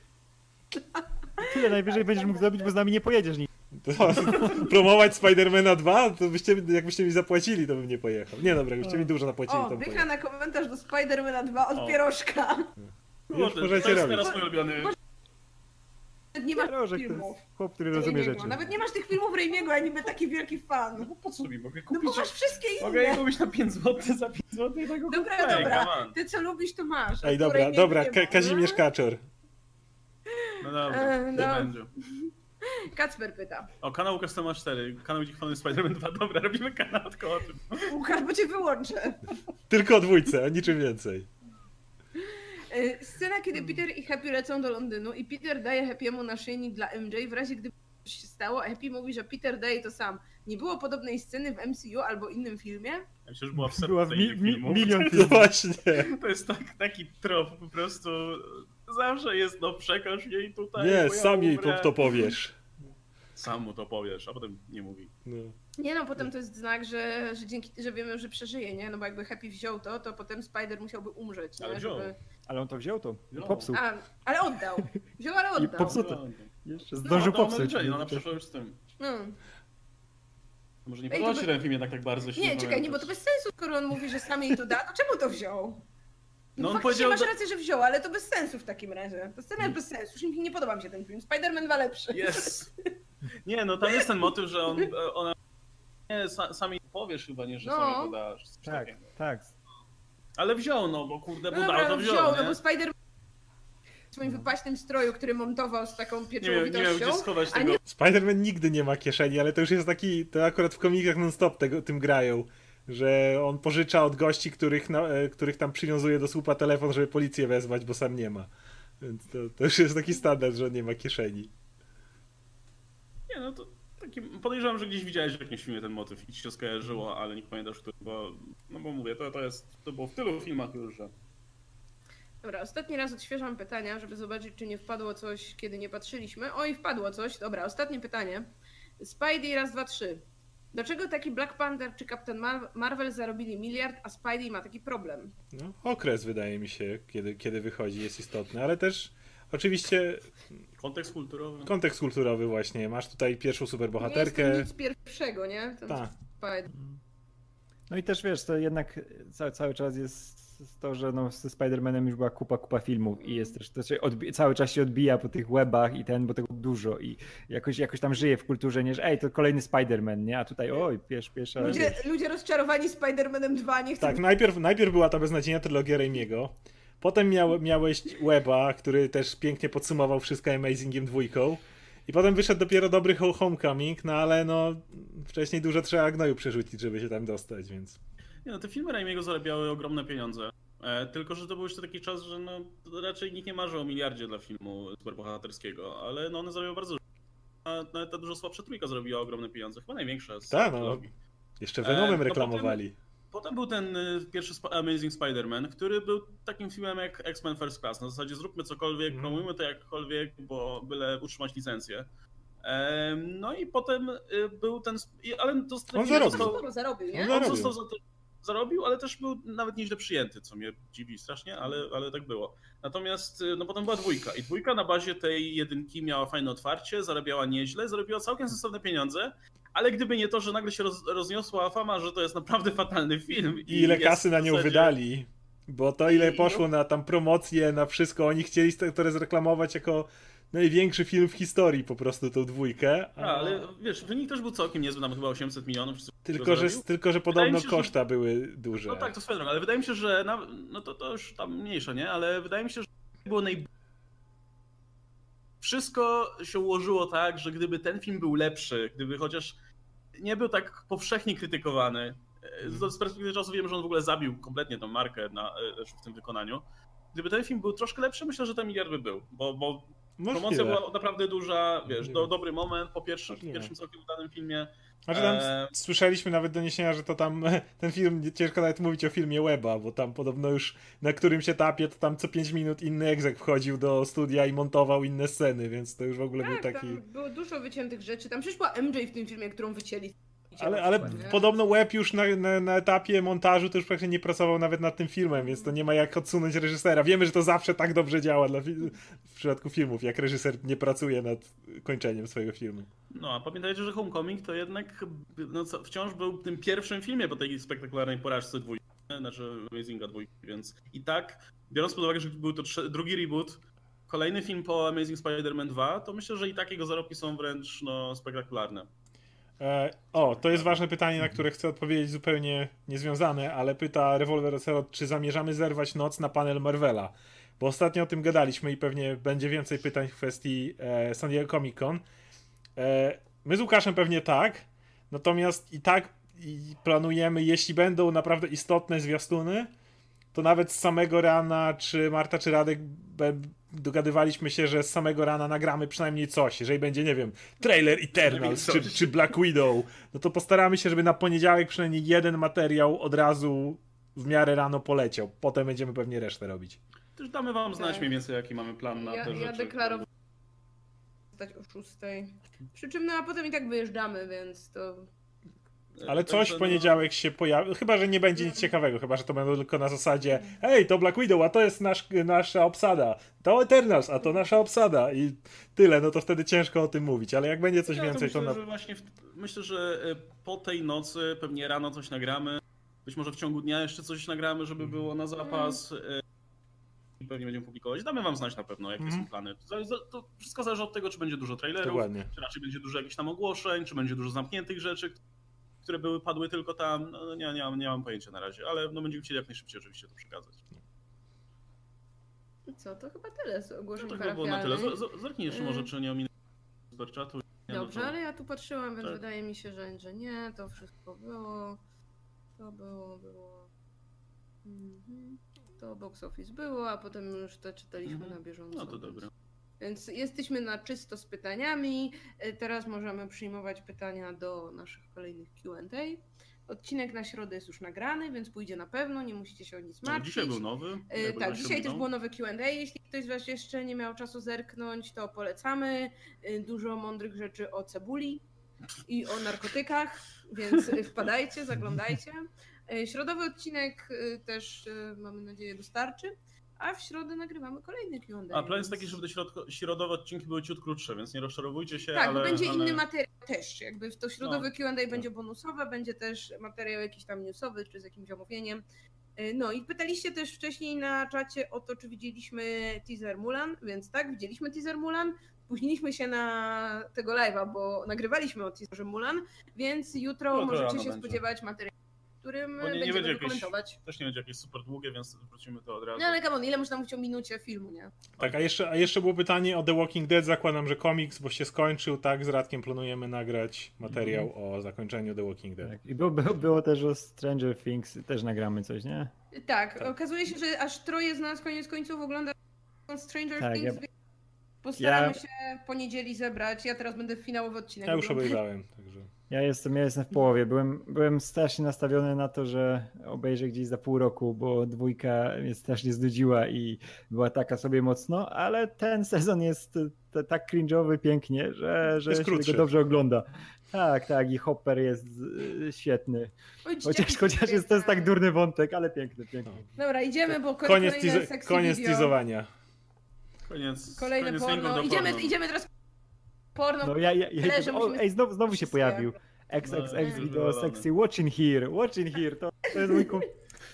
Tyle najwyżej będziesz mógł zrobić, bo z nami nie pojedziesz nigdzie. To, promować Spidermana dwa, to byście, jakbyście mi zapłacili, to bym nie pojechał. Nie dobra, jakbyście mi dużo zapłacili, O, to bym dycha pojechał. na komentarz do Spidermana dwa od O. Pierożka. Już Kurde, możecie to jest robić. teraz mój ulubiony... Nawet nie masz Pierożek to filmów. jest chłop, który rozumie Raimiego. rzeczy. Nawet nie masz tych filmów Raimiego, a niby taki wielki fan. No po co mi? Mogę No kupić... bo masz wszystkie Mogę je inne. kupić na pięć złotych za pięć złotych i tego Dobra, kupuję, dobra. come on. Ty co lubisz, to masz. a Ej, to dobra, Raimiego dobra, nie Ka ma. Kazimierz Kaczor. No dobrze, E, nie no. będzie. Kacper pyta. O, kanał Łukasz ma cztery, kanał Dzik Fany Spider-Man dwa, dobra, robimy kanał tylko o tym. Łukasz, bo cię wyłączę. Tylko o dwójce, a niczym więcej. E, Scena, kiedy Peter i Happy lecą do Londynu i Peter daje Happy'emu naszyjnik dla M J w razie gdyby coś się stało, a Happy mówi, że Peter daje to sam. Nie było podobnej sceny w M C U albo innym filmie? Ja myślę, że była w Była w setce mi, innych mi, filmów. milion No filmów. właśnie. To jest tak, taki trop, po prostu zawsze jest, no przekaż jej tutaj. Nie, bo ja sam jej umrę. to, to powiesz. Sam mu to powiesz, a potem nie mówi. No. Nie no, potem to jest znak, że, że dzięki, że wiemy, że przeżyje, nie? No bo jakby Happy wziął to, to potem Spider musiałby umrzeć, nie? Ale wziął. Żeby... Ale on to wziął, to Wziął. popsuł. A, ale oddał. Wziął, ale I oddał. popsuł. Co to? Jeszcze zdążył no, no, popsuć. No, ona przeszła już z tym. No. Może nie Ej, podoba to się by- ten film jednak tak bardzo, się Nie, czekaj, nie, bo to bez sensu, skoro on mówi, że sam jej to da, to czemu to wziął? No, No on faktycznie powiedział, masz że- rację, że wziął, ale to bez sensu w takim razie. To scena jest bez sensu, już mi nie podoba mi się ten film. Spider-Man dwa lepszy. Jest. Nie, no tam jest ten motyw, że on, ona... Nie, sa, sami powiesz chyba, nie, że No. sami to dasz. coś Tak, takiego. tak. Ale wziął, no bo kurde, No bo dobra, dał, to no wziął, wziął, nie? no bo Spider-Man w swoim wypaśnym stroju, który montował z taką Nie miał, nie miał gdzie pieczołowitością. schować a tego. nie- Spider-Man nigdy nie ma kieszeni, ale to już jest taki, to akurat w komikach non-stop tego, tym grają, że on pożycza od gości, których, na, e, których tam przywiązuje do słupa telefon, żeby policję wezwać, bo sam nie ma. Więc to, to już jest taki standard, że on nie ma kieszeni. Nie, no to taki, podejrzewam, że gdzieś widziałeś w jakimś filmie ten motyw i ci się skojarzyło, ale nie pamiętasz, który, bo, no bo mówię, to, to jest, to było w tylu filmach już, że... Dobra, ostatni raz odświeżam pytania, żeby zobaczyć, czy nie wpadło coś, kiedy nie patrzyliśmy. Oj, wpadło coś. Dobra, ostatnie pytanie. Spidey raz, dwa, trzy. Dlaczego taki Black Panther czy Captain Mar- Marvel zarobili miliard, a Spidey ma taki problem? No, okres wydaje mi się, kiedy, kiedy wychodzi, jest istotny, ale też oczywiście Kontekst kulturowy. kontekst kulturowy właśnie. Masz tutaj pierwszą Nie superbohaterkę. jest to nic pierwszego, nie? Ten Tak. Spider. No i też wiesz, to jednak cały, cały czas jest to, że no, ze Spider-Manem już była kupa, kupa filmów i jest też, to się odbi- cały czas się odbija po tych webach i ten, bo tego dużo i jakoś, jakoś tam żyje w kulturze, nie, że ej, to kolejny Spider-Man, nie? A tutaj oj, piesz, piesz, ale Ludzie, ludzie rozczarowani Spider-Manem dwa nie chcą... Tak, najpierw, najpierw była ta beznadziejna trylogia Raimiego, potem miał, miałeś Weba, który też pięknie podsumował wszystko Amazingiem dwójką i potem wyszedł dopiero dobry Ho- Homecoming, no ale no wcześniej dużo trzeba gnoju przerzucić, żeby się tam dostać, więc... Nie, no te filmy Raimiego zarabiały ogromne pieniądze. E, tylko, że to był jeszcze taki czas, że no raczej nikt nie marzył o miliardzie dla filmu superbohaterskiego, ale no one zarabiały bardzo dużo. A nawet ta dużo słabsza trójka zrobiła ogromne pieniądze, chyba największa z Tak, no. trylogii. Jeszcze E, Venomem no reklamowali. Potem był ten y, pierwszy Sp- Amazing Spider-Man, który był takim filmem jak X-Men First Class. Na zasadzie zróbmy cokolwiek, Mhm. promujmy to jakkolwiek, bo byle utrzymać licencję. Em, no i potem y, był ten... sp- i- Ale to On zarobił. Sporo zarobił, nie? No On zarobił. został za to zarobił, ale też był nawet nieźle przyjęty, co mnie dziwi strasznie, ale, ale tak było. Natomiast no potem była dwójka i dwójka na bazie tej jedynki miała fajne otwarcie, zarabiała nieźle, zarobiła całkiem sensowne pieniądze, ale gdyby nie to, że nagle się roz, rozniosła fama, że to jest naprawdę fatalny film. I ile jest kasy na w nią zasadzie- wydali. Bo to ile I- poszło na tam promocję, na wszystko, oni chcieli to zreklamować jako największy film w historii po prostu tą dwójkę. A... A, ale wiesz, wynik też był całkiem niezły, tam chyba osiemset milionów. Czy coś Tylko, że, zarobił. tylko, że Wydaje podobno mi się, że- koszta były duże. No tak, to swoją drogą, ale wydaje mi się, że na, no to, to już tam mniejsze, nie? Ale wydaje mi się, że było naj... Wszystko się ułożyło tak, że gdyby ten film był lepszy, gdyby chociaż nie był tak powszechnie krytykowany, z perspektywy czasu wiem, że on w ogóle zabił kompletnie tą markę na, w tym wykonaniu. Gdyby ten film był troszkę lepszy, myślę, że ten miliard by był, bo, bo promocja była naprawdę duża, wiesz, do, dobry moment po pierwszym, w pierwszym całkiem udanym filmie. Znaczy tam e... słyszeliśmy nawet doniesienia, że to tam ten film, ciężko nawet mówić o filmie Weba, bo tam podobno już na którymś etapie to tam co pięć minut inny exec wchodził do studia i montował inne sceny, więc to już w ogóle tak, był taki... Tam było dużo wyciętych rzeczy, tam przyszła M J w tym filmie, którą wycięli. Ale, ale podobno Web już na, na, na etapie montażu to już praktycznie nie pracował nawet nad tym filmem, więc to nie ma jak odsunąć reżysera. Wiemy, że to zawsze tak dobrze działa dla w przypadku filmów, jak reżyser nie pracuje nad kończeniem swojego filmu. No a pamiętajcie, że Homecoming to jednak no, co, wciąż był tym pierwszym filmie po tej spektakularnej porażce dwójki, znaczy Amazinga dwójki, więc i tak, biorąc pod uwagę, że był to trze- drugi reboot, kolejny film po Amazing Spider-Man dwa, to myślę, że i tak jego zarobki są wręcz no, spektakularne. E, o, to jest ważne pytanie, na które chcę odpowiedzieć zupełnie niezwiązane, ale pyta Revolver Ocelot, czy zamierzamy zerwać noc na panel Marvela? Bo ostatnio o tym gadaliśmy i pewnie będzie więcej pytań w kwestii e, San Diego Comic Con. E, my z Łukaszem pewnie tak, natomiast i tak i planujemy, jeśli będą naprawdę istotne zwiastuny, to nawet z samego rana, czy Marta, czy Radek dogadywaliśmy się, że z samego rana nagramy przynajmniej coś. Jeżeli będzie, nie wiem, trailer Eternals, czy, czy Black Widow, no to postaramy się, żeby na poniedziałek przynajmniej jeden materiał od razu w miarę rano poleciał. Potem będziemy pewnie resztę robić. Też damy wam znać mniej więcej, jaki mamy plan na ja, te ja rzeczy. Ja deklarowałem stać o szóstej. Przy czym no a potem i tak wyjeżdżamy, więc to... Ale coś w poniedziałek się pojawi, chyba że nie będzie nic ciekawego, chyba że to będą tylko na zasadzie hej, to Black Widow, a to jest nasz, nasza obsada, to Eternals, a to nasza obsada i tyle, no to wtedy ciężko o tym mówić, ale jak będzie coś ja więcej, to... Myślę, to... że właśnie w... myślę, że po tej nocy pewnie rano coś nagramy, być może w ciągu dnia jeszcze coś nagramy, żeby było na zapas i pewnie będziemy publikować. Damy wam znać na pewno, jakie mm. są plany. To wszystko zależy od tego, czy będzie dużo trailerów, Dokładnie. Czy raczej będzie dużo jakichś tam ogłoszeń, czy będzie dużo zamkniętych rzeczy, które były, padły tylko tam, no nie, nie, mam, nie mam pojęcia na razie, ale no będziemy chcieli jak najszybciej oczywiście to przekazać. I co, to chyba tyle z ogłoszeń no to chyba było na tyle. Z, z, zerknij jeszcze może, czy nie ominęło superchatu. Dobrze, no to... ale ja tu patrzyłam, więc tak. Wydaje mi się, że, że nie, to wszystko było, to było, było, mhm. To box office było, a potem już to czytaliśmy mhm. na bieżąco. No to dobra. Więc jesteśmy na czysto z pytaniami. Teraz możemy przyjmować pytania do naszych kolejnych Q and A. Odcinek na środę jest już nagrany, więc pójdzie na pewno, nie musicie się o nic martwić. Dzisiaj był nowy. Yy, tak, dzisiaj minął. Też było nowe Q and A. Jeśli ktoś z was jeszcze nie miał czasu zerknąć, to polecamy. Yy, dużo mądrych rzeczy o cebuli i o narkotykach, więc wpadajcie, zaglądajcie. Yy, środowy odcinek yy, też yy, mamy nadzieję dostarczy. A w środę nagrywamy kolejny Q and A. A plan jest taki, żeby te środko, środowe odcinki były ciut krótsze, więc nie rozczarowujcie się. Tak, ale, będzie ale... inny materiał też. Jakby to środowe no, Q and A tak. będzie bonusowe, będzie też materiał jakiś tam newsowy, czy z jakimś omówieniem. No i pytaliście też wcześniej na czacie o to, czy widzieliśmy teaser Mulan, więc tak, widzieliśmy teaser Mulan. Spóźniliśmy się na tego live'a, bo nagrywaliśmy o teaserze Mulan, więc jutro no, możecie się będzie. spodziewać materiału, którym nie, nie będziemy będzie jakieś, komentować. Też nie będzie jakieś super długie, więc wrócimy to od razu. No ale come on, ile można mówić o minucie filmu, nie? Tak, a jeszcze, a jeszcze było pytanie o The Walking Dead, zakładam, że komiks, bo się skończył, tak, z Radkiem planujemy nagrać materiał mm. o zakończeniu The Walking Dead. Tak. I było, było, było też o Stranger Things, też nagramy coś, nie? Tak, tak, okazuje się, że aż troje z nas koniec końców ogląda Stranger tak, Things, ja... postaramy ja... się w poniedzieli zebrać, ja teraz będę finałowy odcinek. Ja już obejrzałem, także... Ja jestem, ja jestem w połowie. Byłem, byłem strasznie nastawiony na to, że obejrzę gdzieś za pół roku, bo dwójka mnie strasznie znudziła i była taka sobie mocno, ale ten sezon jest t- tak cringe'owy pięknie, że, że jest się go dobrze ogląda. Tak, tak i Hopper jest y, świetny. Oj, chociaż chociaż jest, to jest tak durny wątek, ale piękny, piękny. Dobra, idziemy, bo koniec, kolejne teaser, koniec teasowania. Koniec, Kolejne koniec porno. Idziemy, porno. idziemy teraz porno. No ja, ja, ja, Tyle, o, ej, znowu, znowu się pojawił. X X X no, video sexy, watching here, watching here, to, to jest mój kum...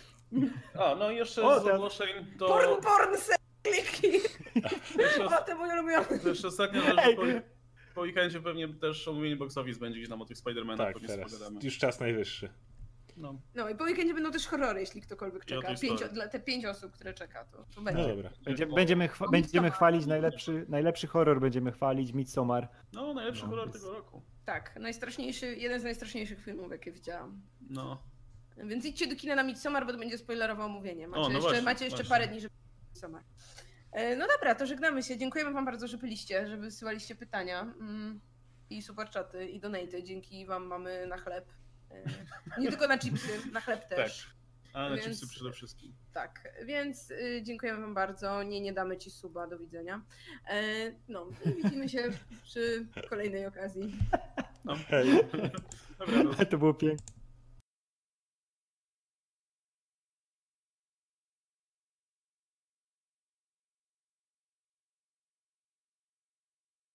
A, no i jeszcze o, z ogłoszeń to... Porn, porn, se... kliki! Jeszcze, O, to moje ulubione. jeszcze ostatnia rzecz, po, po weekendzie pewnie też omówienie box office będzie gdzieś tam o tych Spider-Manach. Tak, teraz, już czas najwyższy. No. No i po weekendzie będą też horrory, jeśli ktokolwiek I o czeka. tej Pięć, sprawie. dla te pięć osób, które czeka, to, to No będzie. dobra. Będzie, będziemy, chwa- będziemy chwalić najlepszy, najlepszy horror, będziemy chwalić Midsommar. No, najlepszy No, horror jest- tego roku. Tak, najstraszniejszy, jeden z najstraszniejszych filmów, jakie widziałam. No. Więc idźcie do kina na Midsommar, bo to będzie spoilerowe omówienie. Macie O, no jeszcze, właśnie, macie jeszcze właśnie. parę dni, żeby Midsommar. E, No dobra, to żegnamy się. Dziękujemy wam bardzo, że byliście, że wysyłaliście pytania mm, i superczaty i donaty. Dzięki wam mamy na chleb. E, Nie tylko na chipsy, na chleb też. A na Więc- chipsy przede wszystkim. Tak, więc y, dziękujemy wam bardzo. Nie, nie damy ci suba, do widzenia. E, no, i widzimy się przy kolejnej okazji. No. Hej. Dobra, no. To było piękne.